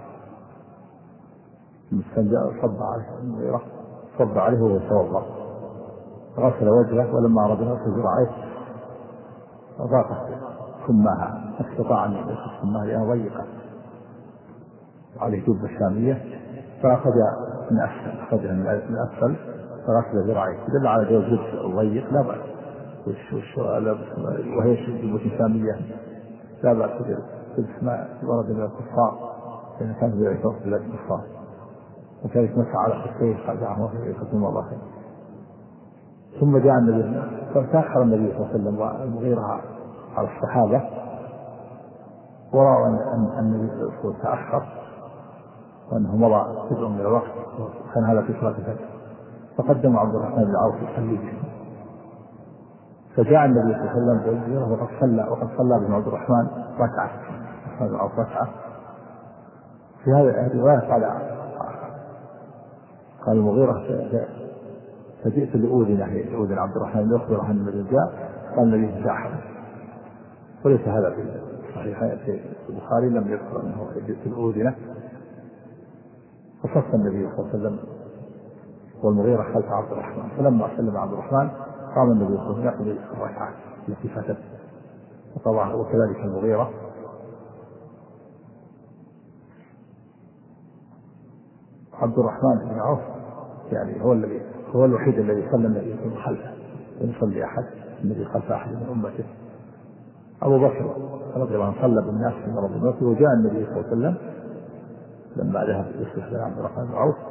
المستنجى، صب عليه المغيرة صب عليه وهو يتوضأ، غسل وجهه ولما أراد غسل ذراعيه ضاقت ثمها، استطاع أن يغسل ثمها لأنها ضيقة عليه جبة شامية، فأخذ من أسفل أخذها من أسفل فغسل ذراعيه، دل على جواز لبس الضيق لا بأس، وهي جبة شامية لا بأس بلبس ما ورد من الكفار لأن كان في عصر بلاد الكفار، وكذلك مسح على خفيه خدعه وفي خصم الله خير. ثم جاء النبي فتأخر النبي صلى الله عليه وسلم والمغيرة على الصحابة، ورأوا أن النبي صلى الله عليه وسلم تأخر وأنه مضى جزء من الوقت وكان هذا في صلاة الفجر، فقدم عبد الرحمن بن عوف يصلي به، فجاء النبي صلى الله عليه وسلم بالمغيرة وقد صلى وقد صلى بن عبد الرحمن ركعة بن عوف ركعة. في هذه الرواية قال قال المغيرة فجئت لأذن لأذن عبد الرحمن ليخبره أن النبي جاء، قال النبي تأخر، وليس هذا في الصحيح في البخاري لم يذكر أنه جئت لأذنه. فصف النبي صلى الله عليه وسلم والمغيرة خلف عبد الرحمن، فلما سلم عبد الرحمن قام النبي صلى الله عليه وسلم يقضي الركعة التي فاتت، وطبعا وكذلك المغيرة. عبد الرحمن بن عوف يعني هو الذي هو الوحيد الذي صلى النبي صلى الله عليه وسلم خلفه، لم يصلي أحد النبي خلف أحد من أمته. أبو بكر رضي الله عنه صلى بالناس في مرض الموت، وجاء النبي صلى الله عليه وسلم لما ذهب يصلح عبد الرحمن بن عوف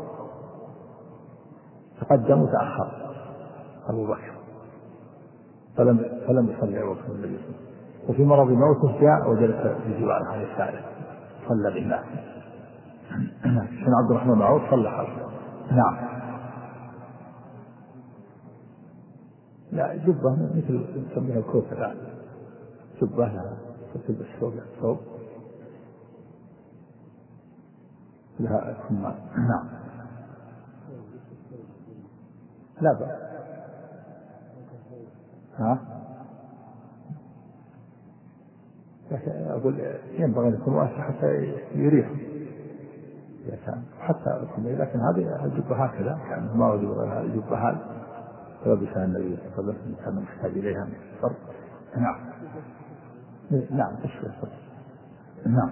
تقدم وتأخر أبو بكر فلم فلم يصلي أبو بكر النبي صلى الله عليه وسلم، وفي مرض موته جاء وجلس في جواره على السائل صلى بالناس. كان عبد الرحمن بن عوف صلى خلفه. نعم. لا جبة مثل نسميها الكوفة الآن، جبة لها تلبس فوق الثوب لها كمام. نعم. لا بأس. ها؟ أقول ينبغي أن يكون واسع حتى يريح حتى، لكن هذه الجبة هكذا يعني ما وجد الجبة هذه فلبسها النبي صلى الله عليه وسلم كان محتاج إليها من الصرف. نعم. نعم تشفي الصرف. نعم.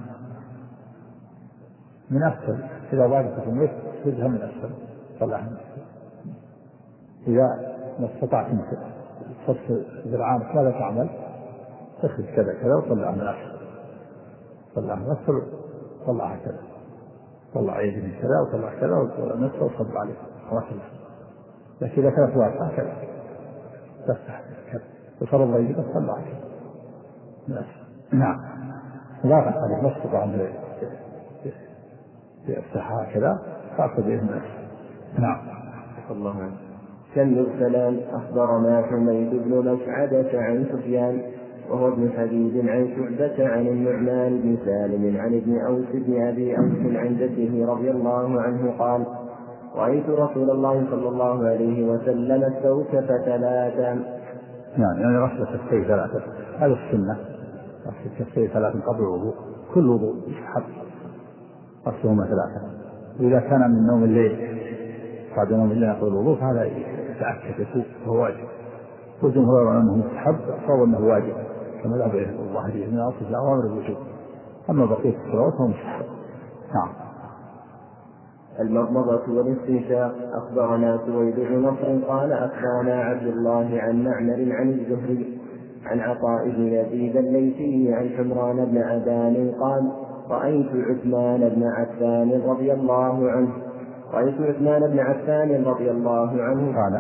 من أسفل إذا ضاقت في الميت تجها من أسفل طلعها من أسفل. إذا ما استطعت أن تصف ذراعانك ماذا تعمل؟ تخذ كذا كذا وطلعها من أسفل، طلعها من أسفل طلعها كذا، طلع يدي من كذا وطلع كذا وطلع نفسه وصب عليه رسل. لكن إذا كانت واسعة كذا تفتح كذا وصار الله يجب طلع كذا. نعم. لا تحتاج ما استطاع أن يفتحها كذا فأخذ بإذن الله. نعم. الله عنه. كم السلام أخبرنا حميد بن مسعدة عن سفيان وهو ابن حبيب عن شعبة عن النعمان بن سالم عن ابن أوس بن أبي أوس عن جده رضي الله عنه قال: رأيت رسول الله صلى الله عليه وسلم استوكف ثلاثا. يعني يعني غسل كفيه ثلاثة، هذا السنة، غسل كفيه ثلاثا قبل الوضوء، كل وضوء يسحب غسلهما ثلاثة. وإذا كان من نوم الليل بعد نوم الليل قبل الوضوء فهذا يتأكد يكون وهو واجب، والجمهور على أنه مستحب صار أنه واجب كما ذهب إليه الظاهرية من أصل الأوامر الوجوب، أما بقية الصلوات فهو مستحب. نعم. المضمضة والاستنشاق أخبرنا سويد بن نصر قال أخبرنا عبد الله عن معمر عن الزهري عن عطاء بن يزيد الليثي عن حمران بن عبان قال: رأيت عثمان بن عفان رضي الله عنه رأيت عثمان بن عفان رضي الله عنه قال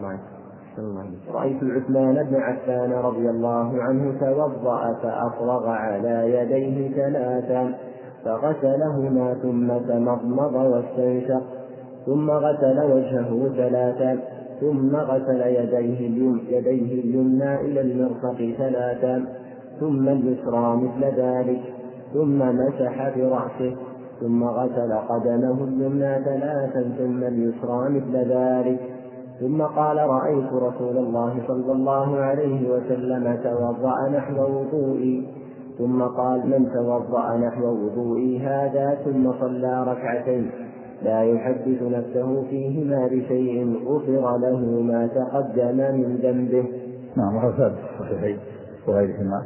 رأيت عثمان بن عفان رضي الله عنه توضأ فأفرغ على يديه ثلاثا فغسلهما ثم تمضمض واستنشق ثم غسل وجهه ثلاثا ثم غسل يديه اليم يديه اليمنى إلى المرفق ثلاثا ثم اليسرى مثل ذلك ثم مسح برأسه ثم غسل قدمه اليمنى ثلاثا ثم اليسرى مثل ذلك ثم قال رأيت رسول الله صلى الله عليه وسلم توضأ نحو وضوئي ثم قال من توضأ نحو وضوئي هذا ثم صلى ركعتين لا يحدث نفسه فيهما بشيء غفر له ما تقدم من ذنبه. نعم وهذا ثابت في الصحيحين وغيرهما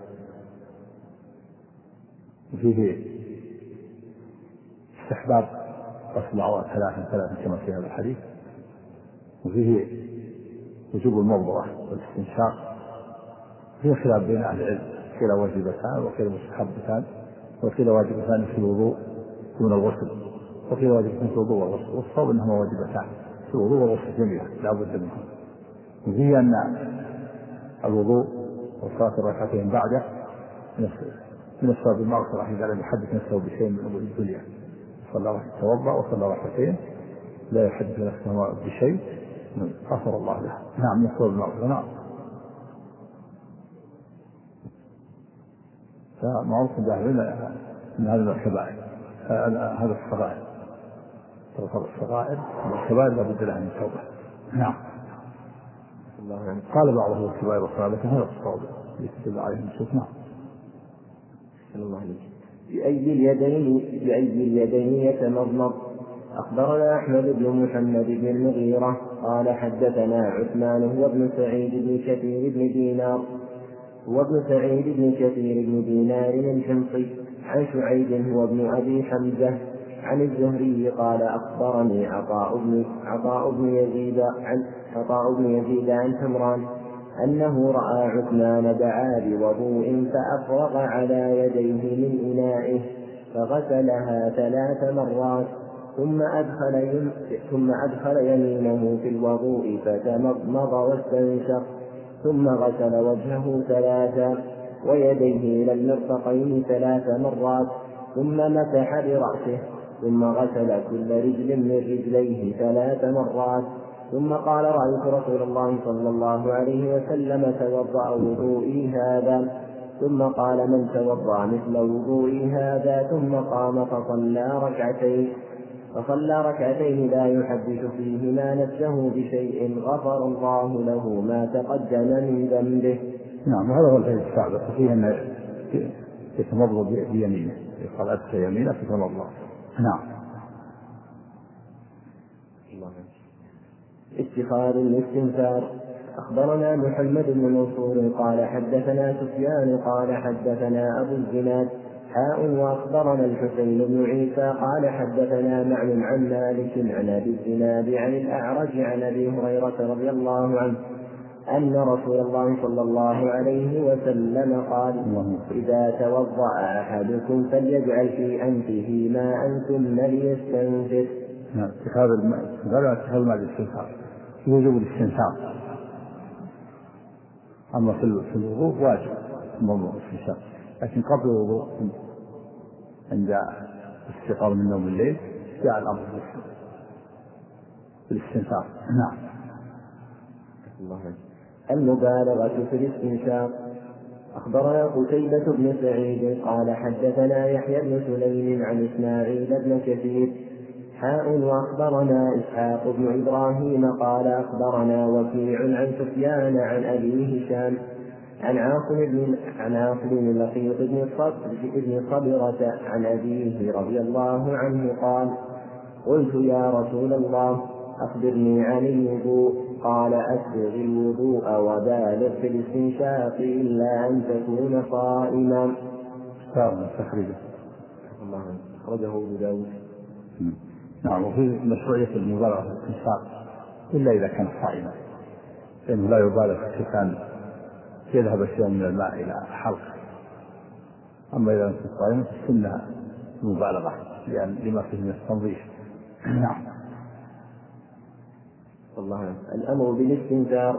وفيه استحباب غسل الأعضاء ثلاثا ثلاثا كما في هذا الحديث وفيه وجوب الموضوع والاستنشاق. فيه خلاف بين أهل العلم قيل واجبتان وقيل مستحبتان وقيل واجبتان في الوضوء دون الغسل وقيل واجبتان في الوضوء والغسل والصواب أنهما واجبتان في الوضوء والغسل جميعا لا بد منهم. وفيه أن الوضوء وصلاة الركعتين بعده من الصواب المغفرة إذا لم يحدث نفسه بشيء من أمور الدنيا صلى توضأ وصلى ركعتين لا يحدث نفسه بشيء غفر الله له. نعم يحصل المغفرة. نعم فمعروف بالله أن هذا من الكبائر هذا الصغائر تغفر الصغائر والكبائر لا بد لها من توبة. نعم قال بعضهم الكبائر والصغائر لكن هذا الصواب يتدل عليه النصوص. نعم بأي اليدين بأي اليدين يتمضمض. أخبرنا أحمد بن محمد بن المغيرة قال حدثنا عثمان هو ابن سعيد بن كثير بن دينار هو ابن سعيد بن كثير بن دينار الحمصي عن شعيب هو ابن أبي حمزة عن الزهري قال أخبرني عطاء بن عطاء بن يزيد عن عطاء بن يزيد عن حمران أنه رأى عثمان دعا بوضوء فأفرغ على يديه من إنائه فغسلها ثلاث مرات ثم أدخل, يم... ثم أدخل يمينه في الوضوء فتمضمض واستنشق ثم غسل وجهه ثلاثا ويديه إلى المرفقين ثلاث مرات ثم مسح برأسه ثم غسل كل رجل من رجليه ثلاث مرات ثم قال رأيت رسول الله صلى الله عليه وسلم توضأ وضوئي هذا ثم قال من توضأ مثل وضوئي هذا ثم قام فصلى ركعتين فصلى ركعتين لا يحدث فيهما نفسه بشيء غفر الله له ما تقدم من ذنبه. نعم وهذا هو الحديث السابق فيه أن يتمضض بيمينه يقال أدخل يمينه فتمضض. نعم اتخاذ الاستنثار. أخبرنا محمد بن منصور قال حدثنا سفيان قال حدثنا أبو الزناد حاء وأخبرنا الحسين بن عيسى قال حدثنا معن عن مالك عن أبي الزناد عن الأعرج عن أبي هريرة رضي الله عنه أن رسول الله صلى الله عليه وسلم قال إذا توضأ أحدكم فليجعل في أنفه ماء ثم ليستنثر. نعم اتخاذ الماء هذا اتخاذ الماء للاستنثار في وجوب الاستنثار. أما في الوضوء واجب موضوع الاستنثار لكن قبل الوضوء عند الاستيقاظ من نوم الليل جاء الأمر بالاستنثار. نعم المبالغة في الاستنشاق. أخبرنا قتيبة بن سعيد قال حدثنا يحيى بن سليم عن إسماعيل بن كثير حاء وأخبرنا إسحاق بن إبراهيم قال أخبرنا وكيع عن سفيان عن أبي هشام عن عاصم بن عن عاصم بن لقيط بن بن صبرة عن أبيه رضي الله عنه قال قلت يا رسول الله أخبرني عن الوضوء قال أسبغ الوضوء وبالغ في الاستنشاق إلا أن تكون صائما. صائما تخرجه الله أخرجه أبو داود. نعم وفي مشروعية المبالغة في الاستنشاق إلا إذا كان صائما لأنه لا يبالغ في كان يذهب شيء من الماء إلى حلقه. أما إذا كان صائما فالسنة المبالغة لأن لما فيه من التنظيف. نعم الله الأمر بالاستنثار.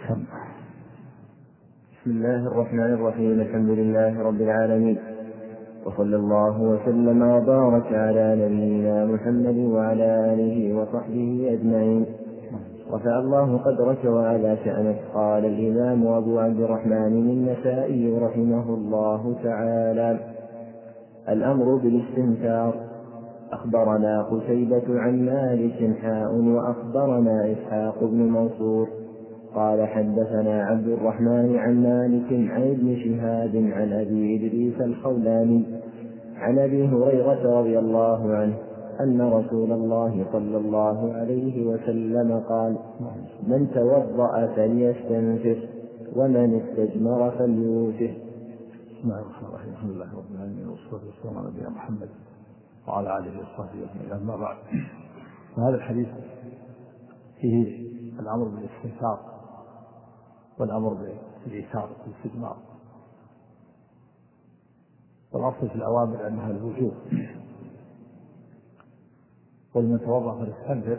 بسم الله الرحمن الرحيم الحمد لله رب العالمين وصلى الله وسلم وبارك على نبينا محمد وعلى آله وصحبه أجمعين. رفع الله قدرك وعلى شأنك. قال الإمام أبو عبد الرحمن النسائي رحمه الله تعالى: الأمر بالاستنكار. أخبرنا قتيبة عن مالك حاء وأخبرنا إسحاق بن منصور قال حدثنا عبد الرحمن عن مالك عن ابن شهاب عن أبي إدريس الخولاني عن أبي هريرة رضي الله عنه أن رسول الله صلى الله عليه وسلم قال: من توضأ فليستنفر ومن استجمر فليوتر. بسم الله الرحمن الرحيم. الحمد لله رب العالمين والصلاة والسلام على نبينا محمد وعلى آله وصحبه أجمعين. أما بعد، فهذا الحديث فيه الأمر بالاستنكار والأمر بالإيثار والاستجمار، والأصل في الأوامر أنها الوجوب. ومن توضأ فليستنفر،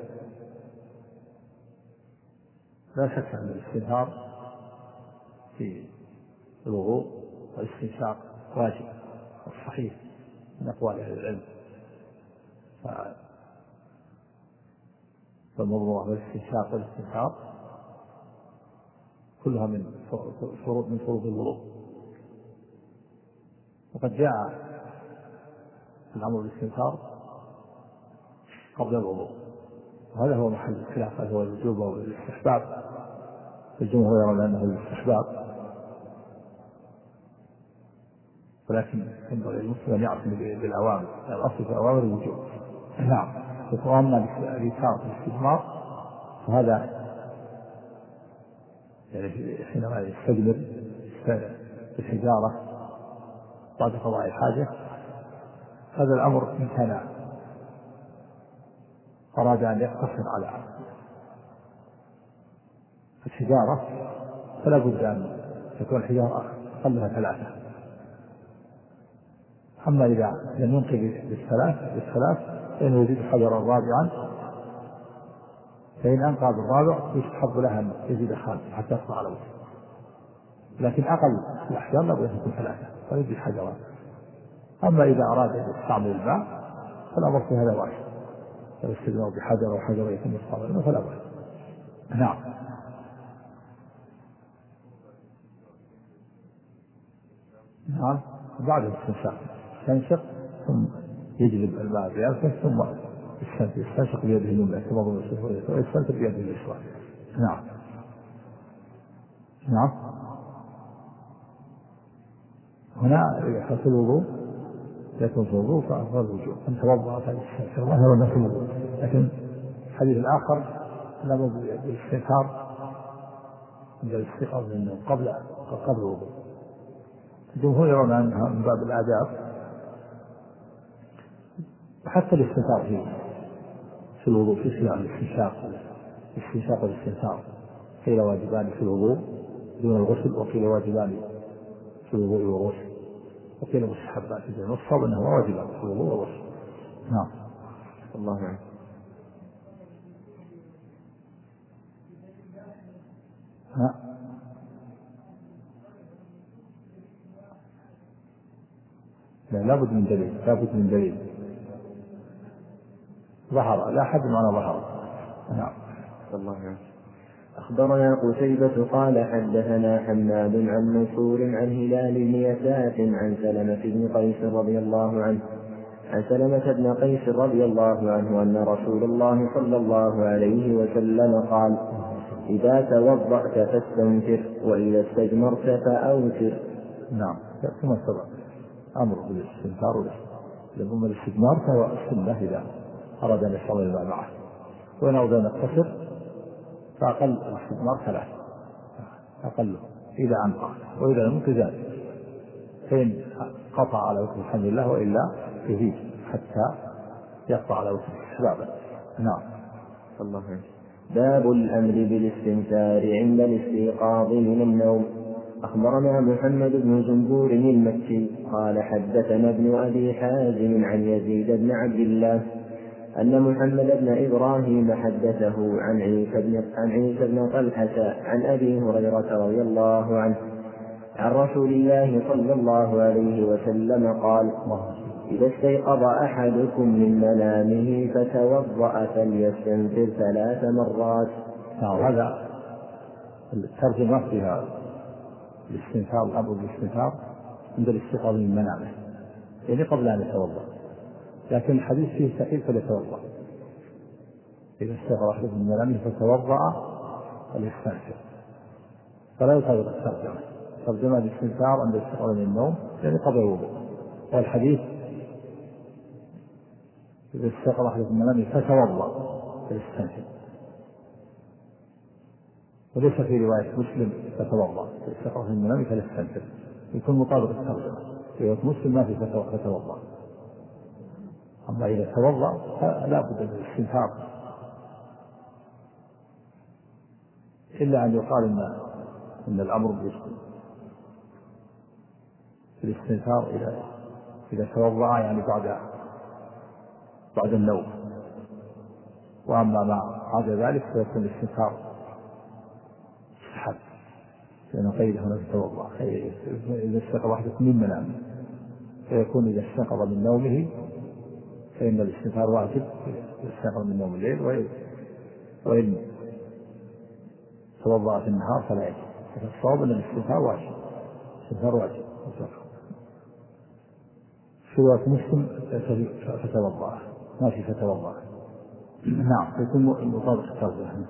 لا شك أن الاستنثار في الوضوء والاستنشاق واجب الصحيح من أقوال أهل العلم، فالمضمضة والاستنشاق والاستنثار كلها من فروض من فروض الوضوء. وقد جاء الأمر بالاستنثار قبل الوضوء، وهذا هو محل الخلاف، هل هو الوجوب أو الاستحباب. الجمهور يرون أنه الاستحباب، ولكن ينبغي للمسلم أن يعتني بالأوامر، الأصل في الأوامر الوجوب. نعم. وأما الإيثار والاستجمار فهذا يعني حينما يستجمر بالحجارة بعد قضاء الحاجة، هذا الأمر إن كان أراد أن يقتصر على الحجارة فلا بد أن تكون الحجارة أقلها ثلاثة. أما إذا لم ينقذ بالثلاث بالثلاث فإن يزيد حجرا رابعا، فإن أنقذ الرابع يستحب له أن يزيد خامس حتى يصل على وجهه، لكن أقل الأحجار لا بد أن تكون ثلاثة فيزيد حجرا. أما إذا أراد أن يستعمل الماء فالأمر في هذا واحد، فالاستجمار بحجر وحجر يتم استعماله فلا بد. نعم. نعم. بعد الاستنشاق يستنشق ثم يجلب الماء بأنفه ثم يستنشق بيده اليمنى كما ضمن الشهوية ويستنشق بيده اليسرى. نعم. نعم. هنا إذا حصل الوضوء يكون في الوضوء فأفضل الوجوب أن توضأ فالاستنشاق ظاهر أنه في الوضوء، لكن الحديث الآخر لابد بالاستنكار عند الاستيقاظ من النوم قبل قبل الوضوء. الجمهور يرون أنها من باب الآداب، وحتى الاستنكار في في الوضوء في صيام الاستنشاق الاستنشاق والاستنثار قيل واجبان في الوضوء دون الغسل، وقيل واجبان في الوضوء والغسل، وقيل مستحبات في الوضوء، والصواب أنه واجبان في الوضوء والغسل. نعم. الله عنه. ها. لا لابد من دليل، لابد من دليل ظهر، لا حد معنا ظهر. نعم. الله عنه. أخبرنا قتيبة قال حدثنا حماد عن منصور عن هلال بن يساف عن سلمة بن قيس رضي الله عنه عن سلمة بن قيس رضي الله عنه أن رسول الله صلى الله عليه وسلم قال: إذا توضأت فاستنكر وإذا استجمرت فأوتر. نعم. ثم سبق أمر بالاستنكار والاستجمار. الاستجمار فهو السنة إذا أراد أن يشرب الماء معه، وإن أراد أن يقتصر فأقل الاستجمار ثلاث أقله إذا أنقى، وإذا لم يزال، فإن قطع على وجه الحمد لله، وإلا يزيد حتى يقطع على وجه استحبابا. نعم. الله عنه. باب الأمر بالاستنكار عند الاستيقاظ من النوم. أخبرنا محمد بن جنبور المكي قال حدثنا ابن أبي حازم عن يزيد بن عبد الله أن محمد بن إبراهيم حدثه عن عيسى بن عن عيسى بن طلحة عن أبي هريرة رضي الله عنه عن رسول الله صلى الله عليه وسلم قال: إذا استيقظ أحدكم من منامه فتوضأ فليستنفر ثلاث مرات. هذا الترجمة فيها الاستنفار، الأمر بالاستنفار عند الاستيقاظ من منامه، يعني قبل أن يتوضأ، لكن الحديث فيه تحريم فليتوضأ. إذا استيقظ أحدكم من منامه فتوضأ فليستنفر، فلا يطابق الترجمة. ترجمة الاستنفار عند الاستيقاظ من النوم يعني قبل الوضوء، والحديث إذا استيقظ أحدكم من منامه فتوضأ فليستنفر، وليس في رواية مسلم فتوضأ، استيقظ من منامه فليستنفر، يكون مطابق الترجمة. في رواية مسلم ما في فتوضأ. أما إذا توضأ فلا بد من الاستنفار، إلا أن يقال إن إن الأمر بالاستنفار إذا إذا توضأ يعني بعد بعد النوم، وأما ما بعد ذلك فيكون الاستنفار مستحب، لأنه قيد هنا توضأ. إذا استيقظ أحدكم من منامه فيكون إذا استيقظ من نومه فإن الاستنفار واجب، يستيقظ من نوم الليل، وإن توضأ في النهار فلا يجب. فالصواب أن الاستنفار واجب، الاستنفار واجب. في رواية مسلم فتوضأ، ما في فتوضأ. نعم، يكون مطابق الترجمة.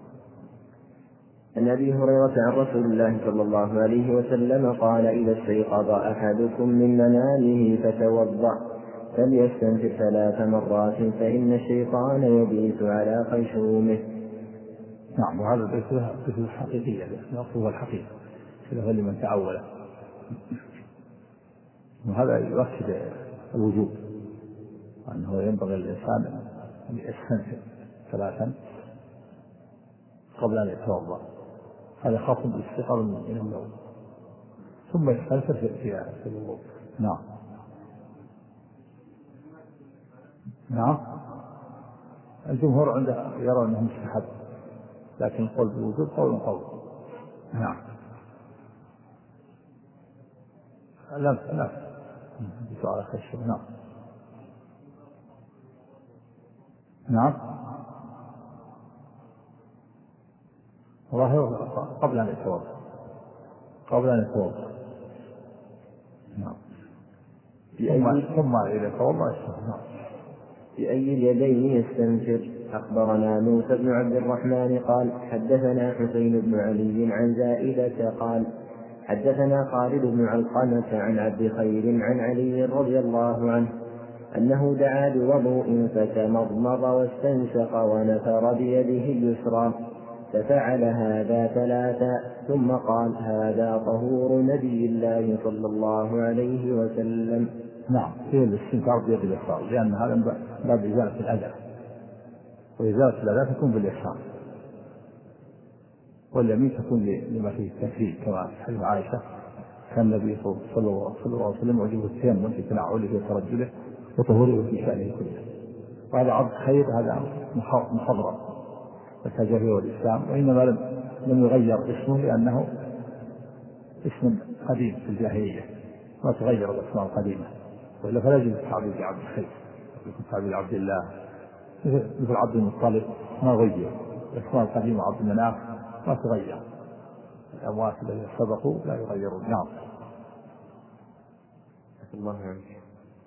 عن أبي هريرة عن رسول الله صلى الله عليه وسلم قال: إذا استيقظ أحدكم من منامه فتوضأ فليستنفر ثلاث مرات فإن الشيطان يبيت على خيشومه. نعم، وهذا بيته الحقيقية، نصه الحقيقي كله لمن تعوله، وهذا يؤكد الوجوب، وأنه ينبغي للإنسان أن يستنفر ثلاثا قبل أن يتوضأ، هذا خاص بالاستيقاظ من النوم، ثم يستنفر في الوضوء. نعم نعم الجمهور عنده يرى أنه مستحب، لكن القول بالوجوب قول قول. نعم لا لا بسؤال خشب. نعم نعم الله قبل أن يتوضأ، قبل أن يتوضأ. نعم ثم إذا توضأ. نعم. بأي اليدين يستنفر؟ أخبرنا موسى بن عبد الرحمن قال: حدثنا حسين بن علي عن زائدة قال: حدثنا خالد بن علقمة عن عبد خير عن علي رضي الله عنه أنه دعا بوضوء فتمضمض واستنشق ونثر بيده اليسرى، ففعل هذا ثلاثا ثم قال: هذا طهور نبي الله صلى الله عليه وسلم. نعم، فيه الاستنفار بيد اليسار، لأن هذا باب إزالة الأذى، وإزالة الأذى تكون باليسار، واليمين تكون لما فيه التكفير، كما في حديث عائشة كان النبي صلى الله عليه وسلم يعجبه التيمم في تنعله وترجله وطهوره في شأنه كله. وهذا عبد خير، هذا مخضرم والتجاهل والإسلام، وإنما لم لم يغير اسمه لأنه اسم قديم في الجاهلية، ما تغير الأسماء القديمة، وإلا فلا يجوز التعبير بعبد الخير، يكون تعبير عبد الله مثل عبد المطلب ما غير، الأسماء القديمة عبد المناف ما تغير، الأموات الذين سبقوا لا يغيرون. نعم. الله عنك.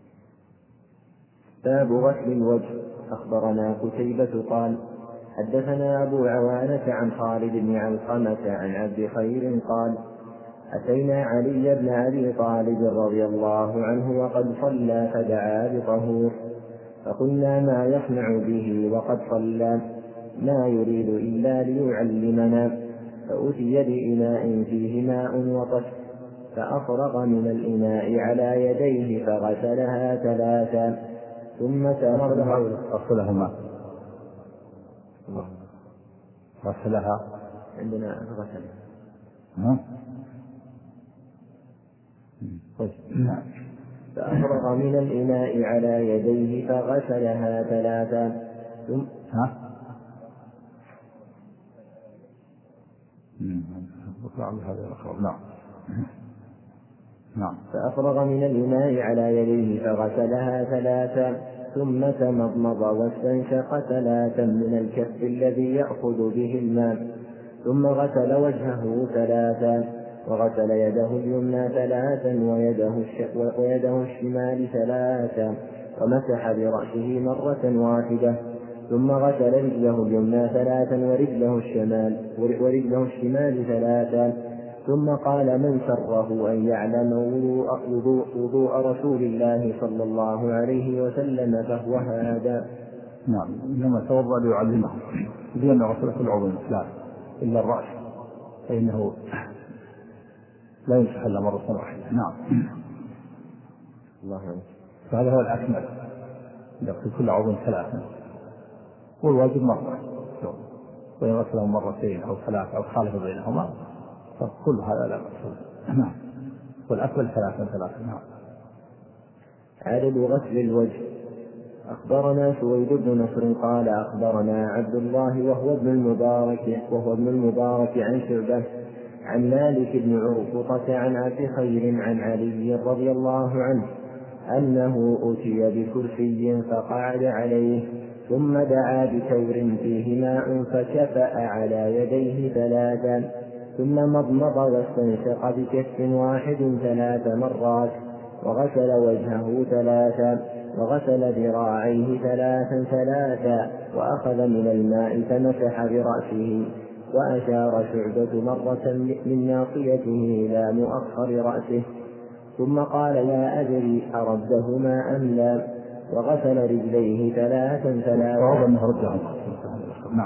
باب غسل الوجه. أخبرنا قتيبة قال: حدثنا أبو عوانة عن خالد بن علقمة عن عبد خير قال: أتينا علي بن أبي طالب رضي الله عنه وقد صلى فدعا بطهور، فقلنا: ما يصنع به وقد صلى؟ ما يريد إلا ليعلمنا. فأتي بإناء فيه ماء وطشت، فأفرغ من الإناء على يديه فغسلها ثلاثا ثم تمضمض. غسلهما غسلها عندنا غسل. فأفرغ من الإناء على يديه فغسلها ثلاثا ثم ها هذا الأخبار. نعم. نعم. فأفرغ من الإناء على يديه فغسلها ثلاثا ثم تمضمض واستنشق ثلاثا من الكف الذي يأخذ به الماء ثم غسل وجهه ثلاثا وغسل يده اليمنى ثلاثا ويده, ويده الشمال ثلاثا ومسح برأسه مرة واحدة ثم غسل رجله اليمنى ثلاثا ورجله الشمال ورجله الشمال ثلاثا ثم قال من سره أن يعلم وضوء, وضوء رسول الله صلى الله عليه وسلم فهو هذا. نعم. إنما توضأ ليعلمه لأن غسل كل عضو ثلاث إلا الرأس فإنه لا يمسح إلا مرة واحدة. نعم. الله عنه. فهذا هو الأكمل يغسل كل عضو ثلاثا والواجب مرة وإن غسله مرتين أو ثلاث أو خالف بينهما فكل هذا لا بأس. نعم. والأكمل ثلاثا ثلاثا. نعم. عدد غسل الوجه. أخبرنا سويد بن نصر قال أخبرنا عبد الله وهو ابن المبارك وهو ابن المبارك عن شعبة عن مالك بن عرفطة عن أبي خير عن علي رضي الله عنه أنه أتي بكرسي فقعد عليه ثم دعا بثور فيه ماء فكفأ على يديه ثلاثا ثم مضمض واستنشق بكف واحد ثلاث مرات وغسل وجهه ثلاثا وغسل ذراعيه ثلاثا ثلاثا وأخذ من الماء فمسح برأسه وأشار شعبة مرة من ناصيته إلى مؤخر رأسه ثم قال لا أدري أردهما أم لا وغسل رجليه ثلاثا ثلاثا. نعم.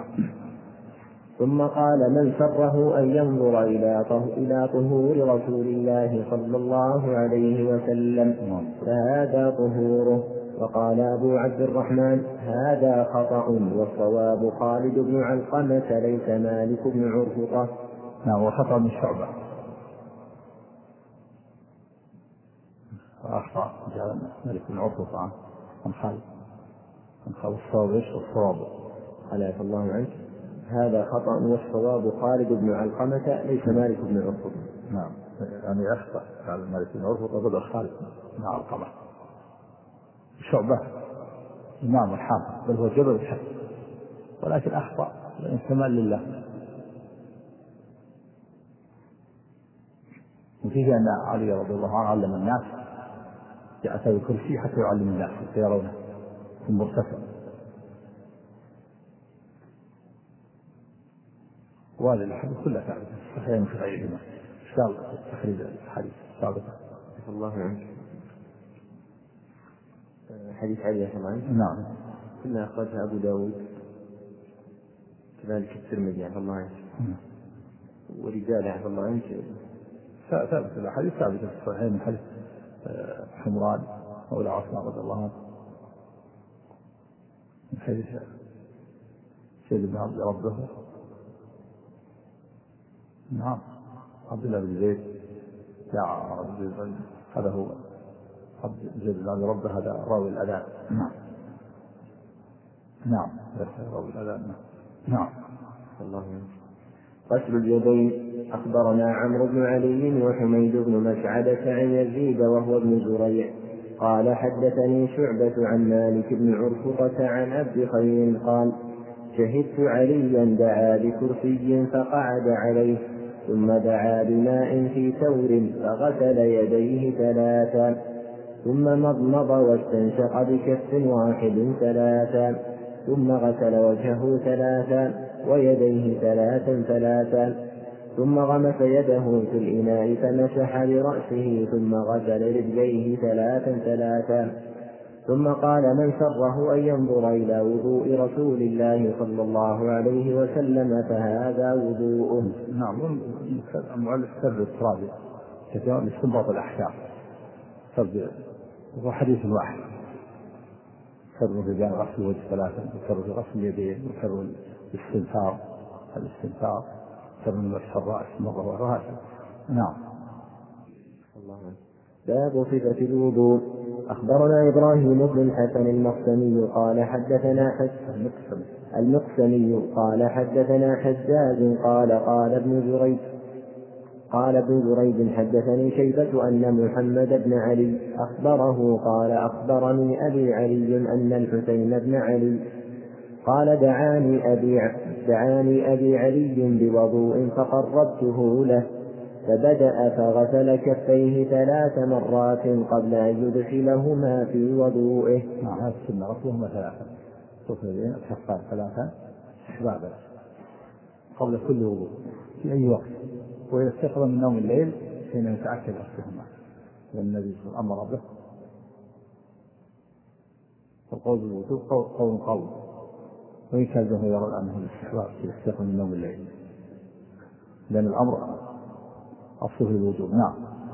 ثم قال من سره أن ينظر إلى طهور رسول الله صلى الله عليه وسلم فهذا طهوره. وقال أبو عبد الرحمن هذا خطأ والصواب خالد بن علقمة ليس مالك بن عرفطة. نعم. وخطأ من شعبة وأخطأ جاء مالك بن عرفطة عن خالد عن خالد الصواب إيش الصواب عليه الله عنك هذا خطأ والصواب خالد بن علقمة ليس مالك بن عرفطة. نعم. يعني أخطأ قال مالك بن عرفطة بدأ خالد بن علقمة. شعبة إمام الحافظ بل هو جبل الحق ولكن أخطأ لأن كمال لله. وفيه أن علي رضي الله عنه علم الناس جاء بكرسي حتى يعلم الناس فيرونه في المرتفع. وهذه الأحاديث كلها ثابتة صحيحين في غيرهما. إن شاء الله تخريج الحديث ثابتة. الله عنك. حديث علي رضي الله عنه. نعم. كلها أخرجها أبو داود كذلك الترمذي رضي الله عنه ورجاله رضي الله عنه. ثابت الأحاديث ثابتة في الصحيحين من حديث حمران مولى عثمان رضي الله عنه من حديث سيد بن عبد ربه. نعم. عبد الله بن زيد جاء هذا هو عبد زيد بن عبد ربه هذا راوي الأذان. نعم. نعم. راوي الأذان. نعم. الله عنه. غسل اليدين. أخبرنا عمرو بن علي وحميد بن مسعدة عن يزيد وهو ابن زريع قال حدثني شعبة عن مالك بن عرفطة عن عبد خير قال شهدت عليا دعا بكرسي فقعد عليه ثم دعا بماء في ثور فغسل يديه ثلاثا ثم مضمض واستنشق بكف واحد ثلاثا ثم غسل وجهه ثلاثا ويديه ثلاثا ثلاثا ثم غمس يده في الإناء فمسح برأسه ثم غسل رجليه ثلاثا ثلاثا ثم قال من سره أن ينظر إلى وضوء رسول الله صلى الله عليه وسلم فهذا وضوءه. نعم. المؤلف سر الترابي كثيرا لاستنباط الأحكام هو حديث واحد سر في بيان غسل الوجه ثلاثا وسر في غسل اليدين وسر الاستنثار الاستنثار سر من مسح الرأس مرة وهكذا. نعم. الله. باب صفة الوضوء. أخبرنا إبراهيم بن الحسن المقسمي قال حدثنا حسن المقسمي قال حدثنا حجاج قال قال ابن جريج قال ابن بريد حدثني شيبة أن محمد بن علي أخبره قال أخبرني أبي علي أن الحسين بن علي قال دعاني أبي, دعاني أبي علي بوضوء فقربته له فبدأ فغسل كفيه ثلاث مرات قبل أن يدخلهما في وضوئه. نعم هذا السنة غسلهما ثلاثا غسل اليدين الكفان ثلاثا استحبابا قبل كل وضوء في أي وقت، وإذا استيقظ من نوم الليل حين يتأكد غسلهما لأن النبي صلى الله عليه وسلم أمر به. فالقول بالوضوء قول قول وإن كان الجمهور يرى أنه الاستحباب إذا استيقظ من نوم الليل لأن الأمر أصله الوجوب. نعم.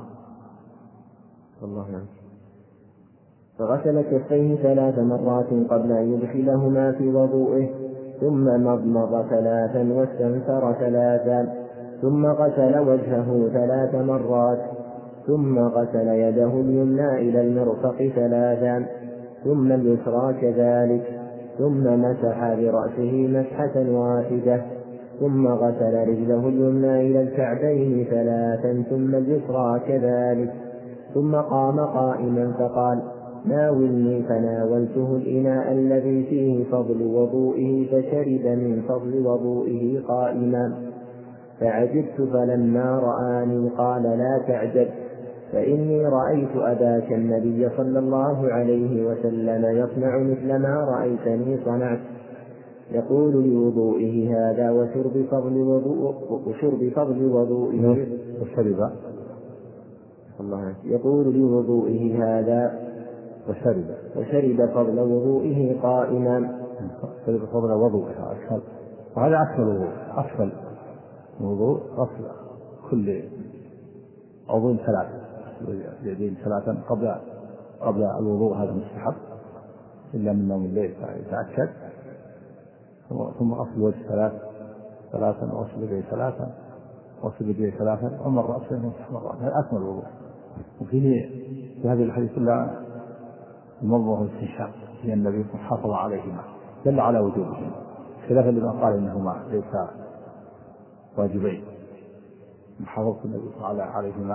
الله عنه. فغسل كفيه ثلاث مرات قبل أن يدخلهما في وضوئه ثم مضمض ثلاثا واستنثر ثلاثا ثم غسل وجهه ثلاث مرات ثم غسل يده اليمنى إلى المرفق ثلاثا ثم اليسرى كذلك ثم مسح برأسه مسحة واحدة ثم غسل رجله اليمنى إلى الكعبين ثلاثا ثم اليسرى كذلك ثم قام قائما فقال ناولني فناولته الإناء الذي فيه فضل وضوئه فشرب من فضل وضوئه قائما فعجبت فلما رآني قال لا تعجب فإني رأيت أباك النبي صلى الله عليه وسلم يصنع مثل ما رأيتني صنعت يقول لوضوئه هذا وشرب فضل وضوء وشرب فضل وضوئه وشرب الله يقول لوضوئه هذا وشرب وشرب فضل وضوئه قائما شرب فضل وضوئه أكثر. وهذا أكثر الوضوء أفضل الوضوء غسل كل عضو ثلاثة اليدين ثلاثا قبل قبل الوضوء هذا مستحب إلا من نوم الليل فيتأكد ثم غسل الوجه ثلاث ثلاثا وغسل اليدين ثلاثا وغسل اليدين ثلاثا ومن رأسه مسح مرات. هذا أكمل الوضوء. وفيه في هذه الحديث كلها المضمضة والاستنشاق لأن النبي حافظ عليهما دل على وجوبهما خلافا لمن قال إنهما ليس واجبين. محافظة النبي صلى الله عليهما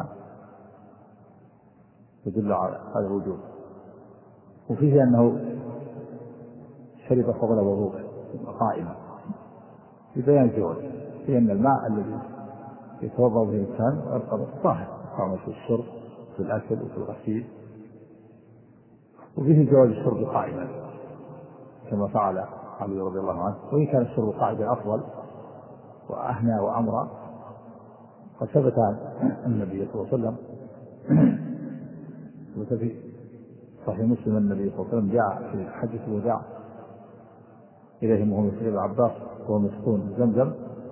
يدل على هذا الوجوب. وفيه أنه شرب فضل وضوءه قائما ببيان الجواز لأن الماء الذي يتوضأ به الإنسان يبقى طاهر طعمه في الشرب في الأكل وفي الغسيل. وفيه جواز الشرب قائما كما فعل علي رضي الله عنه، وإن كان الشرب قاعدا أفضل وأهنى وأمرى. قد ثبت النبي صلى الله عليه وسلم وفي صحيح مسلم النبي صلى الله عليه وسلم جاء في حجة الوداع إليهم وهم يسأل عباس وهو مسكون زمزم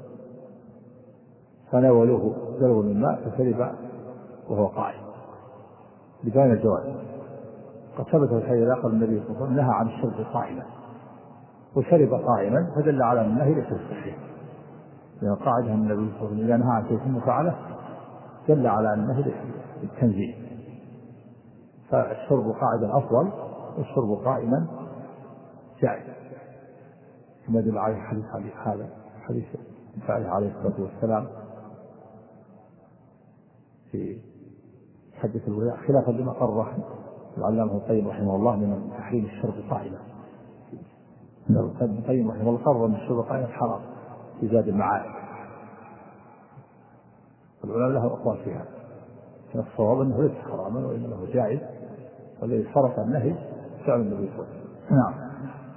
فناولوه جلوا من الماء فشرب وهو قائم ببيان الجواز. قد ثبت في الحديث الآخر النبي صلى الله عليه وسلم نهى عن الشرب قائما وشرب قائما فدل على أن النهي ليس صحيح لأن قاعدة النبي صلى الله عليه وسلم إذا نهى عن شيء ثم فعله دل على أن النهي للتنزيه. فالشرب قاعدا أفضل والشرب قائما جائز كما دل عليه حديث هذا حديث فعله عليه الصلاة والسلام في حديث الوداع خلافا لما قرر العلامة ابن القيم رحمه الله من تحريم الشرب قائما. ابن القيم رحمه الله قرر من الشرب قائما حرام في زاد المعاد. العلماء له أقوال في هذا. الصواب أنه ليس حراما وإنه جائز والذي صرف النهي فعل النبي صلى الله عليه وسلم. نعم.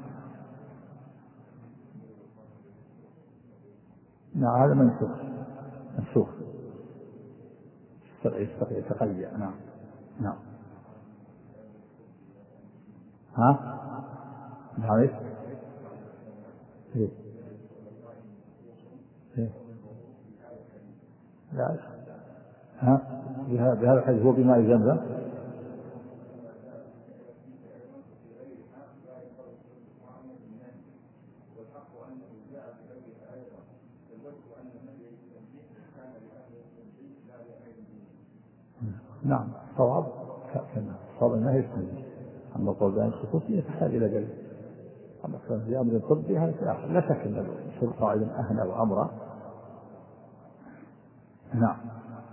نعم هذا منسوخ منسوخ يتقيأ. نعم نعم ها نعم ايش ايه ايه لا ها بهذا الحديث هو بماء زمزم نعم صواب كان صواب النهي التنزيه. أما القول بأن الخصوصية تحتاج إلى دليل. أما في أمر طبي هذا لا شك أن الشرب قاعدا أهنى وأمرا. نعم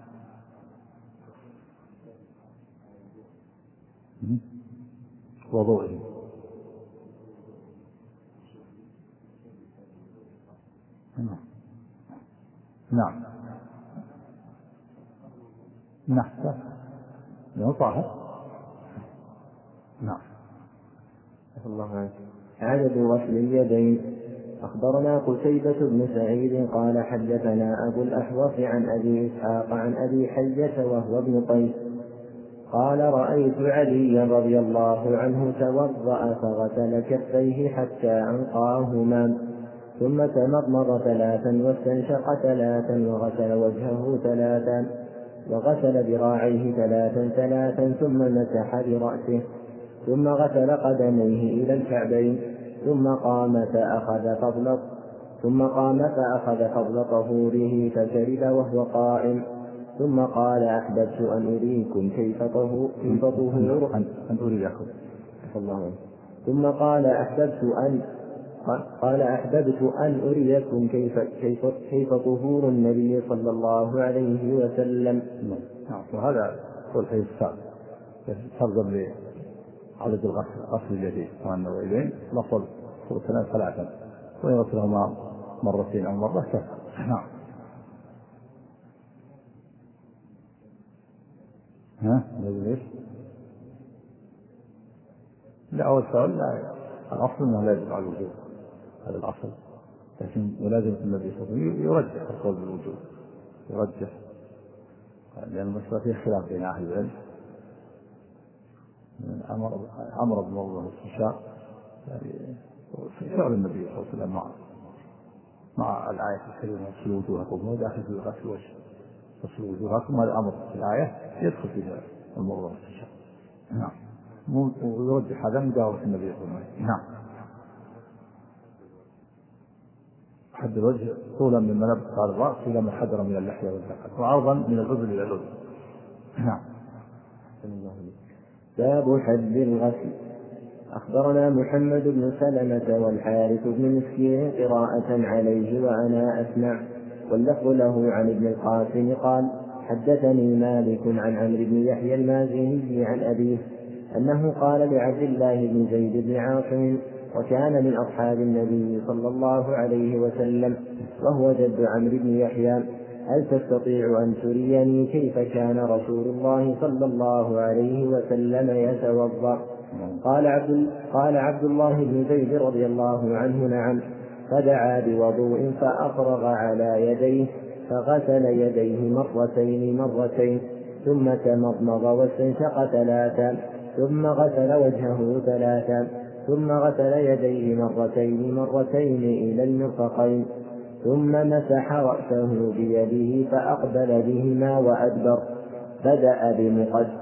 وضوئه. نعم نحن له طاهر. نعم. الله عنه. عدد غسل اليدين. أخبرنا قتيبة بن سعيد قال حدثنا أبو الأحوص عن أبي إسحاق عن أبي حية وهو ابن قيس قال رأيت عليا رضي الله عنه توضأ فغسل كفيه حتى أنقاهما ثم تمضمض ثلاثا واستنشق ثلاثا وغسل وجهه ثلاثا وغسل ذراعيه ثلاثا ثلاثا ثم مسح برأسه ثم غسل قدميه إلى الكعبين ثم قام فأخذ فضل ثم قام فأخذ فضل طهوره فشرب وهو قائم ثم قال أحببت أن أريكم كيف طهور أن أريكم الله ثم قال أحببت أن قال أحببت أن أريكم كيف كيف كيف طهور النبي صلى الله عليه وسلم. نعم. وهذا هو الحديث السابق ترجم لعدد الغسل غسل اليدين وأنه إلين لفظ ثلاث ثلاثا ويغسلهما مرتين أو مرة كفى. نعم. ها ليش؟ لا أول سؤال لا الأصل أنه لا يجب على الوجوب هذا الأصل لكن ولازم النبي صلى الله عليه وسلم يرجح القول بالوجوب يرجح لأن المسألة فيها خلاف بين أهل العلم. أمر أمر بن الله الاستنشاق يعني فعل النبي صلى الله عليه وسلم مع مع الآية الكريمة غسلوا وجوهكم هو داخل في غسل الوجه غسلوا وجوهكم هذا أمر في الآية يدخل فيها الموضوع الاستنشاق. نعم. ويرجح هذا مجاورة النبي صلى الله عليه وسلم. نعم. حد الوجه طولا من منبت على الرأس إلى ما حدر من اللحية والذقن وعرضا من الأذن إلى الأذن. نعم. باب حد الغسل. أخبرنا محمد بن سلمة والحارث بن مسكين قراءة عليه وأنا أسمع واللفظ له عن ابن القاسم قال حدثني مالك عن عمرو بن يحيى المازني عن أبيه أنه قال لعبد الله بن زيد بن عاصم وكان من أصحاب النبي صلى الله عليه وسلم وهو جد عمرو بن يحيى هل تستطيع أن تريني كيف كان رسول الله صلى الله عليه وسلم يتوضأ؟ قال عبد, قال عبد الله بن زيد رضي الله عنه نعم فدعا بوضوء فأفرغ على يديه فغسل يديه مرتين مرتين ثم تمضمض واستنشق ثلاثا ثم غسل وجهه ثلاثا ثم غسل يديه مرتين مرتين إلى المرفقين ثم مسح رأسه بيده فأقبل بهما وأدبر بدأ بمقدم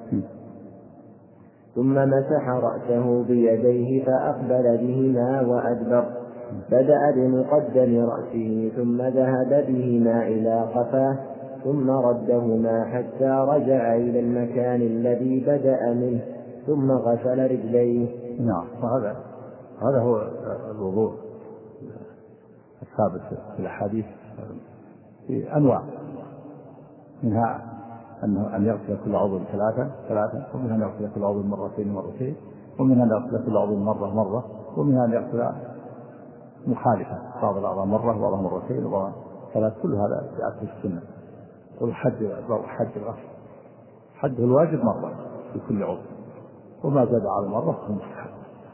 ثم مسح رأسه بيديه فأقبل بهما وأدبر بدأ بمقدم رأسه ثم ذهب بهما إلى قفاه ثم ردهما حتى رجع إلى المكان الذي بدأ منه ثم غسل رجليه. نعم. وهذا هذا هو الوضوء الثابت في الأحاديث في أنواع منها أنه أن يغسل كل عضو ثلاثة ثلاثة ومنها أن يغسل كل عضو مرتين مرتين ومنها أن يغسل كل عضو مرة مرة ومنها أن يغسل مخالفة بعض الأعضاء مرة وبعضها مرتين وبعضها ثلاث كل هذا جاء في السنة. والحد حد الغسل حده الواجب مرة في كل عضو وما زاد على مرة فهو مستحب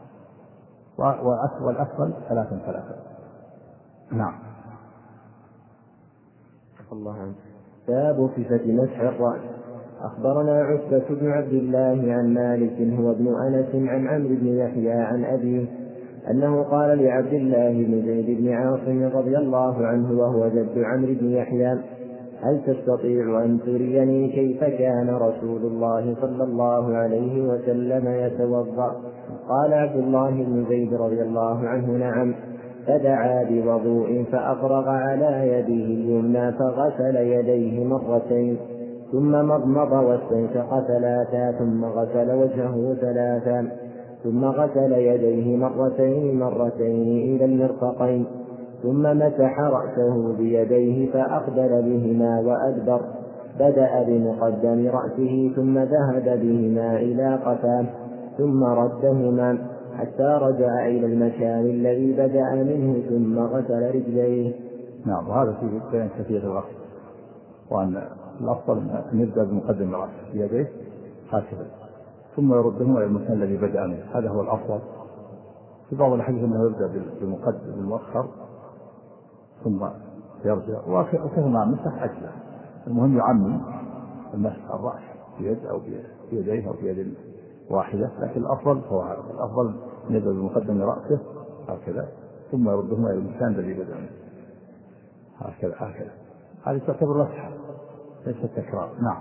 والأفضل ثلاثا ثلاثا. نعم. الله عنه. باب صفة مسح الرأس. أخبرنا عتبة بن عبد الله عن مالك هو ابن أنس عن عمرو بن يحيى عن أبيه أنه قال لعبد الله بن زيد بن عاصم رضي الله عنه وهو جد عمرو بن يحيى هل تستطيع أن تريني كيف كان رسول الله صلى الله عليه وسلم يتوضأ؟ قال عبد الله بن زيد رضي الله عنه نعم فدعا بوضوء فأفرغ على يده اليمنى فغسل يديه مرتين ثم مضمض واستنشق ثلاثا ثم غسل وجهه ثلاثا ثم غسل يديه مرتين مرتين إلى المرفقين ثم مسح رأسه بيديه فأقبل بهما وأدبر بدأ بمقدم رأسه ثم ذهب بهما إلى قفاه ثم ردهما حتى رجع إلى المكان الذي بدأ منه ثم غسل رجليه. نعم. وهذا فيه بيان كيفية الغسل، وأن الأفضل أن يبدأ بمقدم رأسه بيديه هكذا ثم يردهما إلى المكان الذي بدأ منه، هذا هو الأفضل. في بعض الأحاديث أنه يبدأ بمقدم المؤخر ثم يرجع، وكيف ما مسح أجزاء، المهم يعمم المسح الرأس بيد أو بيديه أو بيد واحدة، لكن الأفضل هو هذا، الأفضل أن يبدأ بمقدم رأسه هكذا ثم يردهما إلى المكان الذي بدأ منه هكذا هكذا. هذه تعتبر مسحة ليس تكرار. نعم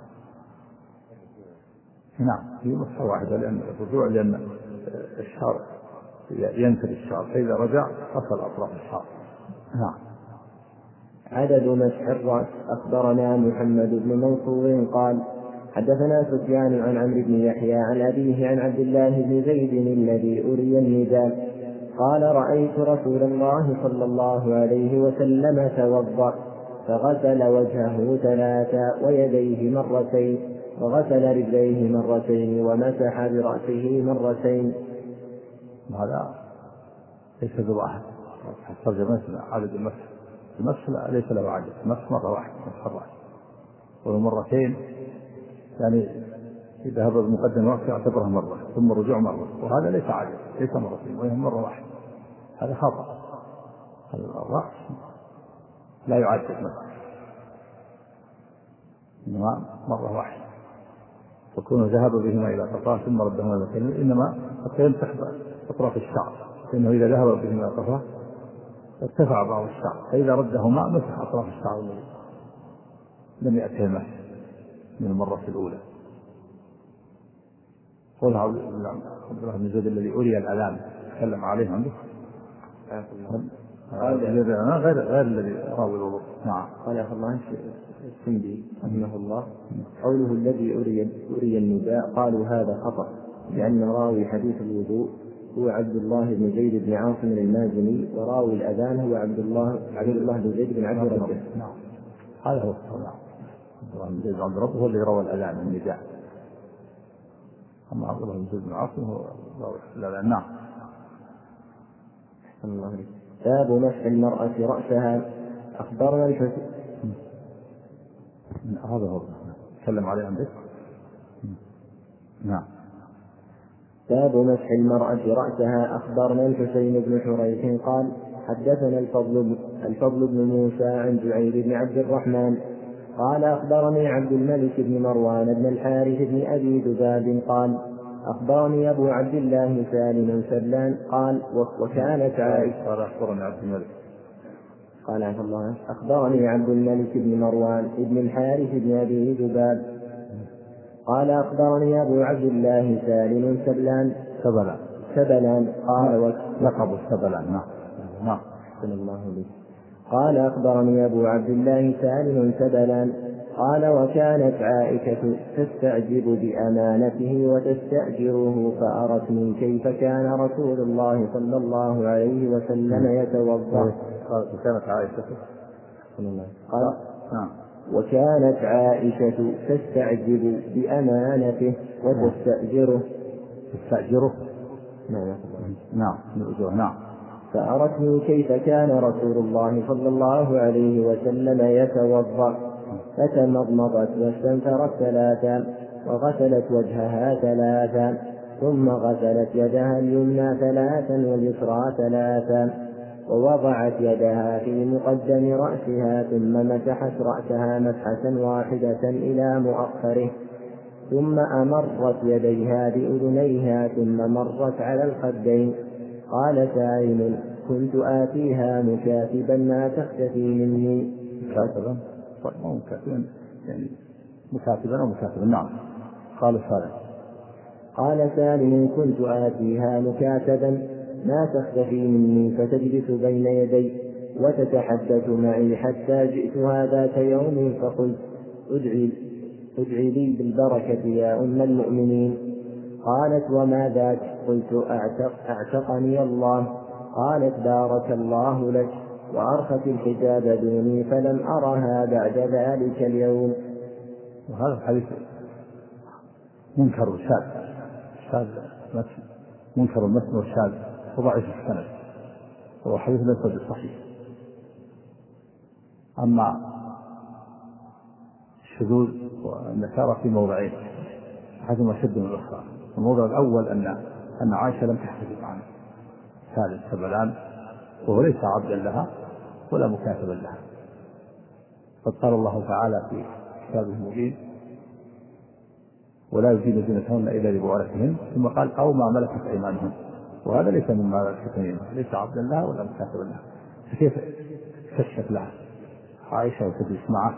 نعم هي مسحة واحدة، لأن الرجوع لأن الشعر ينتهي الشعر، فإذا رجع غسل أطراف الشعر. نعم. عدد مسح الرأس. أخبرنا محمد بن منصور قال حدثنا سفيان عن عمرو بن يحيى عن أبيه عن عبد الله بن زيد الذي أري النداء قال رأيت رسول الله صلى الله عليه وسلم توضأ فغسل وجهه ثلاثا ويديه مرتين وغسل رجليه مرتين ومسح برأسه مرتين. هذا ليس بواحد، ترجمة عدد المسح، المسح ليس له عدد، المسح مرة واحدة مسح الرأس، ومرتين يعني إذا هبط المقدم رأسه يعتبرها مرة ثم رجوع مرة، وهذا ليس عدد، ليس مرتين وهي مرة واحدة، هذا خطأ. الرأس لا يعدد مسح، إنما مرة واحدة، وكونه ذهب بهما إلى قفاه ثم ردهما إلى مكانه، إنما حتى يمسح أطراف الشعر، لأنه إذا ذهب بهما إلى قفاه ارتفع بعض الشعر، فإذا ردهما مسح أطراف الشعر الذي لم يأته المسح من المرة الأولى. قول عبد الله بن زيد الذي أري الآلام تكلم عليه عنده غير غير الذي راوي الوضوء. نعم. قال يا الله السندي رحمه الله قوله الذي أري أري النداء قالوا هذا خطأ، لأن راوي حديث الوضوء هو عبد الله بن زيد بن عاصم المازني، وراوي الأذان هو عبد الله عبد الله بن زيد بن عبد ربه. نعم هذا هو الصحيح، عبد الله بن زيد بن عبد ربه هو اللي روى الأذان النداء، أما عبد الله بن زيد بن عاصم هو راوي الأذان. نعم. باب مسح المرأة رأسها. أخبرنا الحسين هذا هو تكلم عليه عندك. نعم. باب مسح المرأة رأسها. أخبرنا الحسين بن حريث قال حدثنا الفضل الفضل بن موسى عن جعير بن عبد الرحمن قال أخبرني عبد الملك بن مروان بن الحارث بن أبي ذباب قال أخبرني أبو عبد الله سالم سلان قال وكانت عائشة قال أخبرني عبد الملك قال عبد الله أخبرني عبد الملك بن مروان بن الحارث بن أبي ذباب قال أخبرني أبو عبد الله سالم سبلان سبلان سبلان قال لقب السبلان. نعم نعم الله به قال أخبرني أبو عبد الله سالم سبلان قال وكانت عائشة تستعجب بأمانته وتستأجره فأرتني كيف كان رسول الله صلى الله عليه وسلم يتوضأ. وكانت عائشة قال وكانت عائشة تستعجب بأمانته وتستأجره تستأجره نعم نعم نعم فأرتني كيف كان رسول الله صلى الله عليه وسلم يتوضأ فتمضمضت واستنثرت ثلاثا وغسلت وجهها ثلاثا ثم غسلت يدها اليمنى ثلاثا واليسرى ثلاثا ووضعت يدها في مقدم رأسها ثم مسحت رأسها مسحة واحدة إلى مؤخره ثم أمرت يديها بأذنيها ثم مرت على الخدين. قال سالم كنت آتيها مكاتبا ما تختفي مني مكاتبا مكاتبا يعني مكاتبا أو مكاتبا. نعم. قال سالم قال سالم كنت آتيها مكاتبا ما تختفي مني فتجلس بين يدي وتتحدث معي حتى جئتها ذات يوم فقلت ادعي, ادعي لي بالبركة يا أم المؤمنين. قالت وما ذاك؟ قلت أعتق أعتقني الله. قالت بارك الله لك وأرخت الحجاب دوني فلم أرها بعد ذلك اليوم. وهذا الحديث منكر وشاذ، شاذ منكر المتن والشاذ وضعيف السند، هو حديث ليس بصحيح. أما الشذوذ والنكارة في موضعين أحدهما أشد من الآخر. الموضع الأول أن أن عائشة لم تحتجب عن سالم سبلان، وهو ليس عبدا لها ولا مكاتبا لها. قد قال الله تعالى في كتابه المبين: ولا يزيد زينتهن إلا لبعولتهن، ثم قال: أو ما ملكت أيمانهن، وهذا ليس مما ملكت أيمانهن، ليس عبدا لها ولا مكاتبا لها، فكيف كشف لها عائشة وتجلس معه؟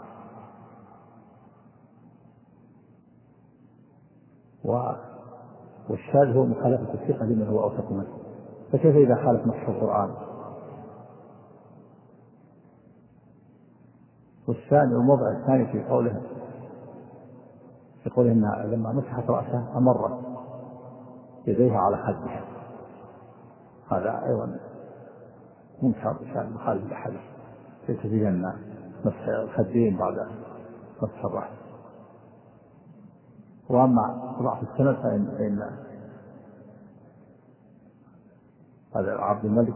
والشاذ هو مخالفة الثقة لمن هو أوثق منه، فكيف إذا خالف نص القرآن؟ والثاني الموضع الثاني في قوله في قوله إنها لما مسحت رأسها أمرت يديها على خدها، هذا أيضا منكر شان مخالف الحديث، ليس فيه أن مسح الخدين بعد مسح الرأس. وأما ضعف السند فإن, فإن هذا عبد الملك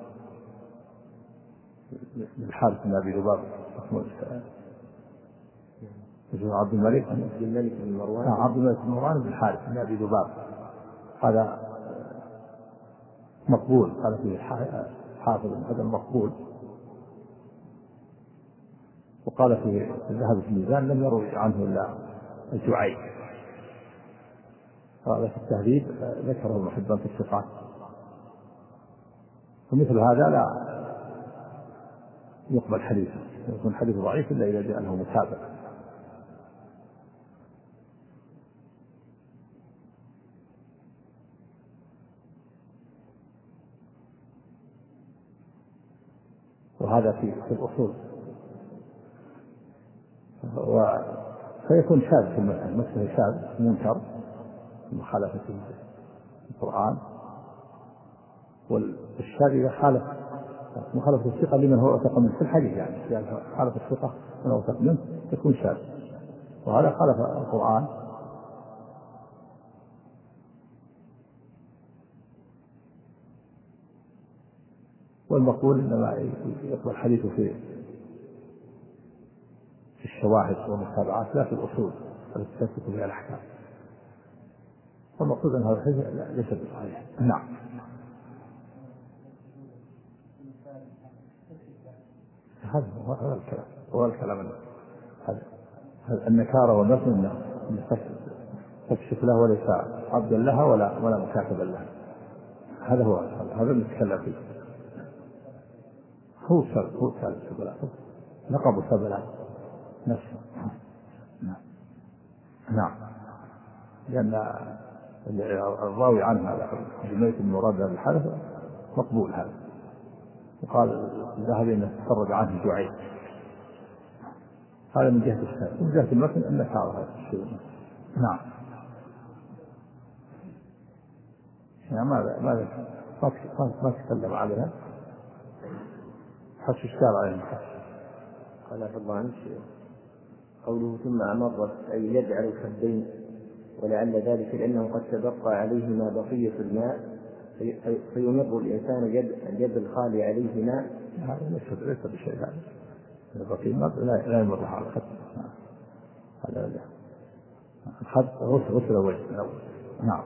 الحارث بن أبي ذباب، عبد الملك عبد الملك بن مروان عبد الملك بن مروان بن الحارث بن أبي ذباب، هذا مقبول، هذا فيه حافظ، هذا مقبول. وقال في الذهب في الميزان: لم يروي عنه إلا الجعيد. هذا في التهذيب ذكره ابن حبان في الثقات. ومثل هذا لا يقبل حديثه، يكون حديث ضعيف إلا إذا جاء له متابع. وهذا في في الأصول، فيكون شاذ في المسألة، مسألة شاذ منكر مخالفة القرآن. والشاذ إذا خالف مخالفة الثقة لمن هو أوثق منه في الحديث، يعني إذا خالف الثقة من هو أوثق منه يكون شاذ، وهذا خالف القرآن. والمقول إنما يقبل حديثه في في الشواهد والمتابعات لا في الأصول التي تثبت بها الأحكام. والمقصود أن هذا الحديث ليس بصحيح. نعم. هذا هو الكلام، هو الكلام هذا النكارة والنفس أن تكشف له وليس عبدا لها ولا ولا مكاتبا لها. هذا هو هذا اللي نتكلم فيه. هو سبب هو سبب سبلان، لقب سبلان نفسه. نعم نعم، لأن الراوي عنه هذا جميع المراد بالحدث مقبول هذا. وقال الذهبي أنه تفرج عنه جعيد، هذا من جهة السند. من جهة المتن أنك تعرف هذا الشيء. نعم. يعني ماذا ماذا ما تكلم عليها حش الشارع عليهم. قال عبد الله عنه قوله ثم أمرت أي يجعل الخدين، ولعل ذلك لأنه قد تبقى عليهما بقية الماء فيمر الإنسان اليد الخالي عليه ماء. هذا ليس ليس بشيء، هذا بقية الماء لا لا يمر على الخد، هذا لا الخد غسل غسل الوجه الأول. نعم.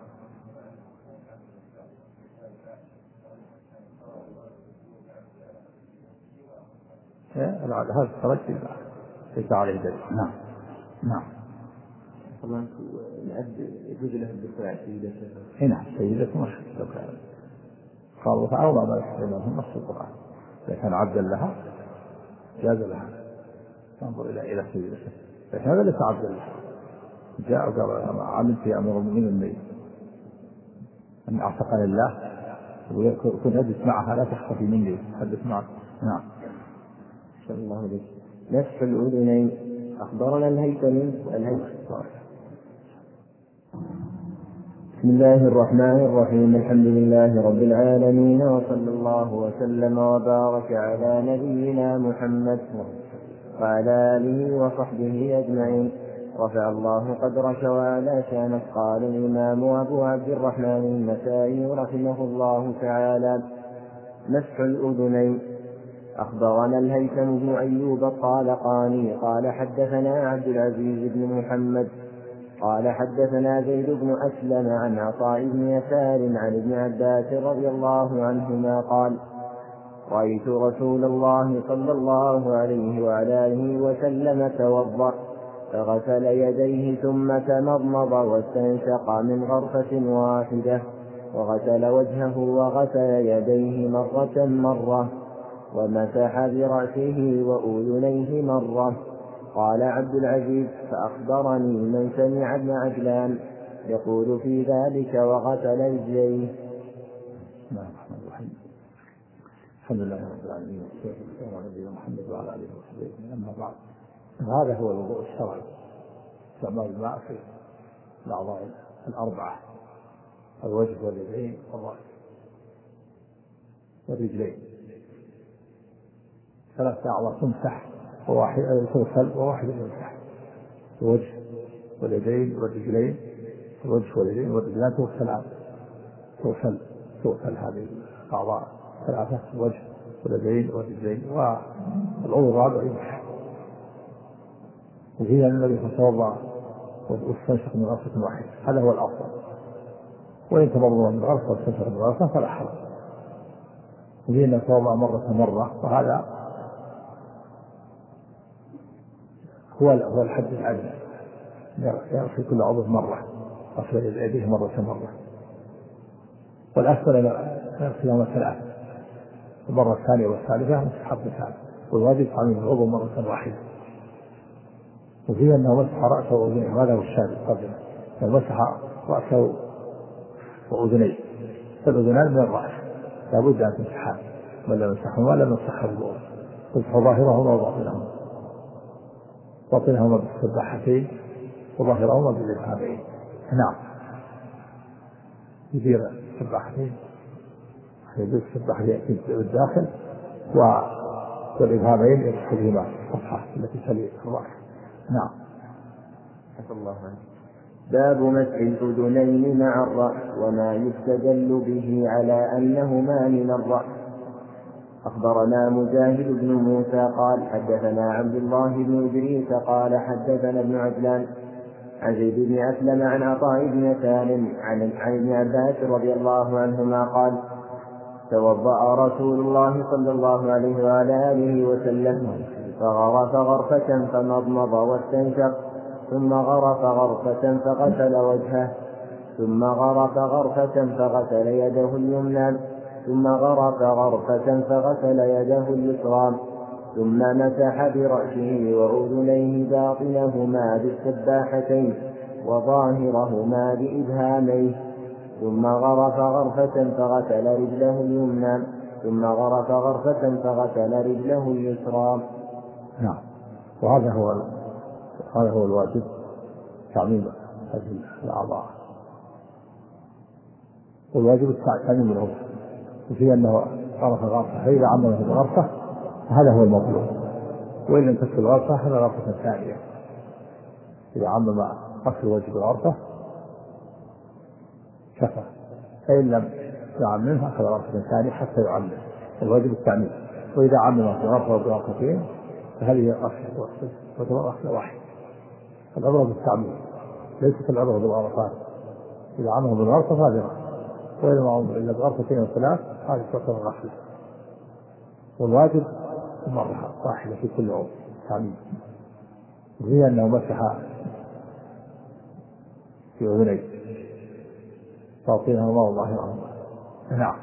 هذا الترجي ليس عليه دليل. نعم نعم. طبعا الأب يجوز له الدفاع سيدته. هنا سيدته مش الدفاع. قالوا فأوضع ما يحتملهم نص القرآن، إذا كان عبدا لها جاز لها تنظر إلى إلى سيدته، لكن هذا ليس عبدا لها. جاء وقال علمت يا أمير المؤمنين أن أعتقني الله ويكون أجلس معها لا تخفي مني حدث معك. نعم. صلى الله عليه وسلم. نفس الأذنين. أخبرنا الهيثمي الهيثمي بسم الله الرحمن الرحيم. الحمد لله رب العالمين، وصلى الله وسلم وبارك على نبينا محمد. وعلى آله وصحبه أجمعين. رفع الله قدرك وعلى شانك. قال الإمام أبو عبد الرحمن النسائي رحمه الله تعالى: مسح الأذنين. أخبرنا الهيثم بن أيوب الطالقاني قال حدثنا عبد العزيز بن محمد قال حدثنا زيد بن أسلم عن عطاء بن يسار عن ابن عباس رضي الله عنهما قال: رأيت رسول الله صلى الله عليه وعلى آله وسلم توضأ فغسل يديه ثم تمضمض واستنشق من غرفة واحدة، وغسل وجهه وغسل يديه مرة مرة، ومسح برأسه وأذنيه مرة. قال عبد العزيز: فأخبرني من سمع ابن عجلان يقول في ذلك وغسل رجليه. بسم الله الرحمن الرحيم. الحمد لله رب العالمين والصلاة والسلام على نبينا محمد وعلى آله وصحبه أجمعين. أما بعد، هذا هو الوضوء الشرعي، استعمال الماء في الأعضاء الأربعة: الوجه واليدين والرأس والرجلين. ثلاثة أعضاء تمسح وواحد تغسل وواحد يمسح: الوجه واليدين والرجلين. الوجه واليدين والرجلين تغسلان تغسل تغسل هذه الأعضاء ثلاثة: الوجه واليدين والرجلين، والعضو الرابع يمسح. وهي الذي توضأ واستنشق من غرفة واحدة، هذا هو الأفضل. وإن تمضمض من غرفة واستنشق من غرفة فلا حرج. وهي أن توضأ مرة مرة، وهذا هو هو الحد الأدنى، يغسل كل عضو مرة، غسل يديه مرة مرة. والأفضل يغسلهما ثلاثة، المرة الثانية والثالثة مستحب ثاني، والواجب تعميم العضو مرة واحدة. وفيه أنه مسح رأسه وأذنيه، هذا هو الشاهد قبله، مسح رأسه وأذنيه، فالأذنان من الرأس لابد أن تمسحان، من لم يمسحهما لم يمسح الوضوء. تمسح ظاهرهما وباطنهما، باطنهما بالسباحتين وظاهرهما بالإبهامين. نعم، يدير السباحتين، يدير السباحتين بالداخل والإبهامين يمسح بهما الصفحة التي تلي الرأس. نعم. حفظ الله عنه. باب مسح الأذنين مع الرأس وما يستدل به على أنهما من الرأس. أخبرنا مجاهد بن موسى قال حدثنا عبد الله بن إدريس قال حدثنا ابن عجلان عن زيد بن أسلم عن عطاء بن يسار عن ابن عباس رضي الله عنهما قال: توضأ رسول الله صلى الله عليه وعلى آله وسلم فغرف غرفة فمضمض واستنشق، ثم غرف غرفة فغسل وجهه، ثم غرف غرفة فغسل يده اليمنى، ثم غرف غرفة فغسل يده اليسرى، ثم مسح برأسه وأذنيه باطنهما بالسباحتين وظاهرهما بإبهاميه، ثم غرف غرفة فغسل رجله اليمنى، ثم غرف غرفة فغسل رجله اليسرى. نعم. وهذا هو هذا هو الواجب، تعميم هذه الأعضاء، والواجب تعميم الغرفة. وفي أنه غرف غرفة، فإذا عمله الغرفة فهذا هو المطلوب، وإن لم تكن الغرفة هذا غرفة ثانية. إذا عمم غسل وجه الغرفة كفى، فإن لم يعممها أخذ غرفة ثانية حتى يعمم. الواجب التعميم. وإذا عمم في غرفة وبغرفتين فهذه غسلة غسلة واحدة. العبرة بالتعميم ليست العبرة بالغرفات. إذا عمم بالغرفة فهذه غسلة، وإذا ما عمم إلا بغرفتين وثلاث هذه تعتبر غسلة. والواجب مرة واحدة في كل عضو تعميم. وهي أنه مسح في أذنيه باطنهما وظاهرهما. نعم.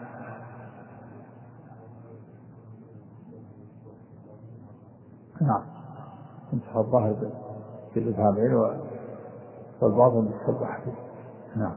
نعم، مسح الظاهر بالإبهامين والباطن بالسباحتين. نعم.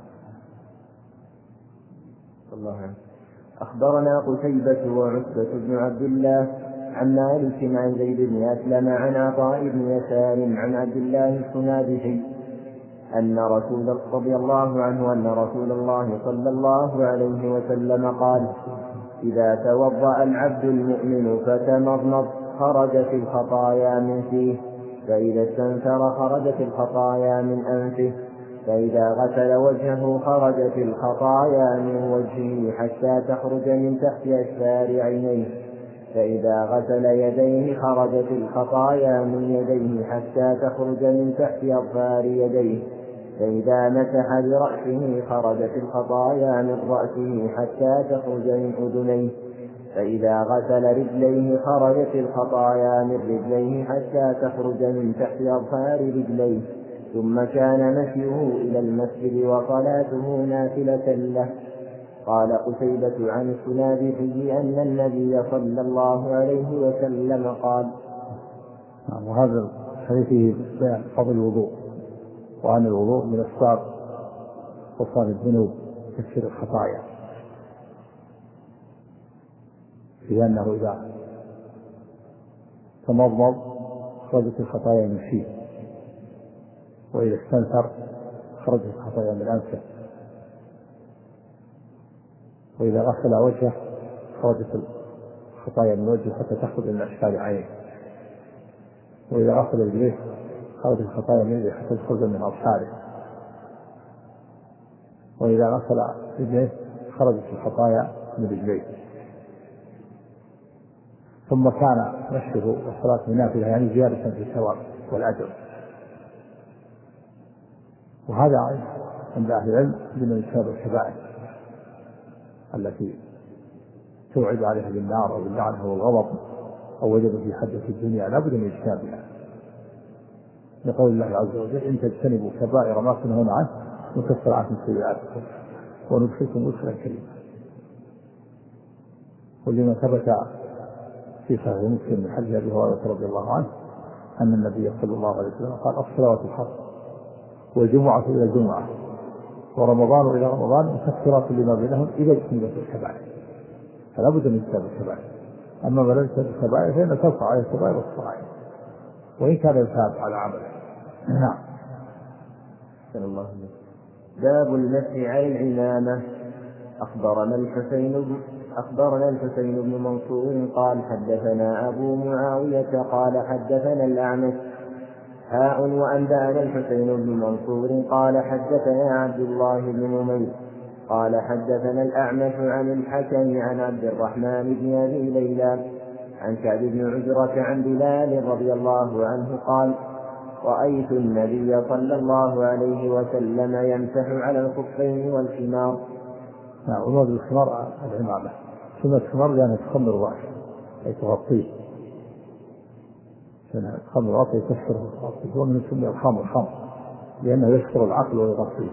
الله عنه. أخبرنا قتيبة وعتبة بن عبد الله عن مالك عن زيد بن أسلم عن عطاء بن يسار عن عبد الله الصنابحي أن رسول رضي الله عنه أن رسول الله صلى الله عليه وسلم قال: إذا توضأ العبد المؤمن فتمضمض خرجت الخطايا من فيه، فإذا استنثر خرجت الخطايا من أنفه، فإذا غسل وجهه خرجت الخطايا من وجهه حتى تخرج من تحت أشفار عينيه، فإذا غسل يديه خرجت الخطايا من يديه حتى تخرج من تحت أظفار يديه، فإذا مسح برأسه خرجت الخطايا من رأسه حتى تخرج من أذنيه، فإذا غسل رجليه خرجت الخطايا من رجليه حتى تخرج من تحت أظفار رجليه، ثم كان مشيه إلى المسجد وصلاته نافلة له. قال قتيبة عن السنابحي أن النبي صلى الله عليه وسلم قال. وهذا الحديث فيه بيان فضل الوضوء، وأن الوضوء من أسباب غفران الذنوب وتكفير الخطايا، في أنه إذا تمضمض خرجت الخطايا من فيه، وإذا استنثر خرجت الخطايا من أنفه، وإذا غسل وجهه خرجت الخطايا من وجهه حتى تخرج من أشفار عينه، وإذا غسل رجليه خرجت الخطايا من يده حتى تخرج من أظفاره، وإذا غسل رجليه خرجت الخطايا من رجليه. ثم كان مشيه والصلاة نافلة، يعني زيادة في الثواب والأجر. وهذا عند أهل العلم من اجتناب الكبائر التي توعد عليها بالنار أو باللعنة والغضب أو وجد في حدث الدنيا لا بد من اجتنابها، لقول الله عز وجل: إن تجتنبوا كبائر ما تنهون عنه نكفر عنكم سيئاتكم وندخلكم مدخلا كريما. ولما ثبت في صحيح مسلم من حديث أبي هريرة رضي الله عنه أن النبي صلى الله عليه وسلم قال: الصلوات الخمس والجمعة إلى الجمعة ورمضان إلى رمضان مكفرات لما بينهم إذا اجتنبت الكبائر. فلا بد من اجتناب الكبائر، أما ما لم يجتنب الكبائر فإن ترفع عليه الكبائر والصغائر وإن كان يثاب على عمله. نعم. صلى الله عليه وسلم. باب المسح على العمامة. أخبرنا الحسين أخبرنا الحسين بن منصور قال حدثنا أبو معاوية قال حدثنا الأعمش هاء وأنبأنا الحسين بن منصور قال حدثنا عبد الله بن نمير قال حدثنا الأعمش عن الحكم عن عبد الرحمن بن أبي ليلى عن كعب بن عجرة عن بلال رضي الله عنه قال: رأيت النبي صلى الله عليه وسلم يمسح على الخفين والخمار. نعم. ومرض الخمار العمامة، ثم الخمار لأنها تخمر الرأس أي تغطيه، لأنها تخمر الرأس يكسر الرأس، ومن سمي الخمر الخمر لأنه يكسر العقل ويغطيه.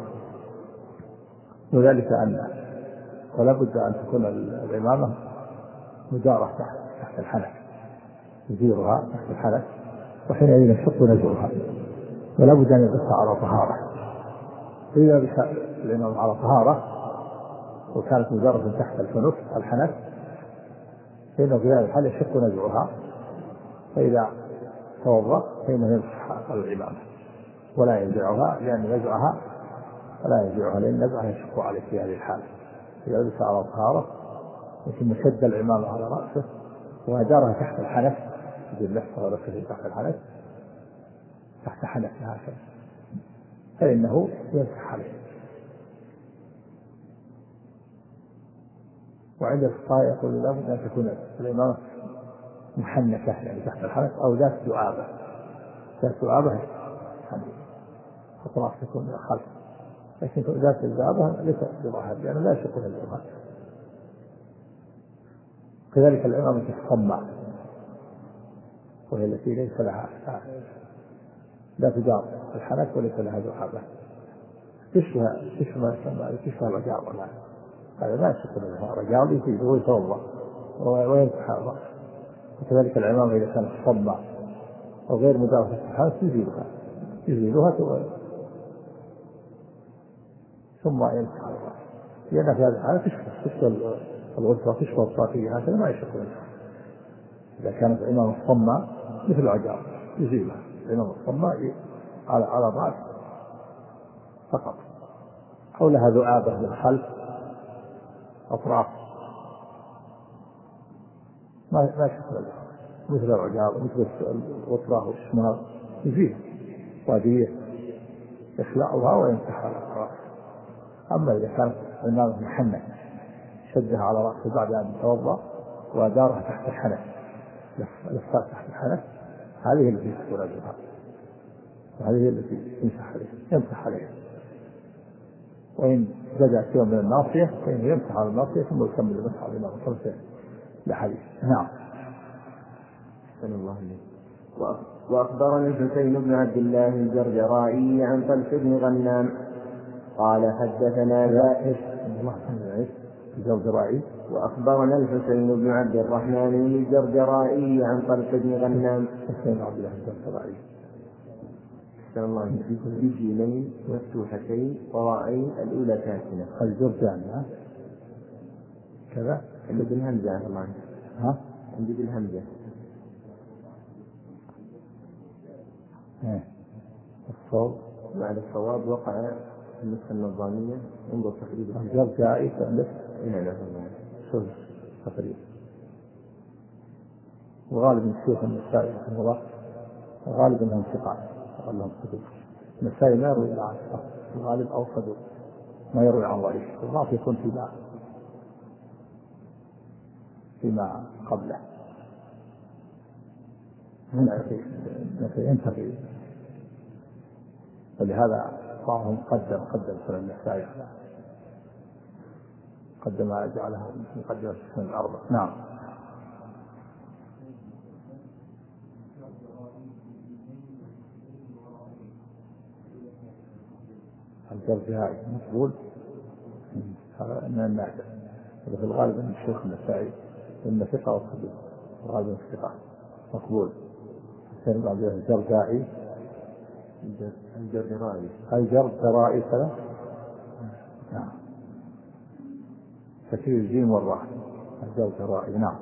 وذلك أن ولا بد أن تكون العمامة مدارة تحت الحنك، يديرها تحت الحنك وحينئذ يشق نزلها، ولا بد أن يبث على طهارة. فإذا بث العمامة على طهارة وكانت مدارة تحت الفنف الحنك فإنه في هذا الحال يشق نزعها، فإذا توضأ فإنه يمسح على العمامة ولا ينزعها، لأن نزعها ولا ينزعها لأن نزعها يشق عليه في هذه الحالة. إذا لبس على طهارة ثم شد العمامة على رأسه وأدارها تحت الحنك، يجب لحظة ورسله تحت الحنك تحت حنك هكذا، فإنه يمسح عليه. وعند الفقهاء يقول لا بد أن تكون العمامة محنكة يعني تحت الحنك أو ذات دعابة، ذات دعابة يعني أطراف تكون من الخلف، لكن ذات الدعابة ليس بظاهر لأنه لا يشق العمامة. كذلك العمامة الصماء وهي التي ليس لها لا تدار الحنك وليس لها دعابة، تشبه تشبه ما يسمى تشبه الرجال، ولا هذا لا يشق العمامة، الرجال يفيد ويتوضأ ويمسح الرأس. وكذلك العمامة إذا كانت صماء أو غير مدارة الحنك يزيلها يزيلها ثم يمسح الرأس، لأن في هذا الحالة تشبه تشبه الغرفة تشبه الصافية، هكذا ما يشق العمامة. إذا كانت العمامة الصماء مثل العجار يزيلها، العمامة الصماء على على الرأس فقط، حولها ذؤابة من الخلف أطراف ما ما يشق العمامة. مثل العجاب مثل الغطرة والشمار يزيد وادية يخلعها ويمسح على الرأس. أما إذا كانت النار محنة شدها على رأسه بعد أن يتوضأ ودارها تحت الحنف لفات تحت الحنف، هذه التي تكون الجهاد، وهذه التي يمسح عليها يمسح عليها. وإن بدأ شيء من الناصية فإنه يمسح على الناصية ثم يكمل المسح على الإمام خمسة لحديث. نعم. أحسن الله عليك. وأخبرنا الحسين بن عبد الله الجرجرائي عن طلق بن غنام قال حدثنا زائد الجرجرائي. وأخبرنا الحسين بن عبد الرحمن الجرجرائي عن طلق بن غنام. حسين عبد الله الجرجرائي. أحسن الله عليك. بجيمين مفتوحتين وراءين الأولى ساكنة. الجرجاني كذا عندي بالهمزة. الله ها عندي بالهمزة. الصواب بعد الصواب وقع النسخة النظامية انظر تقريبا الجرجائي تألف نعم شوف تقريبا. وغالبا الشيخ النسائي رحمه الله غالبا هم ثقات اللهم صدوق. النسائي ما يروي عن الغالب أو صدوق ما يروي عن ضعيف، الضعف يكون فيما فيما قبله ينتهي. ولهذا بعضهم قدم قدم سنن النسائي قدم جعلها مقدمة السنن الأربع. نعم. الجرجهائي مقبول هذا من النادر، وفي الغالب أن الشيخ النسائي إن ثقة وصدوق الغالب الثقة مقبول. حسين بن عبد الله الجرجهائي الجرجرائي الجرجرائي كذا. نعم. تكرير الجيم والراء الجرجرائي. نعم.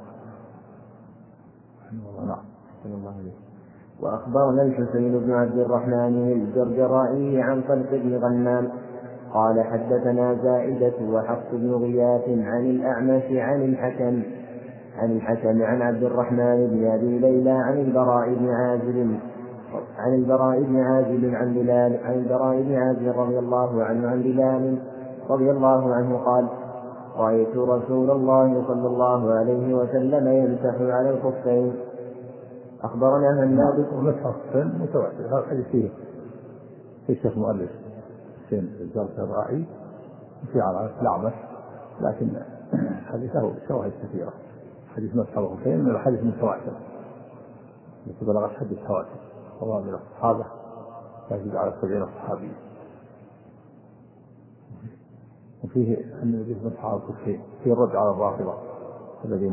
نعم. أحسن الله عليك. وأخبرنا الحسين بن عبد الرحمن الجرجرائي عن طلق بن غنام قال حدثنا زائدة وحفص بن غياث عن الأعمش عن الحكم عن الحكم عن عبد الرحمن بن أبي ليلى عن البراء بن عازب عن البراء بن عازب عن بلال عن البراء بن عازب رضي الله عنه عن بلال رضي الله عنه قال رأيت رسول الله صلى الله عليه وسلم يمسح على الخفين. أخبرنا هناد مسح الخفين متواتر. هذا الحديث فيه في الشيخ مؤلف حسين الجرجرائي في على الأعمش، لكن حديثه شواهد كثيرة. حديث مسح الخفين من الحديث متواتر بلغت حديث تواتر والله من الصحابة يزيد على سبعين صحابي. وفيه أن النبي مسح على الخفين في الرد على الرافضة الذين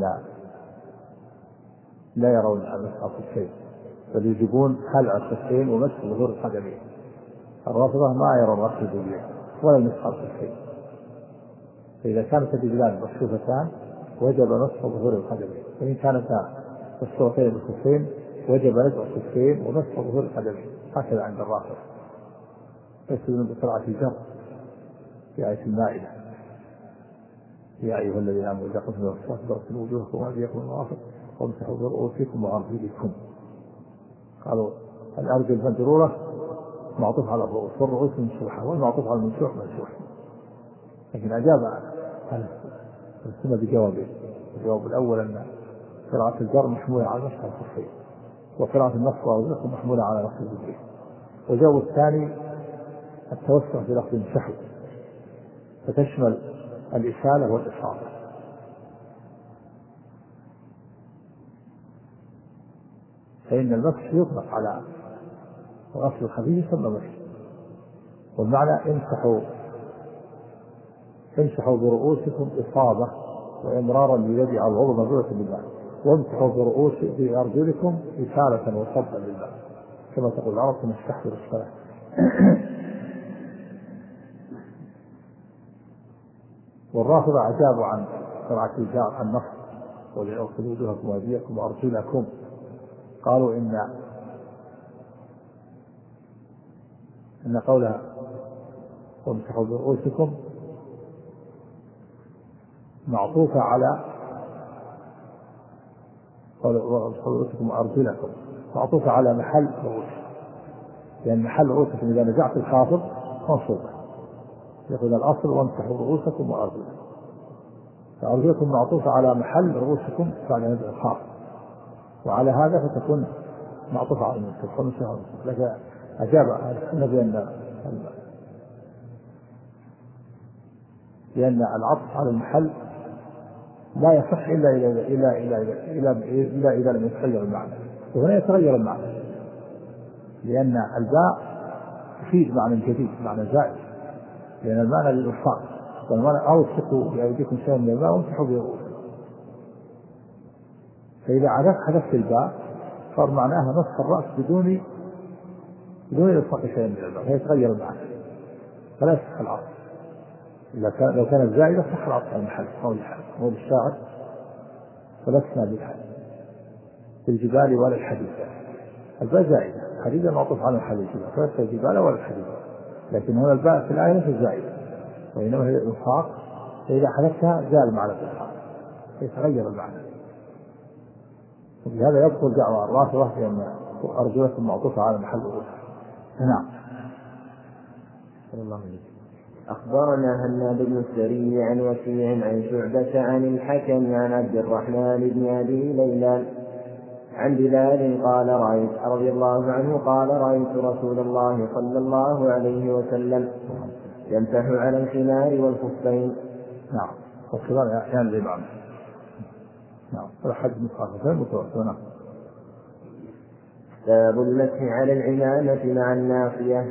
لا يرون مسح الخفين بل يجيبون خلع الخفين ومسح ظهور القدمين. الرافضة ما يرون غسل الرجلين ولا مسح الخفين، فإذا كانت الرجلان مكشوفتان وجب مسح ظهور القدمين، وإن كانتا مكشوفتين بالخفين وجب نزع الخفين ومسح ظهور القدمين. هكذا عند الرافضة. يستدلون بقراءة الجر في آية المائدة يا أيها الذين آمنوا إذا قمتم إلى الصلاة فاغسلوا وجوهكم وأيديكم إلى المرافق وامسحوا برؤوسكم وأرجلكم. قالوا الأرجل مجرورة معطوف على الرؤوس والرؤوس ممسوحة والمعطوف على الممسوح منسوح، لكن أجاب عن السنة بجوابين. الجواب الأول أن قراءة الجر محمولة على مسح الخفين، وقراءة النصب والنصب محمولة على نصب الرجلين. والجواب الثاني التوسع في لفظ المسح فتشمل الإسالة والإصابة. فإن المسح يطلق على غسل الخفيف ثم مسح، والمعنى امسحوا امسحوا برؤوسكم إصابة وإمرارا باليد على العضو مبعوث بالماء، وامسحوا برؤوس بأرجلكم إسالة وصبا بالماء كما تقول العرب تستحضر الصلاة. والرافضة أجابوا عن قراءة الجار عن نص وليغسلوا وجوهكم وأيديكم وأرجلكم. قالوا إن إن قولها وامسحوا برؤوسكم معطوفة على وامسحوا برؤوسكم وأرجلكم، معطوفة على محل رؤوس، لأن يعني محل رؤوسكم إذا نزعت الخافض منصوبة، يقول الأصل وامسحوا رؤوسكم وأرجلكم، فأرجلكم معطوفة على محل رؤوسكم بعد نزع الخافض، وعلى هذا فتكون معطوفة على المنصوب. لكن أجاب السنة بأن لأن العطف على المحل لا يصح إلا إلى إلى إلى إلى إلى إذا لم يتغير المعنى، وهنا يتغير المعنى، لأن الباء تفيد معنى جديد، معنى زائد، لأن المعنى للإلصاق، والمعنى أوثقوا بأيديكم شيئا من الماء وامسحوا برؤوسكم، فإذا عرفت حذفت الباء صار معناها مسح الرأس بدون بدون إلصاق شيئا من الماء، فيتغير المعنى، فلا يصح العطف. إذا كان لو كانت زائدة صح العطف على المحل، قول قول الشاعر فلسنا بالحل في الجبال ولا الحديد، الباء زائدة، الحديد معطوف على الحديد، فلسنا الجبال ولا الحديد، لكن هنا الباء في الآية ليست زائدة، وإنما هي الإلصاق، فإذا حدثها زال معنى الإلصاق يتغير المعنى، وبهذا يبطل دعوى الرافضة لأن أرجلكم معطوفة على محل رؤوسها. نعم. صلى الله عليه وسلم. أخبرنا هناد بن السري عن وكيع عن شعبة عن الحكم عن عبد الرحمن بن أبي ليلى عن بلال قال رأيت رضي الله عنه قال رأيت رسول الله صلى الله عليه وسلم يمسح على الخمار والخفين. نعم. والخمار يعني الإمام. نعم. الحج متخففين متوسطين. باب المسح على العمامة مع الناصية.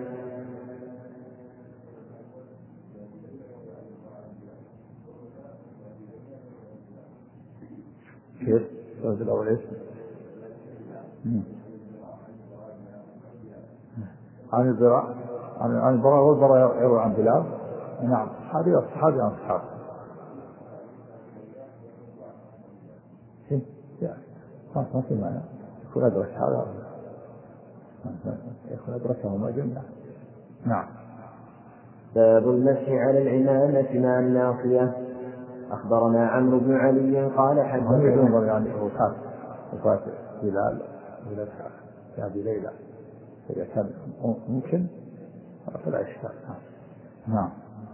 كيف؟ السؤال الأول إيش؟ عن الذراع، عن عن البراء، والبراء يروي عن بلال. نعم. هذه الصحابي عن الصحابة. ما ما في معنى. يكون أدرك هذا. يكون أدركهما جميعا. نعم. باب المسح على العمامة مع الناصية. أخبرنا عمرو بن علي قال حدثنا يعني وفاة وفاة بلال بلال يا أبي ليلى، إذا كان ممكن فلا إشكال. نعم.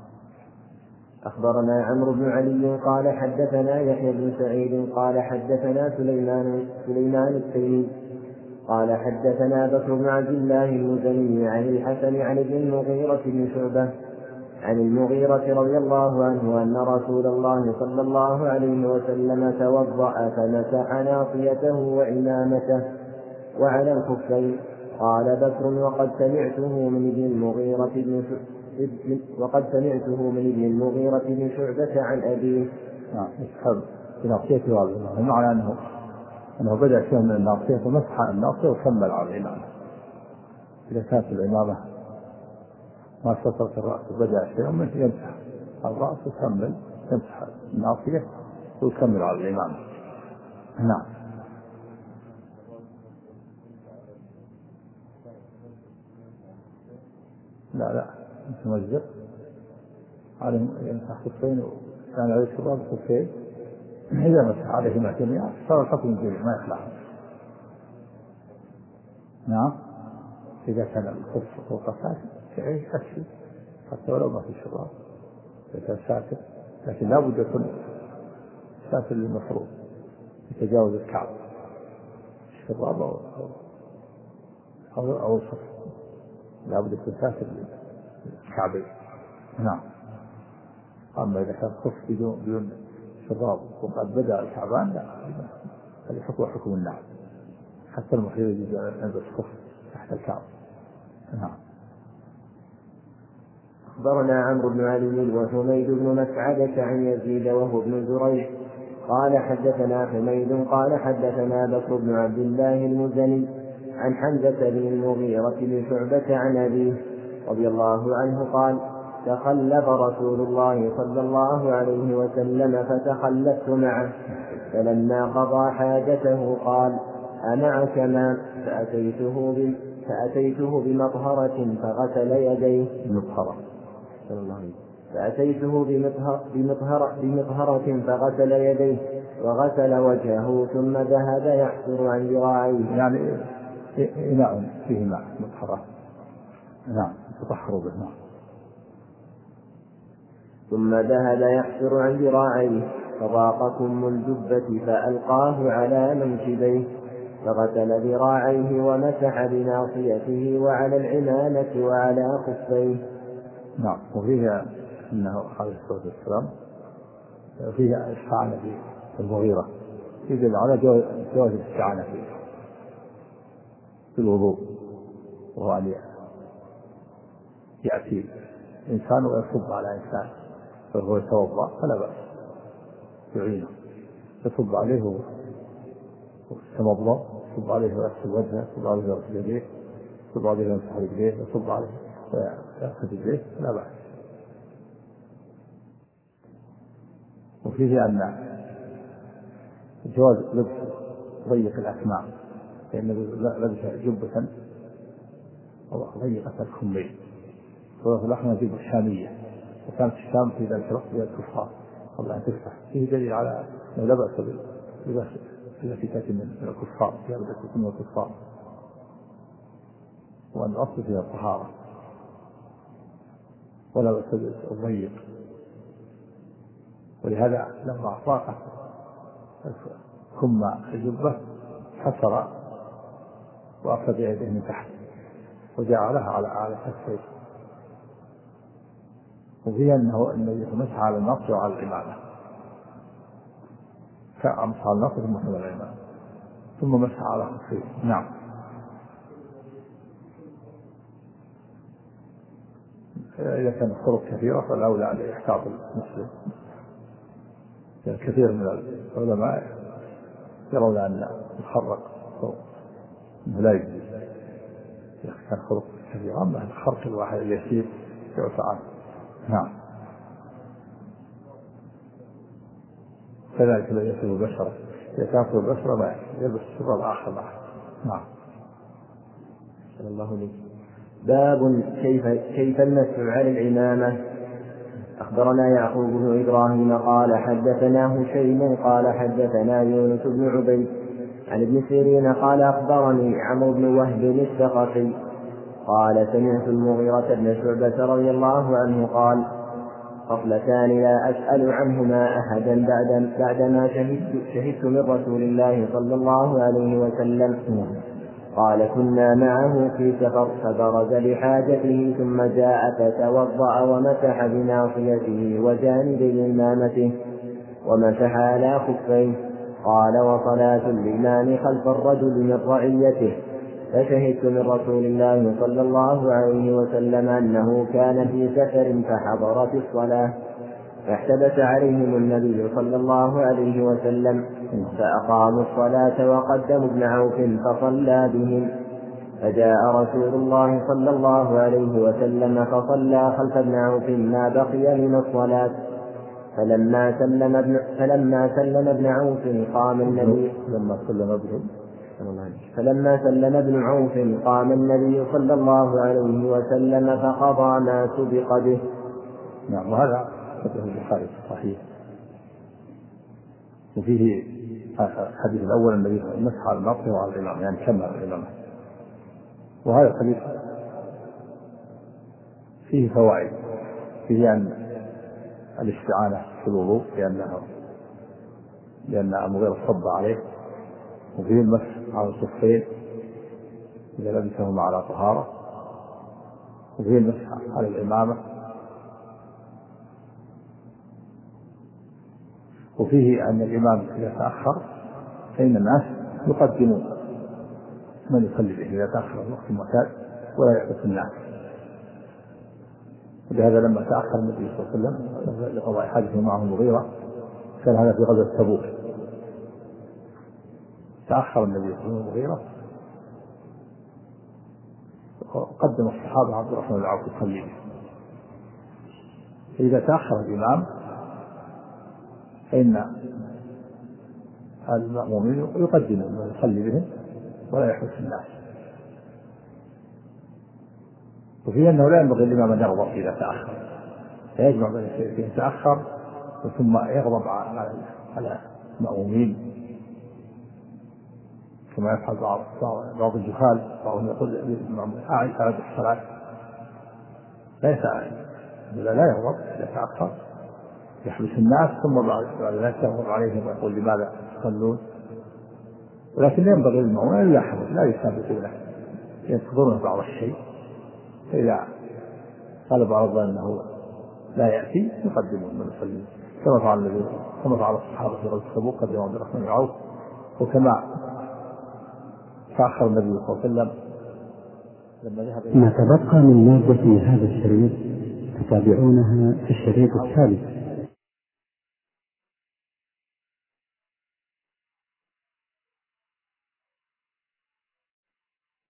أخبرنا عمرو بن علي قال حدثنا يحيى بن سعيد قال حدثنا سليمان سليمان التيمي قال حدثنا بكر بن عبد الله المزني عن الحسن عن ابن المغيرة بن شعبة عن المغيرة رضي الله عنه أن رسول الله صلى الله عليه وسلم توضأ فمسح ناصيته وعمامته وعلى الخفين. قال بكر وقد سمعته من ابن المغيرة بن وقد سمعته من ابن المغيرة بن شعبة عن أبيه. نعم. يسحب بناصيته وعلى المعنى أنه أنه بدأ شيء من الناصية فمسح الناصية وكمل على العمامة. إذا كانت العمامة ما سترت الرأس بدأ شيء من يمسح الرأس وكمل يمسح الناصية ويكمل على العمامة. نعم. لا لا متمزق عليهم يمسح خفين وكان عليه شراب خفين، إذا مسح عليهما جميعا صار الحكم جميع ما يخلع. نعم. إذا كان الخف فوق ساكن فعيه أكشي حتى ولو ما في شراب، إذا كان ساكن، لكن لا بد يكون ساكن للمفروض يتجاوز الكعب الشراب أو أو أو الخف، لا بد يكون ساكن للكعبين. نعم. أما إذا كان خف بدون بدون شراب وقد بدأ الكعبان لا، هذا حكم حكم النعم، حتى المحيط يجوز أن يلبس خف تحت الكعب. نعم. أخبرنا عمرو بن علي وحميد بن مسعدة عن يزيد وهو ابن زريع قال حدثنا حميد قال حدثنا بكر بن عبد الله المزني عن حمزة بن المغيرة بن شعبة عن أبيه رضي الله عنه قال تخلف رسول الله صلى الله عليه وسلم فتخلفت معه، فلما قضى حاجته قال أمعك ماء؟ فأتيته ب... فأتيته بمطهرة فغسل يديه. مطهرة فأتيته بمطهر بمطهر بمطهرة فغسل يديه وغسل وجهه ثم ذهب يحسر عن ذراعيه. يعني إناء فيه ماء مطهرة، نعم تطهروا به. ثم ذهب يحسر عن ذراعيه فضاق كم الجبة فألقاه على منكبيه فغسل ذراعيه ومسح بناصيته وعلى العمامة وعلى خفيه. نعم. وفيه أنه عليه الصلاة والسلام فيه استعانة في المغيرة، يدل على جواز الاستعانة في الوضوء، وهو أن يأتي إنسان ويصب على إنسان فهو يتوضأ فلا بأس يعينه، يصب عليه ويتمضمض، يصب عليه ويغسل وجهه، يصب عليه ويغسل يديه، يصب عليه ويمسح رجليه، يصب عليه ويأخذ رجليه لا بأس. وفيه أن جواز لبس ضيق الأكمام، لأن لبس جبة ضيقة الكمين، وفي الأحمر جبة شامية، وكانت الشام في ذلك الوقت هي الكفار قبل أن تفتح. فيه دليل على أنه لا بأس بلباس التي تأتي من الكفار، فيها لباس من الكفار، وأن الأصل فيها الطهارة ولا بأس بالضيق. ولهذا لما أطاقت كم الجبة حصر وأخذ يده من تحت وجعلها على على كفيه. وفيه أنه النبي مسح على النص وعلى العمامة، فمسح على النص ثم مسح على العمامة ثم مسح على خفيه. نعم. إذا كان الطرق كثيرة فالأولى أن يحتاط المسلم، يعني كثير من العلماء يرون أن يخرق الطرق لا يجوز إذا كان خرق كثيرة، أما الخرق الواحد اليسير يعفى عنه. نعم. كذلك الذي يصل البشرة إذا كانت البشرة ما يلبس الشر الآخر معه. نعم. صلى الله عليه وسلم. باب كيف كيف المسح على العمامة. أخبرنا يعقوب بن إبراهيم قال حدثنا هشيم قال حدثنا يونس بن عبيد عن ابن سيرين قال أخبرني عمرو بن وهب الثقفي قال سمعت المغيرة بن شعبة رضي الله عنه قال خصلتان لا أسأل عنهما أحدا بعد بعدما شهدت, شهدت من رسول الله صلى الله عليه وسلم. قال كنا معه في سفر فبرز لحاجته ثم جاء فتوضأ ومسح بناصيته وجانبي إمامته ومسح على خفيه. قال وصلاة الإمام خلف الرجل من رعيته، فشهدت من رسول الله صلى الله عليه وسلم أنه كان في سفر فحضرت الصلاة فاحتبس عليهم النبي صلى الله عليه وسلم فأقاموا الصلاة وقدموا ابن عوف فصلى بهم، فجاء رسول الله صلى الله عليه وسلم فصلى خلف ابن عوف ما بقي من الصلاة. فلما سلم ابن, فلما سلم ابن عوف قام النبي لما سلم ابن فلما سلم ابن عوف قام النبي صلى الله عليه وسلم فقضى ما سبق به. نعم. وهذا حديث البخاري صحيح. وفيه الحديث الأول الذي مسح على النص وعلى الإمام، يعني كمل الإمام. وهذا الحديث فيه فوائد، فيه أن الاستعانة في الوضوء لأنه لأن المغيرة صب عليه، وفيه المسح على الخفين إذا لبسهما على طهارة، وفيه المسح على الإمامة، وفيه أن الإمام إذا تأخر فإن الناس يقدمون من يصلي به إذا تأخر الوقت المعتاد ولا يحدث الناس. ولهذا لما تأخر النبي صلى الله عليه وسلم لقضاء حاجته معه المغيرة، كان هذا في غزوة تبوك، تأخر النبي صلى الله عليه وسلم المغيرة وقدم الصحابة عبد الرحمن بن عوف يصلي به. إذا تأخر الإمام فإن المأمومين يقدموا من يصلي بهم ولا يحدث الناس. وفي أنه لا ينبغي الإمام أن يغضب إذا تأخر، فيجمع بين الشيئين، يتأخر ثم يغضب على على المأمومين كما يفعل بعض بعض الجهال. بعضهم يقول للمأموم أعد أعد الصلاة، لا يتأخر، لا يغضب، يتأخر يحبس الناس ثم بعد ذلك يغضب عليهم ويقول لماذا تصلون. ولكن ينبغي للمأموم أن يلاحظوا لا يسابقونه، ينتظرون بعض الشيء، فإذا طلب عرضا أنه لا يأتي يقدمون من يصلي كما فعل النبي كما فعل الصحابة في غزوة تبوك رضي الله عبد الرحمن بن عوف، وكما تأخر النبي صلى الله عليه وسلم لما ذهب. ما تبقى من مادة هذا الشريط تتابعونها في الشريط الثالث.